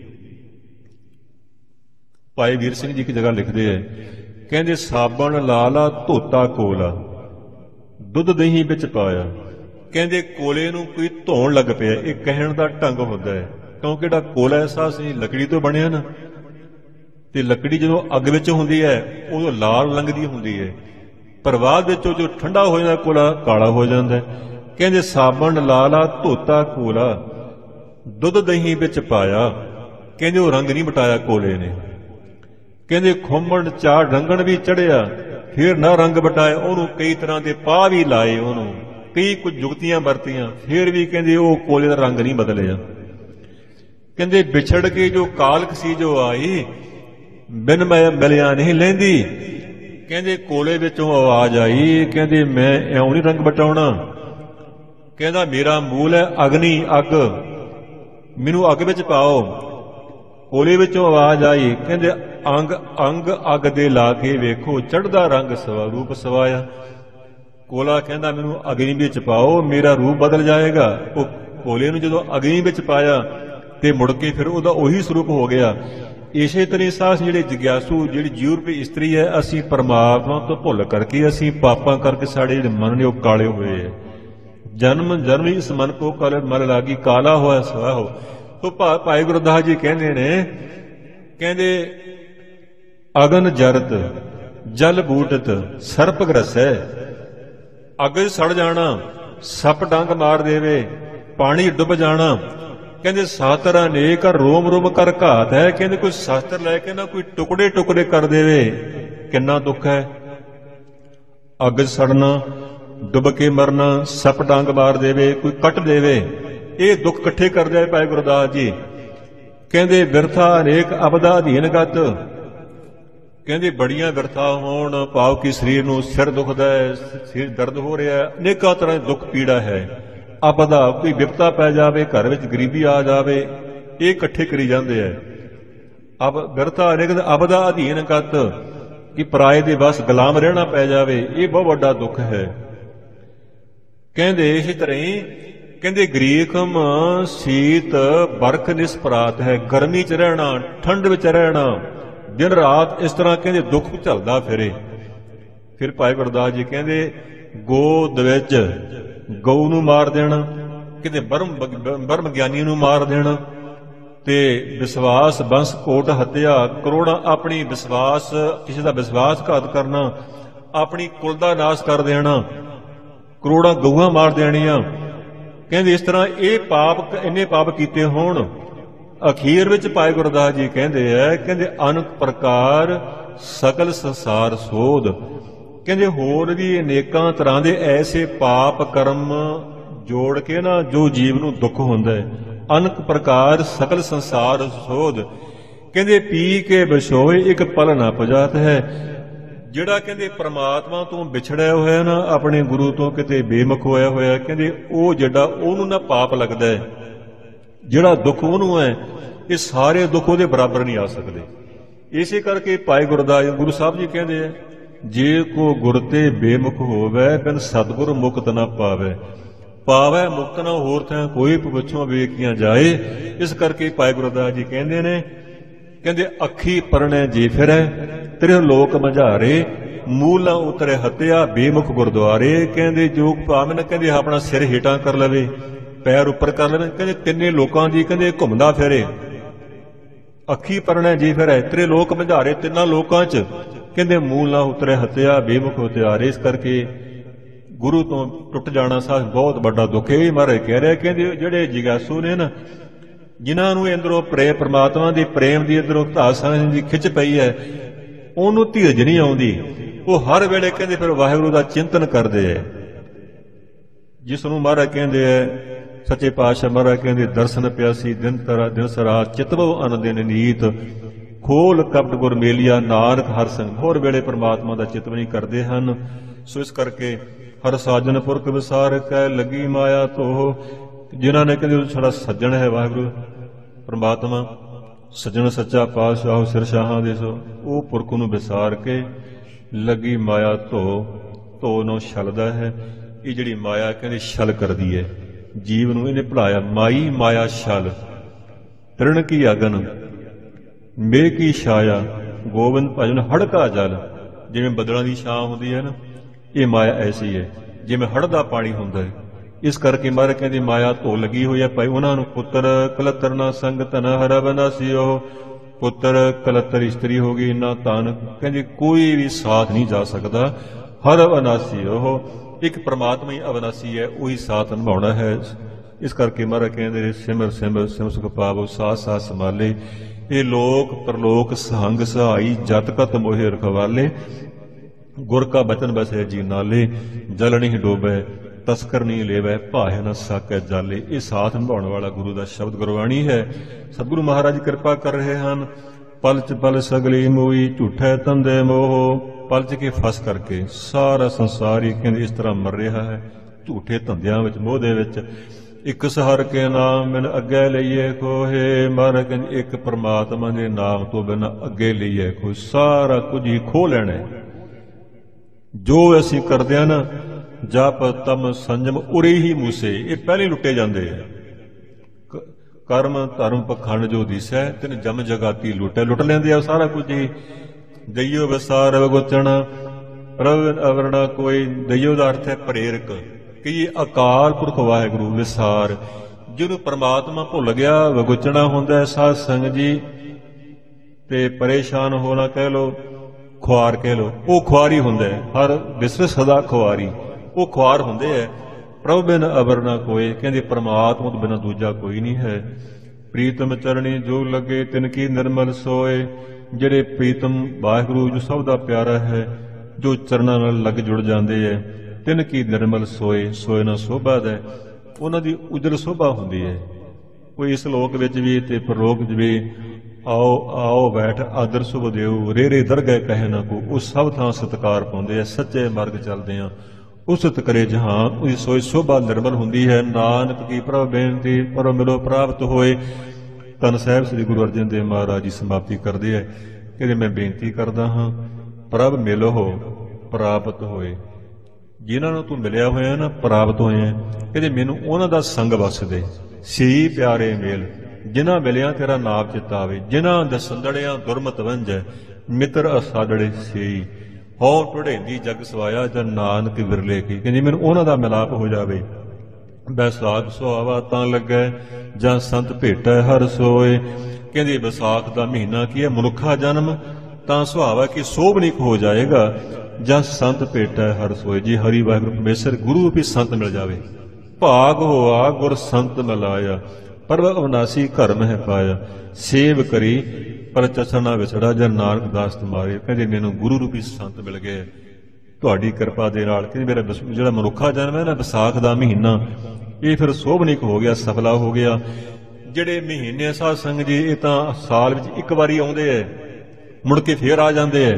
ਭਾਈ ਵੀਰ ਸਿੰਘ ਜੀ ਇੱਕ ਜਗ੍ਹਾ ਲਿਖਦੇ ਹੈ, ਕਹਿੰਦੇ ਸਾਬਣ ਲਾ ਲਾ ਧੋਤਾ ਕੋਲਾ, ਦੁੱਧ ਦਹੀਂ ਵਿੱਚ ਪਾਇਆ। ਕਹਿੰਦੇ ਕੋਲੇ ਨੂੰ ਕੋਈ ਧੋਣ ਲੱਗ ਪਿਆ। ਇਹ ਕਹਿਣ ਦਾ ਢੰਗ ਹੁੰਦਾ ਹੈ, ਕਿਉਂਕਿ ਜਿਹੜਾ ਕੋਲਾ ਐਸਾ ਸੀ ਲੱਕੜੀ ਤੋਂ ਬਣਿਆ ਨਾ, ਤੇ ਲੱਕੜੀ ਜਦੋਂ ਅੱਗ ਵਿੱਚ ਹੁੰਦੀ ਹੈ ਉਦੋਂ ਲਾਲ ਲੰਘਦੀ ਹੁੰਦੀ ਹੈ, ਪਰ ਬਾਅਦ ਵਿੱਚੋਂ ਜੋ ਠੰਡਾ ਹੋ ਜਾਂਦਾ ਕੋਲਾ ਕਾਲਾ ਹੋ ਜਾਂਦਾ। ਕਹਿੰਦੇ ਸਾਬਣ ਲਾ ਲਾ ਧੋਤਾ ਕੋਲਾ, ਦੁੱਧ ਦਹੀਂ ਵਿੱਚ ਪਾਇਆ। ਕਹਿੰਦੇ ਉਹ ਰੰਗ ਨਹੀਂ ਮਿਟਾਇਆ ਕੋਲੇ ਨੇ। ਕਹਿੰਦੇ ਖੁੰਮਣ ਚਾਰ ਰੰਗਣ ਵੀ ਚੜਿਆ, ਫਿਰ ਨਾ ਰੰਗ ਬਟਾਇਆ। ਉਹਨੂੰ ਕਈ ਤਰ੍ਹਾਂ ਦੇ ਪਾਹ ਵੀ ਲਾਏ, ਉਹਨੂੰ ਕਈ ਕੁਝ ਜੁਗਤੀਆਂ ਵਰਤੀਆਂ, ਫਿਰ ਵੀ ਕਹਿੰਦੇ ਉਹ ਕੋਲੇ ਦਾ ਰੰਗ ਨਹੀਂ ਬਦਲਿਆ। ਕਹਿੰਦੇ ਵਿਛੜ ਕੇ ਜੋ ਕਾਲਕ ਸੀ ਜੋ ਆਈ, ਬਿਨ ਮੈਂ ਮਿਲਿਆ ਨਹੀਂ ਲੈਂਦੀ। ਕਹਿੰਦੇ ਕੋਲੇ ਵਿੱਚੋਂ ਆਵਾਜ਼ ਆਈ, ਕਹਿੰਦੇ ਮੈਂ ਇਉਂ ਨਹੀਂ ਰੰਗ ਬਟਾਉਣਾ। ਕਹਿੰਦਾ ਮੇਰਾ ਮੂਲ ਹੈ ਅਗਨੀ, ਅੱਗ, ਮੈਨੂੰ ਅੱਗ ਵਿੱਚ ਪਾਓ। ਕੋਲੇ ਵਿੱਚੋਂ ਆਵਾਜ਼ ਆਈ, ਕਹਿੰਦੇ ਅੰਗ ਅੰਗ ਅੱਗ ਦੇ ਲਾ ਕੇ ਵੇਖੋ, ਚੜ੍ਹਦਾ ਰੰਗ ਰੂਪ ਸਵਾਇਆ। ਕੋਲਾ ਕਹਿੰਦਾ ਮੈਨੂੰ ਅਗਨੀ ਵਿੱਚ ਪਾਓ, ਮੇਰਾ ਰੂਪ ਬਦਲ ਜਾਏਗਾ। ਉਹ ਕੋਲੇ ਨੂੰ ਜਦੋਂ ਅਗਨੀ ਵਿੱਚ ਪਾਇਆ ਤੇ ਮੁੜ ਕੇ ਫਿਰ ਉਹਦਾ ਉਹੀ ਸਰੂਪ ਹੋ ਗਿਆ। ਇਸੇ ਤਰ੍ਹਾਂ ਸਾਹ ਜਿਹੜੇ ਜਗਿਆਸੂ, ਜਿਹੜੀ ਜੀਵ ਰੂਪੀ ਇਸਤਰੀ ਹੈ, ਅਸੀਂ ਪਰਮਾਤਮਾ ਤੋਂ ਭੁੱਲ ਕਰਕੇ, ਅਸੀਂ ਪਾਪਾਂ ਕਰਕੇ ਸਾਡੇ ਜਿਹੜੇ ਮਨ ਨੇ ਉਹ ਕਾਲੇ ਹੋਏ ਹੈ। ਜਨਮ ਜਨਮ ਇਸ ਮਨ ਕੋ ਕਾਲੇ ਮਲ ਲਾਗੀ, ਕਾਲਾ ਹੋਇਆ ਸਵਾ ਹੋ। ਤੋ ਭਾਈ ਗੁਰਦਾਸ ਜੀ ਕਹਿੰਦੇ ਨੇ, ਕਹਿੰਦੇ ਅਗਨ ਜਰਤ ਜਲ ਬੂਟਤ ਸਰਪ ਗਰਸੈ। ਅੱਗ ਸੜ ਜਾਣਾ, ਸੱਪ ਡੰਗ ਮਾਰ ਦੇਵੇ, ਪਾਣੀ ਡੁੱਬ ਜਾਣਾ। ਕਹਿੰਦੇ ਸਾਤਰ ਅਨੇਕ ਰੋਮ ਰੋਮ ਕਰ ਘਾਤ ਹੈ। ਕਹਿੰਦੇ ਕੋਈ ਸ਼ਾਸਤਰ ਲੈ ਕੇ ਨਾ ਕੋਈ ਟੁਕੜੇ ਟੁਕੜੇ ਕਰ ਦੇਵੇ, ਕਿੰਨਾ ਦੁੱਖ ਹੈ। ਅੱਗ ਸੜਨਾ, ਡੁੱਬ ਕੇ ਮਰਨਾ, ਸੱਪ ਡੰਗ ਮਾਰ ਦੇਵੇ, ਕੋਈ ਕੱਟ ਦੇਵੇ, ਇਹ ਦੁੱਖ ਇਕੱਠੇ ਕਰਦੇ ਆ ਭਾਈ ਗੁਰਦਾਸ ਜੀ। ਕਹਿੰਦੇ ਬਿਰਥਾ ਅਨੇਕ ਅਬਦਾ ਅਧੀਨਗਤ। ਕਹਿੰਦੇ ਬੜੀਆਂ ਬਿਰਥਾ ਹੋਣ, ਭਾਵ ਕਿ ਸਰੀਰ ਨੂੰ ਸਿਰ ਦੁਖਦਾ ਹੈ, ਸਿਰ ਦਰਦ ਹੋ ਰਿਹਾ, ਅਨੇਕਾਂ ਤਰ੍ਹਾਂ ਦੀ ਦੁੱਖ ਪੀੜਾ ਹੈ। ਆਪਦਾ ਕੋਈ ਵਿਪਤਾ ਪੈ ਜਾਵੇ, ਘਰ ਵਿੱਚ ਗਰੀਬੀ ਆ ਜਾਵੇ, ਇਹ ਇਕੱਠੇ ਕਰੀ ਜਾਂਦੇ ਹੈ। ਬਿਰਥਾ ਅਨੇਕ ਅਬਦਾ ਅਧੀਨ ਕਤ, ਕਿ ਪਰਾਏ ਦੇ ਬਸ ਗੁਲਾਮ ਰਹਿਣਾ ਪੈ ਜਾਵੇ, ਇਹ ਬਹੁਤ ਵੱਡਾ ਦੁੱਖ ਹੈ। ਕਹਿੰਦੇ ਇਸ ਤਰ੍ਹਾਂ ਹੀ ਕਹਿੰਦੇ ਗ੍ਰੀਖਮ ਸੀਤ ਬਰਖ ਨਿਸਪਰਾਤ ਹੈ, ਗਰਮੀ ਚ ਰਹਿਣਾ, ਠੰਡ ਵਿੱਚ ਰਹਿਣਾ, ਦਿਨ ਰਾਤ ਇਸ ਤਰ੍ਹਾਂ ਕਹਿੰਦੇ ਦੁੱਖ ਝੱਲਦਾ ਫਿਰੇ। ਫਿਰ ਭਾਈ ਗੁਰਦਾਸ ਜੀ ਕਹਿੰਦੇ ਗੋਦ ਵਿੱਚ ਗਊ ਨੂੰ ਮਾਰ ਦੇਣਾ, ਕਿਤੇ ਬਰਮ ਗਿਆਨੀ ਨੂੰ ਮਾਰ ਦੇਣਾ, ਤੇ ਵਿਸ਼ਵਾਸ ਬੰਸ ਕੋਟ ਹੱਤਿਆ, ਕਰੋੜਾਂ ਆਪਣੀ ਵਿਸ਼ਵਾਸ, ਕਿਸੇ ਦਾ ਵਿਸ਼ਵਾਸਘਾਤ ਕਰਨਾ, ਆਪਣੀ ਕੁਲ ਦਾ ਨਾਸ਼ ਕਰ ਦੇਣਾ, ਕਰੋੜਾਂ ਗਊਆਂ ਮਾਰ ਦੇਣੀਆਂ। ਕਹਿੰਦੇ ਇਸ ਤਰ੍ਹਾਂ ਇਹ ਪਾਪ, ਇੰਨੇ ਪਾਪ ਕੀਤੇ ਹੋਣ। ਅਖੀਰ ਵਿੱਚ ਭਾਈ ਗੁਰਦਾਸ ਜੀ ਕਹਿੰਦੇ ਹੈ, ਕਹਿੰਦੇ ਅਨੇਕ ਪ੍ਰਕਾਰ ਸਕਲ ਸੰਸਾਰ ਸੋਧ, ਕਹਿੰਦੇ ਹੋਰ ਵੀ ਅਨੇਕਾਂ ਤਰ੍ਹਾਂ ਦੇ ਐਸੇ ਪਾਪ ਕਰਮ ਜੋੜ ਕੇ ਨਾ ਜੋ ਜੀਵ ਨੂੰ ਦੁੱਖ ਹੁੰਦਾ ਹੈ। ਅਨੇਕ ਪ੍ਰਕਾਰ ਸਕਲ ਸੰਸਾਰ ਸੋਧ, ਕਹਿੰਦੇ ਪੀ ਕੇ ਵਿਛੋਏ ਇੱਕ ਪਲ ਨਾ ਪੁਜਾਤ ਹੈ। ਜਿਹੜਾ ਕਹਿੰਦੇ ਪ੍ਰਮਾਤਮਾ ਤੋਂ ਵਿਛੜਿਆ ਹੋਇਆ ਨਾ, ਆਪਣੇ ਗੁਰੂ ਤੋਂ ਕਿਤੇ ਬੇਮੁਖ ਹੋਇਆ ਹੋਇਆ, ਕਹਿੰਦੇ ਉਹ ਜਿਹੜਾ ਉਹਨੂੰ ਨਾ ਪਾਪ ਲੱਗਦਾ ਹੈ, ਜਿਹੜਾ ਦੁੱਖ ਉਹਨੂੰ ਹੈ, ਇਹ ਸਾਰੇ ਦੁੱਖ ਉਹਦੇ ਬਰਾਬਰ ਨਹੀਂ ਆ ਸਕਦੇ। ਇਸੇ ਕਰਕੇ ਭਾਈ ਗੁਰਦਾਸ ਗੁਰੂ ਸਾਹਿਬ ਜੀ ਕਹਿੰਦੇ ਆ, ਜੇ ਕੋ ਗੁਰ ਤੇ ਬੇਮੁਖ ਹੋਵੇ ਬਿਨ ਸਤਿਗੁਰ ਮੁਕਤ ਨਾ ਪਾਵੇ, ਪਾਵੈ ਮੁਕਤ ਨਾ ਹੋਰ ਥਾਂ ਕੋਈ ਪਿਛੋਂ ਵੇਖੀਆਂ ਜਾਏ। ਇਸ ਕਰਕੇ ਭਾਈ ਗੁਰਦਾਸ ਜੀ ਕਹਿੰਦੇ ਨੇ, ਕਹਿੰਦੇ ਅੱਖੀ ਪਰਣੈ ਜੇ ਫਿਰੈ ਤ੍ਰਿਹ ਲੋਕ ਮਝਾਰੇ, ਮੂਲਾਂ ਉਤਰੇ ਹੱਤਿਆ ਬੇਮੁਖ ਗੁਰਦੁਆਰੇ। ਕਹਿੰਦੇ ਜੋ ਭਾਵੇਂ ਨਾ ਕਹਿੰਦੇ ਆਪਣਾ ਸਿਰ ਹੇਠਾਂ ਕਰ ਲਵੇ, ਪੈਰ ਉੱਪਰ ਕਰ ਲਵੇ, ਕਹਿੰਦੇ ਤਿੰਨੇ ਲੋਕਾਂ ਦੀ ਕਹਿੰਦੇ ਘੁੰਮਦਾ ਫਿਰੇ। ਅੱਖੀ ਪਰਣੈ ਜੇ ਫਿਰੈ ਤ੍ਰਿਹ ਲੋਕ ਮਝਾਰੇ, ਤਿੰਨਾਂ ਲੋਕਾਂ 'ਚ ਕਹਿੰਦੇ ਮੂਲ ਨਾ ਉਤਰੇ ਹੱਤਿਆ ਬੇਮੁਖ ਹਥਿਆਰੇ। ਇਸ ਕਰਕੇ ਗੁਰੂ ਤੋਂ ਟੁੱਟ ਜਾਣਾ ਸਾਹਿਬ ਬਹੁਤ ਵੱਡਾ ਦੁੱਖ ਹੈ। ਇਹ ਮਹਾਰਾਜ ਕਹਿ ਰਿਹਾ, ਕਹਿੰਦੇ ਜਿਹੜੇ ਜਿਗਿਆਸੂ ਨੇ ਨਾ, ਜਿਨ੍ਹਾਂ ਨੂੰ ਅੰਦਰੋਂ ਪ੍ਰਮਾਤਮਾ ਦੇ ਪ੍ਰੇਮ ਦੀ ਅੰਦਰੋਂ ਧਾਸਾਂ ਦੀ ਖਿੱਚ ਪਈ ਹੈ, ਉਹਨੂੰ ਧੀਰਜ ਨਹੀਂ ਆਉਂਦੀ। ਉਹ ਹਰ ਵੇਲੇ ਕਹਿੰਦੇ ਫਿਰ ਵਾਹਿਗੁਰੂ ਦਾ ਚਿੰਤਨ ਕਰਦੇ ਹੈ, ਜਿਸ ਨੂੰ ਮਹਾਰਾਜ ਕਹਿੰਦੇ ਹੈ, ਸੱਚੇ ਪਾਤਸ਼ਾਹ ਮਹਾਰਾਜ ਕਹਿੰਦੇ ਦਰਸ਼ਨ ਪਿਆਸੀ ਦਿਨ ਤਰਾ ਦਿਨ ਸਰਾ ਚਿਤਵੋ ਅਨੰਦਿਨ ਨੀਤ, ਖੋਲ ਕਪਟ ਗੁਰ ਮੇਲੀਆ ਨਾਨਕ ਹਰ ਸੰਗ। ਹੋਰ ਵੇਲੇ ਪ੍ਰਮਾਤਮਾ ਦਾ ਚਿਤਵ ਨਹੀਂ ਕਰਦੇ ਹਨ। ਸੋ ਇਸ ਕਰਕੇ ਹਰ ਸਾਜਨ ਪੁਰਖ ਵਿਸਾਰ ਕੈ ਲੱਗੀ ਮਾਇਆ ਧੋ, ਜਿਨ੍ਹਾਂ ਨੇ ਕਹਿੰਦੇ ਸਾਡਾ ਸੱਜਣ ਹੈ ਵਾਹਿਗੁਰੂ ਪ੍ਰਮਾਤਮਾ, ਸੱਜਣ ਸੱਚਾ ਪਾਤਸ਼ਾਹ ਸਿਰ ਸ਼ਾਹਾਂ ਦੇ ਸੋ, ਉਹ ਪੁਰਖ ਨੂੰ ਵਿਸਾਰ ਕੇ ਲੱਗੀ ਮਾਇਆ ਧੋ ਨੂੰ ਛਲਦਾ ਹੈ। ਇਹ ਜਿਹੜੀ ਮਾਇਆ ਕਹਿੰਦੇ ਛਲ ਕਰਦੀ ਹੈ ਜੀਵ ਨੂੰ, ਇਹਨੇ ਭੁਲਾਇਆ। ਮਾਈ ਮਾਇਆ ਛਲ ਤ੍ਰਿਣ ਕੀ ਅਗਨ ਮੇਹ ਕੀ ਛਾਇਆ, ਗੋਬਿੰਦ ਭਜਨ ਹੜਕਾ ਜਲ। ਜਿਵੇਂ ਬੱਦਲਾਂ ਦੀ ਛਾਂ ਹੁੰਦੀ ਹੈ ਨਾ, ਇਹ ਮਾਇਆ ਐਸੀ ਹੈ ਜਿਵੇਂ ਹੜ੍ਹ ਦਾ ਪਾਣੀ ਹੁੰਦਾ ਹੈ। ਇਸ ਕਰਕੇ ਮਹਾਰਾਜ ਕਹਿੰਦੇ ਮਾਇਆ ਧੋ ਲੱਗੀ ਹੋਈ ਹੈ। ਭਾਈ ਉਹਨਾਂ ਨੂੰ ਪੁੱਤਰ ਕਲਤਰ ਨਾ ਸੰਗ ਧਨ ਹਰਾ ਬਨਾਸੀ, ਉਹ ਪੁੱਤਰ ਕਲਤਰ ਇਸਤਰੀ ਹੋ ਗਈ ਨਾ ਧਨ, ਕਹਿੰਦੇ ਕੋਈ ਵੀ ਸਾਥ ਨਹੀਂ ਜਾ ਸਕਦਾ। ਹਰ ਅਵਨਾਸੀ, ਉਹ ਇੱਕ ਪ੍ਰਮਾਤਮਾ ਹੀ ਅਵਨਾਸੀ ਹੈ, ਉਹੀ ਸਾਥ ਨਿਭਾਉਣਾ ਹੈ। ਇਸ ਕਰਕੇ ਮਹਾਰਾਜ ਕਹਿੰਦੇ ਸਿਮਰ ਸਿਮਰ ਸਿਮ ਸੁਖ ਪਾਵੋ ਸਾਥ ਸਾਥ ਸੰਭਾਲੇ, ਇਹ ਲੋਕ ਪਰਲੋਕ ਸਹੰਗ ਸਹਾਈ ਜਤ ਕਤ ਮੋਹਿ ਰਖਵਾਲੇ। ਗੁਰ ਕਾ ਬਚਨ ਬਸੈ ਜੀ ਨਾਲੇ, ਜਲ ਨਹੀਂ ਡੋਬੈ ਤਸਕਰ ਨਹੀਂ ਲੇਵੈ ਭਾਇ ਨਾ ਸਾਕੈ ਜਾਲੇ। ਇਹ ਸਾਥ ਨਿਭਾਉਣ ਵਾਲਾ ਗੁਰੂ ਦਾ ਸ਼ਬਦ ਗੁਰਬਾਣੀ ਹੈ। ਸਤਿਗੁਰੂ ਮਹਾਰਾਜ ਕਿਰਪਾ ਕਰ ਰਹੇ ਹਨ। ਪਲਚ ਪਲ ਸਗਲੀ ਮੋਈ ਝੂਠੈ ਤੰਦੇ ਮੋਹ, ਪਲਚ ਕੇ ਫਸ ਕਰਕੇ ਸਾਰਾ ਸੰਸਾਰ ਹੀ ਕਹਿੰਦੇ ਇਸ ਤਰ੍ਹਾਂ ਮਰ ਰਿਹਾ ਹੈ, ਝੂਠੇ ਧੰਦਿਆਂ ਵਿੱਚ, ਮੋਹ ਦੇ ਵਿੱਚ। ਇੱਕ ਸਹਰ ਕੇ ਨਾਮ ਬਿਨ ਅੱਗੇ ਲਈਏ ਖੋਹੇ, ਮਹਾਰਾਜ ਕਹਿੰਦੇ ਇੱਕ ਪ੍ਰਮਾਤਮਾ ਦੇ ਨਾਮ ਤੋਂ ਬਿਨਾਂ ਅੱਗੇ ਲਈਏ ਕੋਈ, ਸਾਰਾ ਕੁਝ ਹੀ ਖੋਹ ਲੈਣਾ। ਜੋ ਅਸੀਂ ਕਰਦੇ ਹਾਂ ਨਾ, ਜਪ ਤਮ ਸੰਜਮ ਉਰੇ ਹੀ ਮੂਸੇ, ਇਹ ਪਹਿਲੇ ਲੁੱਟੇ ਜਾਂਦੇ ਆ। ਕਰਮ ਧਰਮ ਪਖੰਡ ਜੋ ਦਿਸੈ ਤਿਨ ਜਮ ਜਗਾਤੀ ਲੁੱਟੇ, ਲੁੱਟ ਲੈਂਦੇ ਆ ਸਾਰਾ ਕੁਝ ਹੀ। ਦਈਓ ਵਿਸਾਰ ਵਗੋਚਣਾ ਪ੍ਰਭ ਅਵਰਣਾ ਕੋਈ, ਦਈਓ ਦਾ ਅਰਥ ਹੈ ਪ੍ਰੇਰਕ, ਕਿ ਇਹ ਅਕਾਲ ਪੁਰਖ ਵਾਹਿਗੁਰੂ ਵਿਸਾਰ, ਜਿਹਨੂੰ ਪਰਮਾਤਮਾ ਭੁੱਲ ਗਿਆ ਵਗੋਚਣਾ ਹੁੰਦਾ ਹੈ। ਸਾਧ ਸੰਗ ਜੀ ਤੇ ਪਰੇਸ਼ਾਨ ਹੋਣਾ ਕਹਿ ਲੋ, ਖੁਆਰ ਕਹਿ ਲੋ, ਉਹ ਖੁਆਰੀ ਹੁੰਦਾ ਹੈ। ਹਰ ਵਿਸਰ ਸਦਾ ਖੁਆਰੀ, ਉਹ ਖੁਆਰ ਹੁੰਦੇ ਹੈ। ਪ੍ਰਭ ਬਿਨ ਅਵਰ ਨਾ ਕੋਏ, ਕਹਿੰਦੇ ਪਰਮਾਤਮਾ ਤੋਂ ਬਿਨਾਂ ਦੂਜਾ ਕੋਈ ਨਹੀਂ ਹੈ। ਪ੍ਰੀਤਮ ਚਰਣੀ ਜੋ ਲੱਗੇ ਤਿਨ ਕੀ ਨਿਰਮਲ ਸੋਏ, ਜਿਹੜੇ ਪ੍ਰੀਤਮ ਵਾਹਿਗੁਰੂ ਜੋ ਸਭ ਦਾ ਪਿਆਰਾ ਹੈ, ਜੋ ਚਰਨਾਂ ਨਾਲ ਲੱਗ ਜੁੜ ਜਾਂਦੇ ਹੈ, ਤਿਨ ਕੀ ਨਿਰਮਲ ਸੋਏ, ਸੋਏ ਨਾ ਸੋਭਾ ਦਾ, ਉਹਨਾਂ ਦੀ ਉਜਲ ਸੋਭਾ ਹੁੰਦੀ ਹੈ। ਕੋਈ ਇਸ ਲੋਕ ਵਿੱਚ ਵੀ ਤੇ ਪਰਲੋਕ ਵਿੱਚ ਵੀ ਆਓ ਆਓ ਬੈਠ ਆਦਰ ਸੁਭ ਦਿਓ, ਰੇਰੇ ਦਰਗਹਿ ਕਹੇ ਨਾ ਕੋ, ਉਹ ਸਭ ਥਾਂ ਸਤਿਕਾਰ ਪਾਉਂਦੇ ਆ। ਸੱਚੇ ਮਾਰਗ ਚੱਲਦੇ ਆ, ਉਸਤ ਕਰੇ ਜਹਾਨ, ਉਹਦੀ ਸੋਈ ਸੋਭਾ ਨਿਰਮਲ ਹੁੰਦੀ ਹੈ। ਨਾਨਕ ਕੀ ਪ੍ਰਭ ਬੇਨਤੀ ਪਰਮ ਮਿਲੋ ਪ੍ਰਾਪਤ ਹੋਏ, ਧੰਨ ਸਾਹਿਬ ਸ੍ਰੀ ਗੁਰੂ ਅਰਜਨ ਦੇਵ ਮਹਾਰਾਜ ਜੀ ਸਮਾਪਤੀ ਕਰਦੇ ਹੈ। ਕਹਿੰਦੇ ਮੈਂ ਬੇਨਤੀ ਕਰਦਾ ਹਾਂ, ਪ੍ਰਭ ਮਿਲੋ ਪ੍ਰਾਪਤ ਹੋਏ। ਜਿਨ੍ਹਾਂ ਨੂੰ ਤੂੰ ਮਿਲਿਆ ਹੋਇਆ ਨਾ, ਪ੍ਰਾਪਤ ਹੋਏ ਹੈ, ਕਹਿੰਦੇ ਮੈਨੂੰ ਉਹਨਾਂ ਦਾ ਸੰਗ ਬਖਸ਼ ਦੇ। ਸੀ ਪਿਆਰੇ ਮੇਲ ਜਿਨ੍ਹਾਂ ਮਿਲਿਆ ਤੇਰਾ ਨਾਮ ਚਿੱਤਾ ਆਵੇ, ਜਿਨ੍ਹਾਂ ਦਸੰਦੜਿਆਂ ਦੁਰਮਤ ਵੰਝੈ ਮਿੱਤਰ ਅਸਾੜੜੇ ਸੇਈ। ਹੋ ਟੁੜੇਂਦੀ ਜਗ ਸਵਾਇਆ ਜਨ ਨਾਨਕ ਵਿਰਲੇ ਕੀ। ਕਹਿੰਦੀ ਮੈਨੂੰ ਉਹਨਾਂ ਦਾ ਮਿਲਾਪ ਹੋ ਜਾਵੇ। ਬੈਸਾਖ ਸੁਹਾਵਾ ਤਾਂ ਲੱਗੈ ਜਾਂ ਸੰਤ ਭੇਟੈ ਹਰ ਸੋਏ। ਕਹਿੰਦੀ ਵਿਸਾਖ ਦਾ ਮਹੀਨਾ ਕੀ ਹੈ, ਮਨੁੱਖਾ ਜਨਮ ਤਾਂ ਸੁਹਾਵਾ ਕਿ ਸੋਭਨੀਕ ਹੋ ਜਾਏਗਾ ਜਾਂ ਸੰਤ ਭੇਟੈ ਹਰ ਸੋਏ। ਜੀ ਹਰੀ ਵਾਹਿਗੁਰੂ ਪਰਮੇਸ਼ਰ ਗੁਰੂ ਰੂਪੀ ਸੰਤ ਮਿਲ ਜਾਵੇ। ਭਾਗ ਹੋਆ ਗੁਰ ਸੰਤ ਮਿਲਾਇਆ, ਪਰਵ ਅਵਨਾਸੀ ਘਰ ਮਹਿ ਪਾਇਆ। ਸੇਵ ਕਰੀ ਪਰ ਚਸਣਾ ਵਿਛੜਾ ਜਨ ਨਾਨਕ ਦਾਸ ਤੁਮਾਰੇ। ਕਹਿੰਦੇ ਮੈਨੂੰ ਗੁਰੂ ਰੂਪੀ ਸੰਤ ਮਿਲ ਗਏ ਤੁਹਾਡੀ ਕਿਰਪਾ ਦੇ ਨਾਲ। ਕਹਿੰਦੇ ਮੇਰਾ ਜਿਹੜਾ ਮਨੁੱਖਾ ਜਨਮ ਹੈ ਨਾ, ਵਿਸਾਖ ਦਾ ਮਹੀਨਾ, ਇਹ ਫਿਰ ਸੋਭਨੀਕ ਹੋ ਗਿਆ, ਸਫਲਾ ਹੋ ਗਿਆ। ਜਿਹੜੇ ਮਹੀਨੇ ਸਾਧ ਸੰਗਤ ਜੀ ਇਹ ਤਾਂ ਸਾਲ ਵਿੱਚ ਇੱਕ ਵਾਰੀ ਆਉਂਦੇ ਐ, ਮੁੜ ਕੇ ਫੇਰ ਆ ਜਾਂਦੇ ਐ।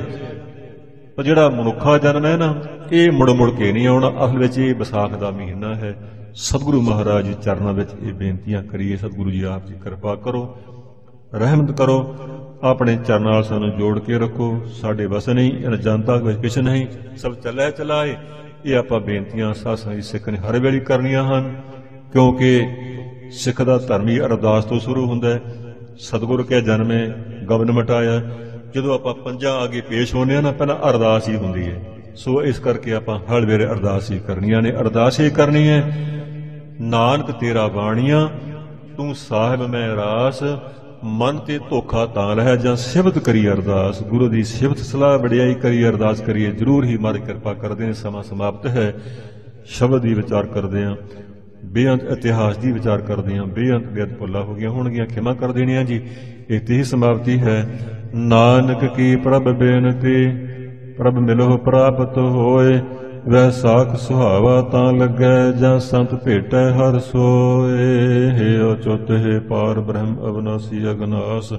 ਪਰ ਜਿਹੜਾ ਮਨੁੱਖਾ ਜਨਮ ਹੈ ਨਾ, ਇਹ ਮੁੜ ਕੇ ਨਹੀਂ ਆਉਣਾ। ਅਸਲ ਵਿੱਚ ਇਹ ਵਿਸਾਖ ਦਾ ਮਹੀਨਾ ਹੈ। ਸਤਿਗੁਰੂ ਮਹਾਰਾਜ ਜੀ ਚਰਨਾਂ ਵਿੱਚ ਇਹ ਬੇਨਤੀਆਂ ਕਰੀਏ। ਸਤਿਗੁਰੂ ਜੀ ਆਪ ਜੀ ਕਿਰਪਾ ਕਰੋ, ਰਹਿਮਤ ਕਰੋ, ਆਪਣੇ ਚਰਨਾਂ ਨਾਲ ਸਾਨੂੰ ਜੋੜ ਕੇ ਰੱਖੋ। ਸਾਡੇ ਵਸ ਨਹੀਂ, ਜਨਤਾ ਵਿੱਚ ਕੁਛ ਨਹੀਂ, ਸਭ ਚੱਲਿਆ ਚਲਾਏ। ਇਹ ਆਪਾਂ ਬੇਨਤੀਆਂ ਸਾਧ ਸੰਗਤ ਸਿੱਖ ਨੇ ਹਰ ਵੇਲੇ ਕਰਨੀਆਂ ਹਨ, ਕਿਉਂਕਿ ਸਿੱਖ ਦਾ ਧਰਮ ਹੀ ਅਰਦਾਸ ਤੋਂ ਸ਼ੁਰੂ ਹੁੰਦਾ ਹੈ। ਸਤਿਗੁਰ ਕੇ ਜਨਮੇ ਗਬਨ ਮਟਾਇਆ। ਜਦੋਂ ਆਪਾਂ ਪੰਜਾਂ ਅੱਗੇ ਪੇਸ਼ ਹੋਣੇ ਆ ਨਾ, ਪਹਿਲਾਂ ਅਰਦਾਸ ਹੀ ਹੁੰਦੀ ਹੈ। ਸੋ ਇਸ ਕਰਕੇ ਆਪਾਂ ਹਰ ਵੇਲੇ ਅਰਦਾਸ ਹੀ ਕਰਨੀਆਂ ਨੇ। ਅਰਦਾਸ ਹੀ ਕਰਨੀ ਹੈ, ਨਾਨਕ ਤੇਰਾ ਬਾਣੀਆਂ ਤੂੰ ਸਾਹਿਬ ਮੈਂ ਰਾਸ, ਮਨ ਤੇ ਧੋਖਾ ਤਾਂ ਰਹਿ ਜਾਂ ਸਿਫਤ ਕਰੀ ਅਰਦਾਸ। ਗੁਰੂ ਦੀ ਸਿਫਤ ਸਲਾਹ ਵਡਿਆਈ ਕਰੀ ਅਰਦਾਸ ਕਰੀਏ। ਜ਼ਰੂਰ ਹੀ ਮਹਾਰਾਜ ਕਿਰਪਾ ਕਰਦੇ ਨੇ। ਸਮਾਂ ਸਮਾਪਤ ਹੈ। ਸ਼ਬਦ ਦੀ ਵਿਚਾਰ ਕਰਦੇ ਹਾਂ, ਬੇਅੰਤ ਇਤਿਹਾਸ ਦੀ ਵਿਚਾਰ ਕਰਦੇ ਹਾਂ। ਬੇਅੰਤ ਭੁੱਲਾਂ ਹੋ ਗਈਆਂ ਹੋਣਗੀਆਂ, ਖਿਮਾ ਕਰ ਦੇਣੀਆਂ ਜੀ। ਇੱਥੇ ਹੀ ਸਮਾਪਤੀ ਹੈ। ਨਾਨਕ ਕੀ ਪ੍ਰਭ ਬੇਨਤੀ, ਪ੍ਰਭ ਮਿਲੋ ਪ੍ਰਾਪਤ ਹੋਏ। ਵੈਸਾਖ ਸੁਹਾਵਾ ਤਾਂ ਲੱਗੈ ਜਾਂ ਸੰਤ ਭੇਟੈ ਹਰ ਸੋਏ। ਹੇ ਅਚੁੱਤ ਹੈ ਪਾਰ ਬ੍ਰਹਮ ਅਵਨਾਸੀ ਅਗਨਾਸ,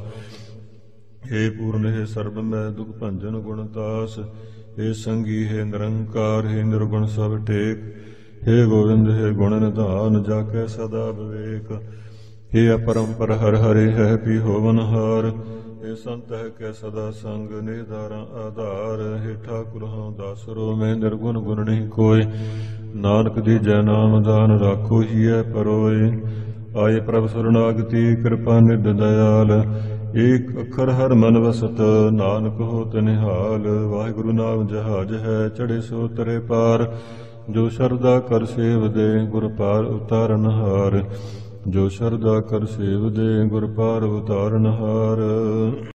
हे पूर्ण हे सर्व मैं दुख भंजन गुणतास। हे संगी हे निरंकार हे निर्गुण सब टेक। हे गोविंद हे गुण निधान जाके सदा विवेक। हे अपरंपर हर हरे है पी होवन हार। हे संत है कै सदा संग निधारा आधार। हे ठाकुर हाँ दासरो मैं निर्गुण गुण नहीं कोय। नानक दी जय नाम दान राखो ही है परोए। आए प्रभ सुरनागति कृपा निध दयाल। एक अखर हर मन वसत नानक होत निहाल। वाहिगुरु नाम जहाज है चढ़े सो तरे पार। जो शरदा कर सेव दे गुर पार उतारन हार। जो शरदा कर सेव दे गुर पार उतारन हार।